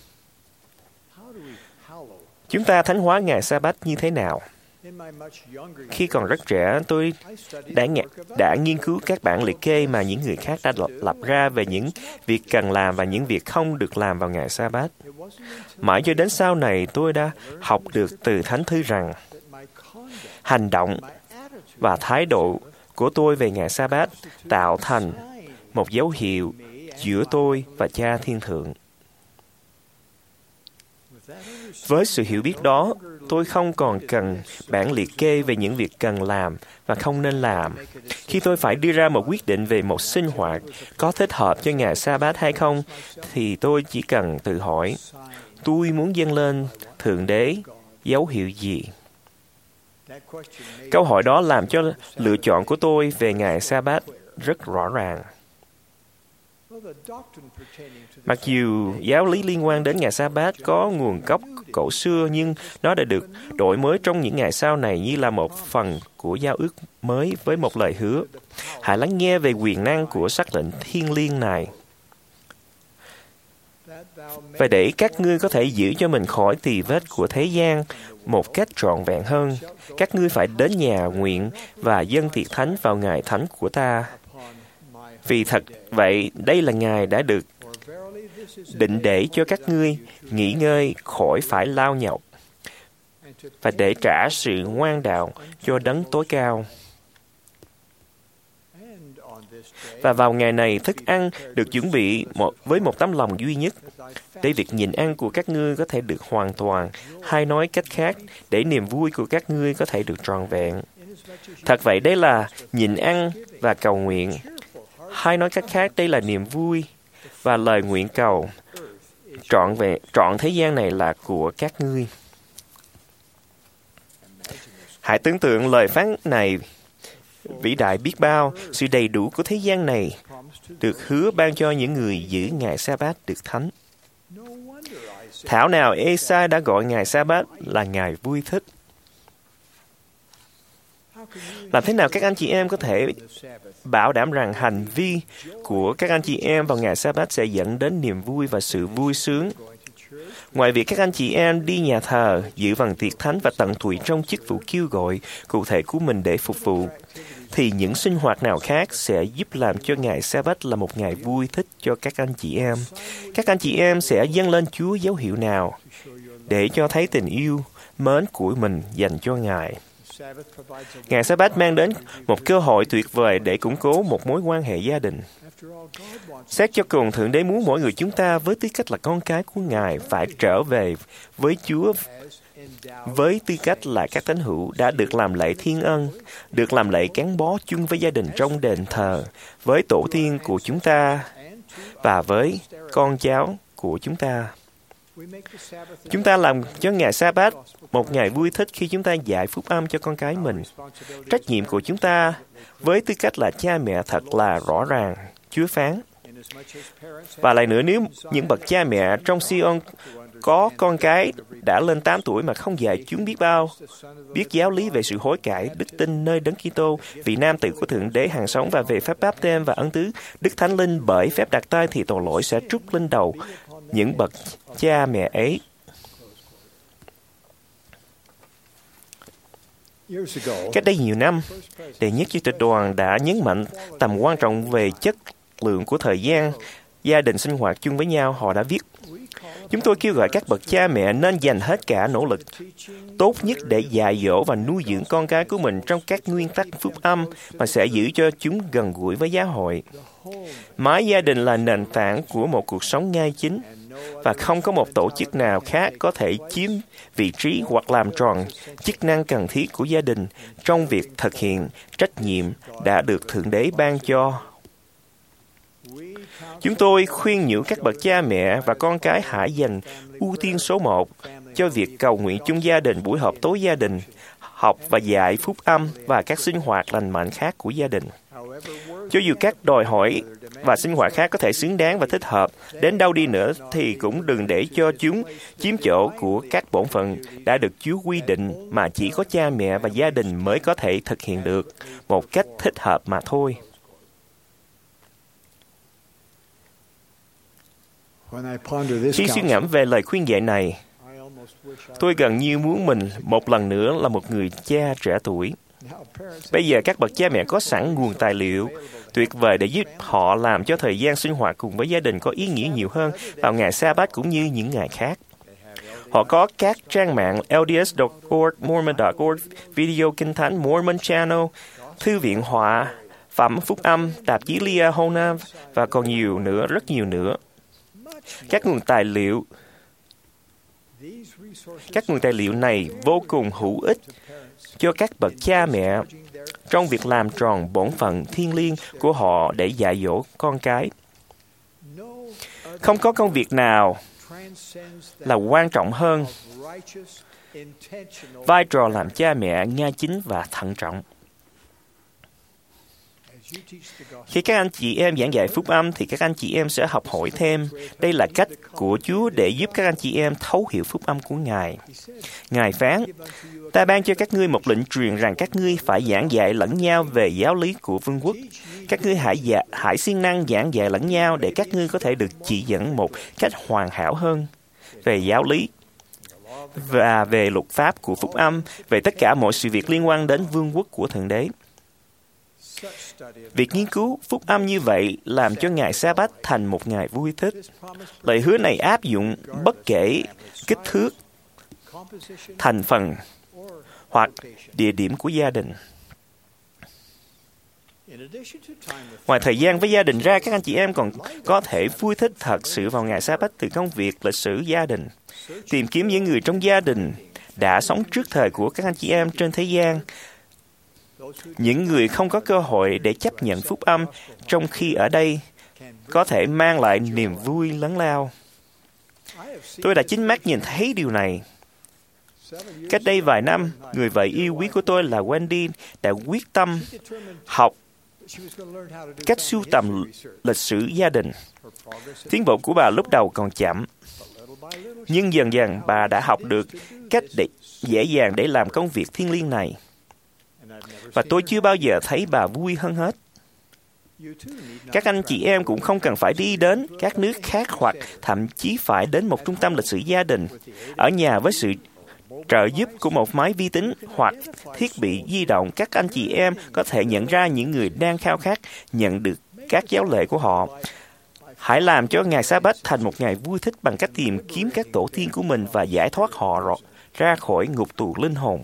Chúng ta thánh hóa ngày Sa-bát như thế nào? Khi còn rất trẻ, tôi đã, nghe, đã nghiên cứu các bản liệt kê mà những người khác đã lập, lập ra về những việc cần làm và những việc không được làm vào ngày Sa-bát. Mãi cho đến sau này, tôi đã học được từ Thánh Thư rằng hành động và thái độ của tôi về ngày Sa-bát tạo thành một dấu hiệu giữa tôi và Cha Thiên Thượng. Với sự hiểu biết đó, tôi không còn cần bản liệt kê về những việc cần làm và không nên làm. Khi tôi phải đưa ra một quyết định về một sinh hoạt có thích hợp cho ngày Sa-bát hay không, thì tôi chỉ cần tự hỏi, tôi muốn dâng lên Thượng Đế dấu hiệu gì? Câu hỏi đó làm cho lựa chọn của tôi về ngày Sa-bát rất rõ ràng. Mặc dù giáo lý liên quan đến ngày Sa-bát có nguồn gốc cổ xưa, nhưng nó đã được đổi mới trong những ngày sau này như là một phần của giao ước mới với một lời hứa. Hãy lắng nghe về quyền năng của sắc lệnh thiêng liêng này. Và để các ngươi có thể giữ cho mình khỏi tì vết của thế gian một cách trọn vẹn hơn, các ngươi phải đến nhà nguyện và dâng tiệc thánh vào ngày thánh của ta. Vì thật vậy, đây là ngày đã được định để cho các ngươi nghỉ ngơi khỏi phải lao nhọc và để trả sự ngoan đạo cho đấng tối cao. Và vào ngày này, thức ăn được chuẩn bị một, với một tấm lòng duy nhất, để việc nhịn ăn của các ngươi có thể được hoàn toàn, hay nói cách khác, để niềm vui của các ngươi có thể được trọn vẹn. Thật vậy, đây là nhịn ăn và cầu nguyện. Hay nói cách khác, đây là niềm vui và lời nguyện cầu. Trọn vẹn, trọn thế gian này là của các ngươi. Hãy tưởng tượng lời phán này vĩ đại biết bao, sự đầy đủ của thế gian này được hứa ban cho những người giữ ngày Sa-bát được thánh. Thảo nào Ê-sai đã gọi ngày Sa-bát là ngày vui thích. Làm thế nào các anh chị em có thể bảo đảm rằng hành vi của các anh chị em vào ngày Sa-bát sẽ dẫn đến niềm vui và sự vui sướng? Ngoài việc các anh chị em đi nhà thờ, dự phần tiệc thánh và tận tụy trong chức vụ kêu gọi cụ thể của mình để phục vụ, thì những sinh hoạt nào khác sẽ giúp làm cho ngày Sa-bát là một ngày vui thích cho các anh chị em. Các anh chị em sẽ dâng lên Chúa dấu hiệu nào để cho thấy tình yêu, mến của mình dành cho Ngài? Ngày Sa-bát mang đến một cơ hội tuyệt vời để củng cố một mối quan hệ gia đình. Xét cho cùng, Thượng Đế muốn mỗi người chúng ta với tư cách là con cái của Ngài phải trở về với Chúa với tư cách là các thánh hữu đã được làm lễ thiên ân, được làm lễ gắn bó chung với gia đình trong đền thờ, với tổ tiên của chúng ta và với con cháu của chúng ta. Chúng ta làm cho ngày Sa-bát một ngày vui thích khi chúng ta dạy phúc âm cho con cái mình. Trách nhiệm của chúng ta với tư cách là cha mẹ thật là rõ ràng, Chúa phán. Và lại nữa, nếu những bậc cha mẹ trong Sion có con cái đã lên tám tuổi mà không dạy chúng biết bao, biết giáo lý về sự hối cải, đức tin nơi Đấng Kitô, vị nam tử của Thượng Đế hàng sống và về phép báp têm và ân tứ, Đức Thánh Linh bởi phép đặt tay thì tội lỗi sẽ trút lên đầu những bậc cha mẹ ấy. Cách đây nhiều năm, đệ nhất Chủ tịch đoàn đã nhấn mạnh tầm quan trọng về chất lượng của thời gian gia đình sinh hoạt chung với nhau. Họ đã viết: chúng tôi kêu gọi các bậc cha mẹ nên dành hết cả nỗ lực tốt nhất để dạy dỗ và nuôi dưỡng con cái của mình trong các nguyên tắc phúc âm mà sẽ giữ cho chúng gần gũi với giáo hội. Mái gia đình là nền tảng của một cuộc sống ngay chính, và không có một tổ chức nào khác có thể chiếm vị trí hoặc làm tròn chức năng cần thiết của gia đình trong việc thực hiện trách nhiệm đã được Thượng Đế ban cho. Chúng tôi khuyên nhủ các bậc cha mẹ và con cái hãy dành ưu tiên số một cho việc cầu nguyện chung gia đình, buổi họp tối gia đình, học và dạy phúc âm và các sinh hoạt lành mạnh khác của gia đình. Cho dù các đòi hỏi và sinh hoạt khác có thể xứng đáng và thích hợp đến đâu đi nữa, thì cũng đừng để cho chúng chiếm chỗ của các bổn phận đã được Chúa quy định mà chỉ có cha mẹ và gia đình mới có thể thực hiện được một cách thích hợp mà thôi. Khi suy ngẫm về lời khuyên dạy này, tôi gần như muốn mình một lần nữa là một người cha trẻ tuổi. Bây giờ các bậc cha mẹ có sẵn nguồn tài liệu tuyệt vời để giúp họ làm cho thời gian sinh hoạt cùng với gia đình có ý nghĩa nhiều hơn vào ngày Sa-bát cũng như những ngày khác. Họ có các trang mạng L D S chấm org, Mormon chấm org, video kinh thánh Mormon Channel, thư viện họa, phẩm phúc âm, tạp chí Liahona và còn nhiều nữa, rất nhiều nữa. Các nguồn tài liệu Các nguồn tài liệu này vô cùng hữu ích cho các bậc cha mẹ trong việc làm tròn bổn phận thiêng liêng của họ để dạy dỗ con cái. Không có công việc nào là quan trọng hơn vai trò làm cha mẹ ngay chính và thận trọng. Khi các anh chị em giảng dạy phúc âm thì các anh chị em sẽ học hỏi thêm. Đây là cách của Chúa để giúp các anh chị em thấu hiểu phúc âm của Ngài. Ngài phán, ta ban cho các ngươi một lệnh truyền rằng các ngươi phải giảng dạy lẫn nhau về giáo lý của vương quốc. Các ngươi hãy, dạ, hãy siêng năng giảng dạy lẫn nhau để các ngươi có thể được chỉ dẫn một cách hoàn hảo hơn về giáo lý và về luật pháp của phúc âm, về tất cả mọi sự việc liên quan đến vương quốc của Thượng Đế. Việc nghiên cứu phúc âm như vậy làm cho ngày Sa-bát thành một ngày vui thích. Lời hứa này áp dụng bất kể kích thước, thành phần hoặc địa điểm của gia đình. Ngoài thời gian với gia đình ra, các anh chị em còn có thể vui thích thật sự vào ngày Sa-bát từ công việc lịch sử gia đình. Tìm kiếm những người trong gia đình đã sống trước thời của các anh chị em trên thế gian, những người không có cơ hội để chấp nhận phúc âm trong khi ở đây có thể mang lại niềm vui lớn lao. Tôi đã chính mắt nhìn thấy điều này. Cách đây vài năm, người vợ yêu quý của tôi là Wendy đã quyết tâm học cách sưu tầm lịch sử gia đình. Tiến bộ của bà lúc đầu còn chậm, nhưng dần dần bà đã học được cách để dễ dàng để làm công việc thiêng liêng này. Và tôi chưa bao giờ thấy bà vui hơn hết. Các anh chị em cũng không cần phải đi đến các nước khác hoặc thậm chí phải đến một trung tâm lịch sử gia đình. Ở nhà với sự trợ giúp của một máy vi tính hoặc thiết bị di động, các anh chị em có thể nhận ra những người đang khao khát nhận được các giáo lệ của họ. Hãy làm cho ngày Sa-bát thành một ngày vui thích bằng cách tìm kiếm các tổ tiên của mình và giải thoát họ ra khỏi ngục tù linh hồn.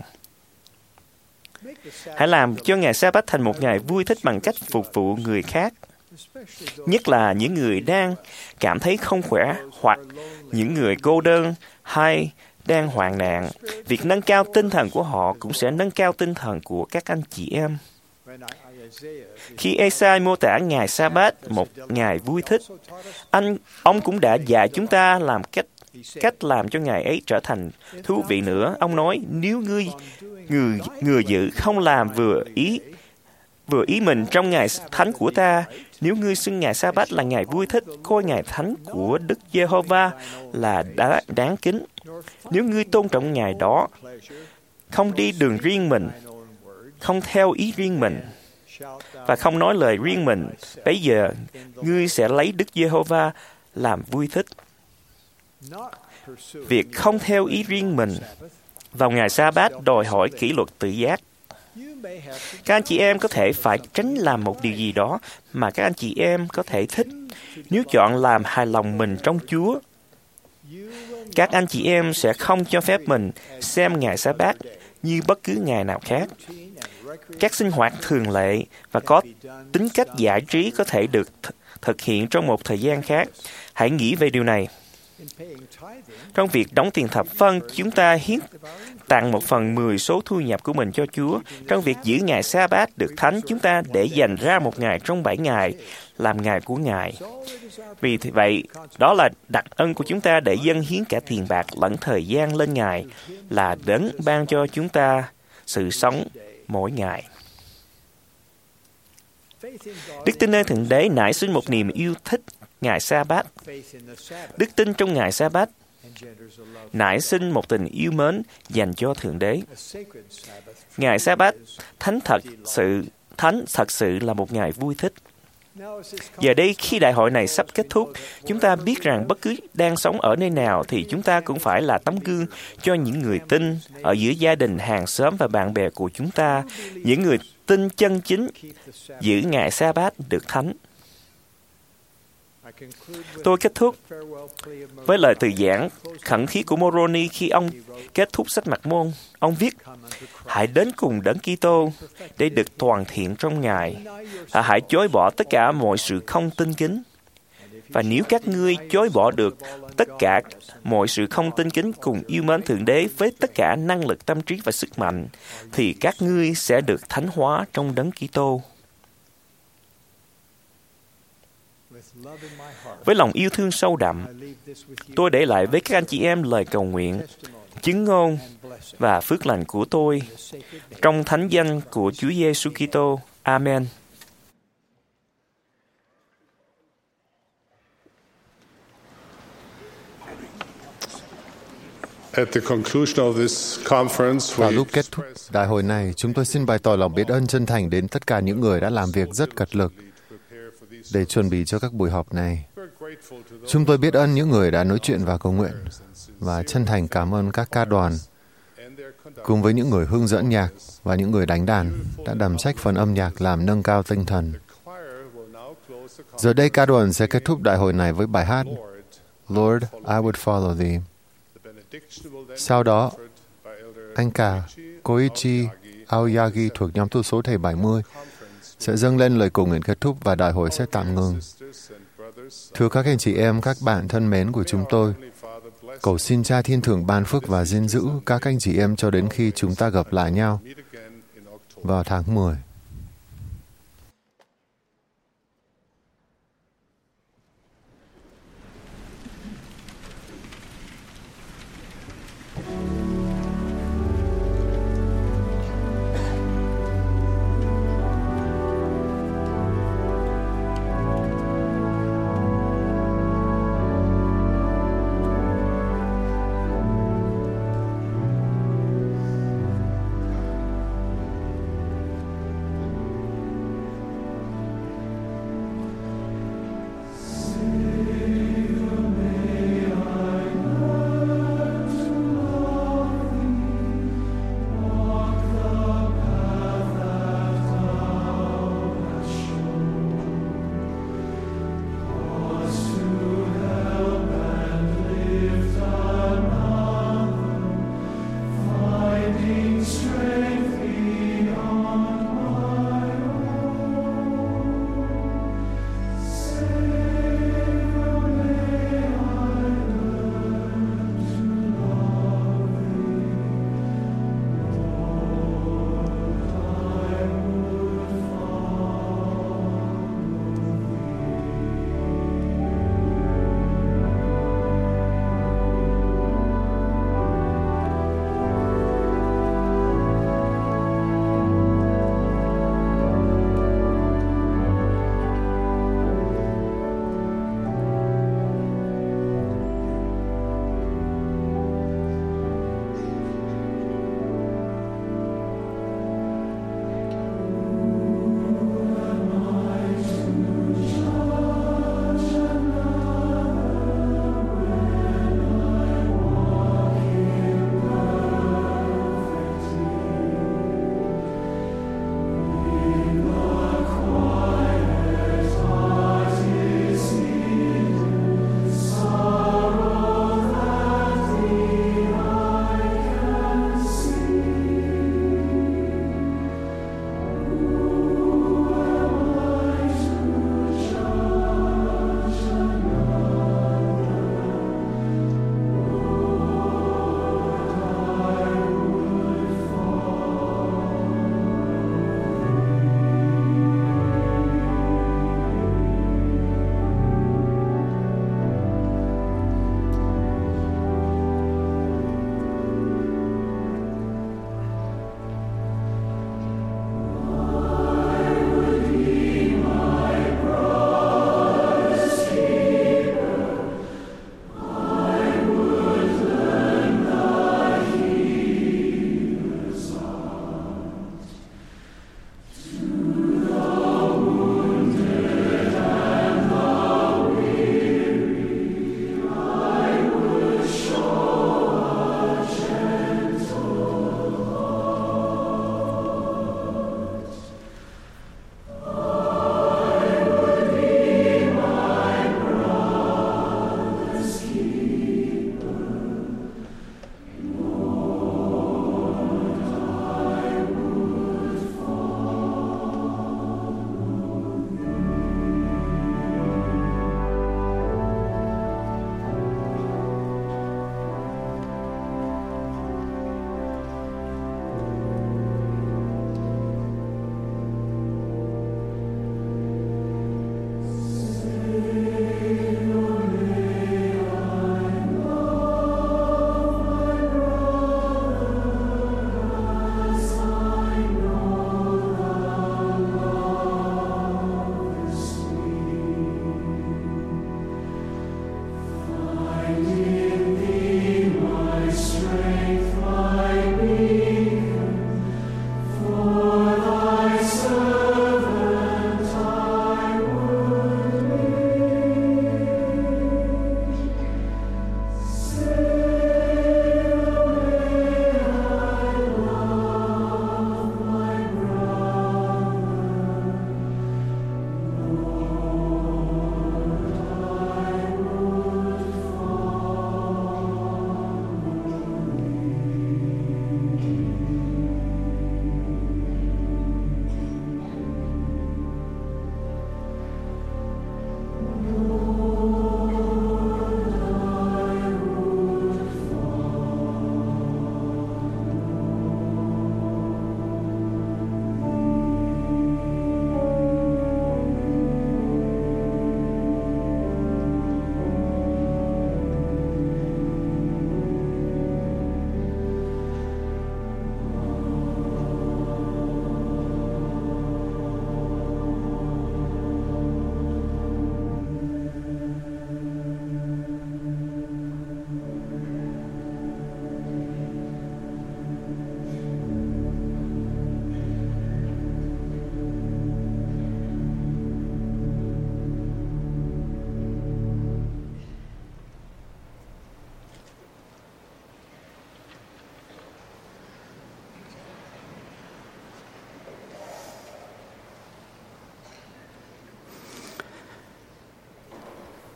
Hãy làm cho ngày Sa-bát thành một ngày vui thích bằng cách phục vụ người khác, nhất là những người đang cảm thấy không khỏe hoặc những người cô đơn hay đang hoạn nạn. Việc nâng cao tinh thần của họ cũng sẽ nâng cao tinh thần của các anh chị em. Khi Ê-sai mô tả ngày Sa-bát một ngày vui thích, anh ông cũng đã dạy chúng ta làm cách cách làm cho ngày ấy trở thành thú vị nữa. Ông nói, nếu ngươi người người dự không làm vừa ý vừa ý mình trong ngày thánh của ta, nếu ngươi xưng ngày Sa-bát là ngày vui thích, coi ngày thánh của Đức Giê-hô-va là đã đáng kính. Nếu ngươi tôn trọng ngày đó, không đi đường riêng mình, không theo ý riêng mình, và không nói lời riêng mình, bây giờ ngươi sẽ lấy Đức Giê-hô-va làm vui thích. Việc không theo ý riêng mình vào ngày Sa-bát đòi hỏi kỷ luật tự giác. Các anh chị em có thể phải tránh làm một điều gì đó mà các anh chị em có thể thích. Nếu chọn làm hài lòng mình trong Chúa, các anh chị em sẽ không cho phép mình xem ngày Sa-bát như bất cứ ngày nào khác. Các sinh hoạt thường lệ và có tính cách giải trí có thể được th- thực hiện trong một thời gian khác. Hãy nghĩ về điều này. Trong việc đóng tiền thập phân, chúng ta hiến tặng một phần mười số thu nhập của mình cho Chúa. Trong việc giữ ngày Sa-bát được thánh, chúng ta để dành ra một ngày trong bảy ngày làm ngày của Ngài. Vì vậy, đó là đặc ân của chúng ta để dâng hiến cả tiền bạc lẫn thời gian lên Ngài, là đấng ban cho chúng ta sự sống mỗi ngày. Đức tin nơi Thượng Đế nảy sinh một niềm yêu thích ngày Sa-bát. Đức tin trong ngày Sa-bát nảy sinh một tình yêu mến dành cho Thượng Đế. Ngày Sa-bát thánh thật sự thánh thật sự là một ngày vui thích. Giờ đây, khi đại hội này sắp kết thúc, chúng ta biết rằng bất cứ đang sống ở nơi nào thì chúng ta cũng phải là tấm gương cho những người tin ở giữa gia đình, hàng xóm và bạn bè của chúng ta, những người tin chân chính giữ ngày Sa-bát được thánh. Tôi kết thúc với lời từ giảng khẩn thiết của Moroni khi ông kết thúc sách Mặc Môn. Ông viết, hãy đến cùng Đấng Kitô để được toàn thiện trong Ngài. Và hãy chối bỏ tất cả mọi sự không tin kính. Và nếu các ngươi chối bỏ được tất cả mọi sự không tin kính cùng yêu mến Thượng Đế với tất cả năng lực tâm trí và sức mạnh, thì các ngươi sẽ được thánh hóa trong Đấng Kitô. Với lòng yêu thương sâu đậm, tôi để lại với các anh chị em lời cầu nguyện, chứng ngôn và phước lành của tôi trong thánh danh của Chúa Giêsu Kitô. Amen. At the conclusion of this conference, Vào we lúc kết thúc đại hội này, chúng tôi xin bày tỏ lòng biết ơn chân thành đến tất cả những người đã làm việc rất cật lực để chuẩn bị cho các buổi họp này. Chúng tôi biết ơn những người đã nói chuyện và cầu nguyện, và chân thành cảm ơn các ca đoàn, cùng với những người hướng dẫn nhạc và những người đánh đàn đã đảm trách phần âm nhạc làm nâng cao tinh thần. Giờ đây ca đoàn sẽ kết thúc đại hội này với bài hát Lord, I would follow thee. Sau đó, anh cả Koichi Aoyagi thuộc nhóm tu số thầy bảy mươi sẽ dâng lên lời cầu nguyện kết thúc và đại hội sẽ tạm ngừng. Thưa các anh chị em, các bạn thân mến của chúng tôi, cầu xin Cha Thiên Thượng ban phước và gìn giữ các anh chị em cho đến khi chúng ta gặp lại nhau vào tháng mười.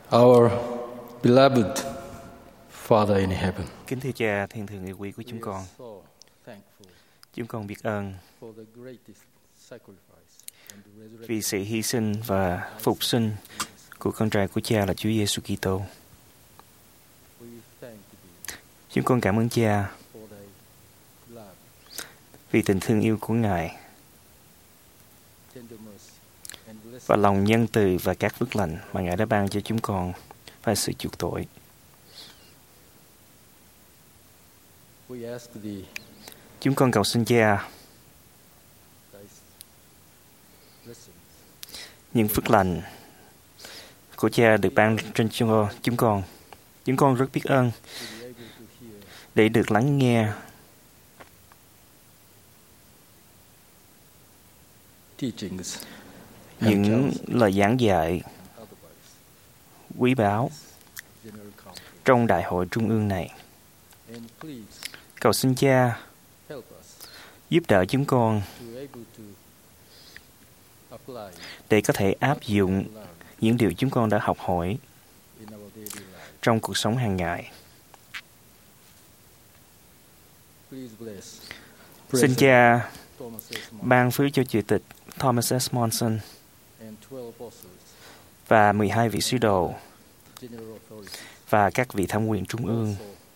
Our beloved Father in heaven, Kính thưa Cha thiên thượng yêu quý của chúng con, chúng con biết ơn vì sự hy sinh và phục sinh của con trai của Cha là Chúa Giêsu Kitô. Chúng con cảm ơn Cha vì tình thương yêu của Ngài và lòng nhân từ và các phước lành mà Ngài đã ban cho chúng con và sự chuộc tội. Chúng con cầu xin Cha những phước lành của Cha được ban trên cho chúng con. Chúng con rất biết ơn để được lắng nghe những lời giảng dạy quý báu trong đại hội trung ương này. Cầu xin Cha giúp đỡ chúng con để có thể áp dụng những điều chúng con đã học hỏi trong cuộc sống hàng ngày. Xin Cha ban phước cho Chủ tịch Thomas S. Monson và mười hai vị sứ đồ và các vị tham quyền trung ương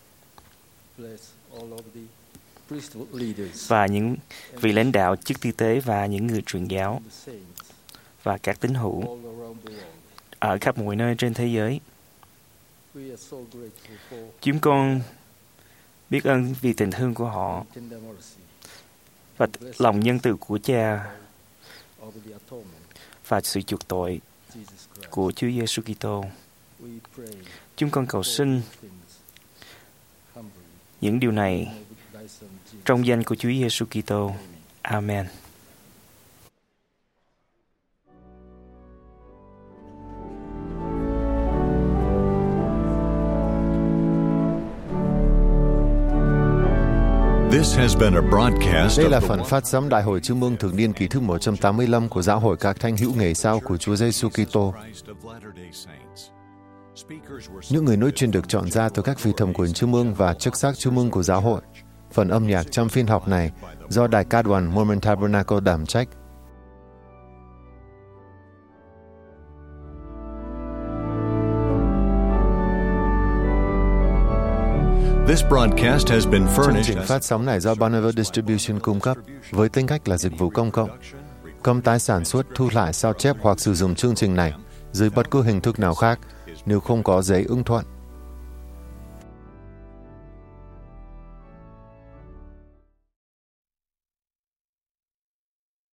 và những vị lãnh đạo chức tư tế và những người truyền giáo và các tín hữu ở khắp mọi nơi trên thế giới. Chúng con biết ơn vì tình thương của họ và lòng nhân từ của Cha và sự chuộc tội của Chúa Giêsu Kitô. Chúng con cầu xin những điều này trong danh của Chúa Giêsu Kitô. Amen. This has been a broadcast Đây là of the phần phát sóng Đại hội Trung ương thường niên kỳ thứ một trăm tám mươi lăm của Giáo hội Các Thánh hữu ngày sau của Chúa Giêsu Kitô. Những người nói chuyện được chọn ra từ các vị thẩm quyền trung ương và chức sắc trung ương của giáo hội. Phần âm nhạc trong phiên học này do Đài Ca đoàn Mormon Tabernacle đảm trách. This broadcast has been Chương furnished trình phát sóng này do Barnabas Distribution cung cấp với tính cách là dịch vụ công cộng. Không tái sản xuất, thu lại, sao chép hoặc sử dụng chương trình này dưới bất cứ hình thức nào khác nếu không có giấy ưng thuận.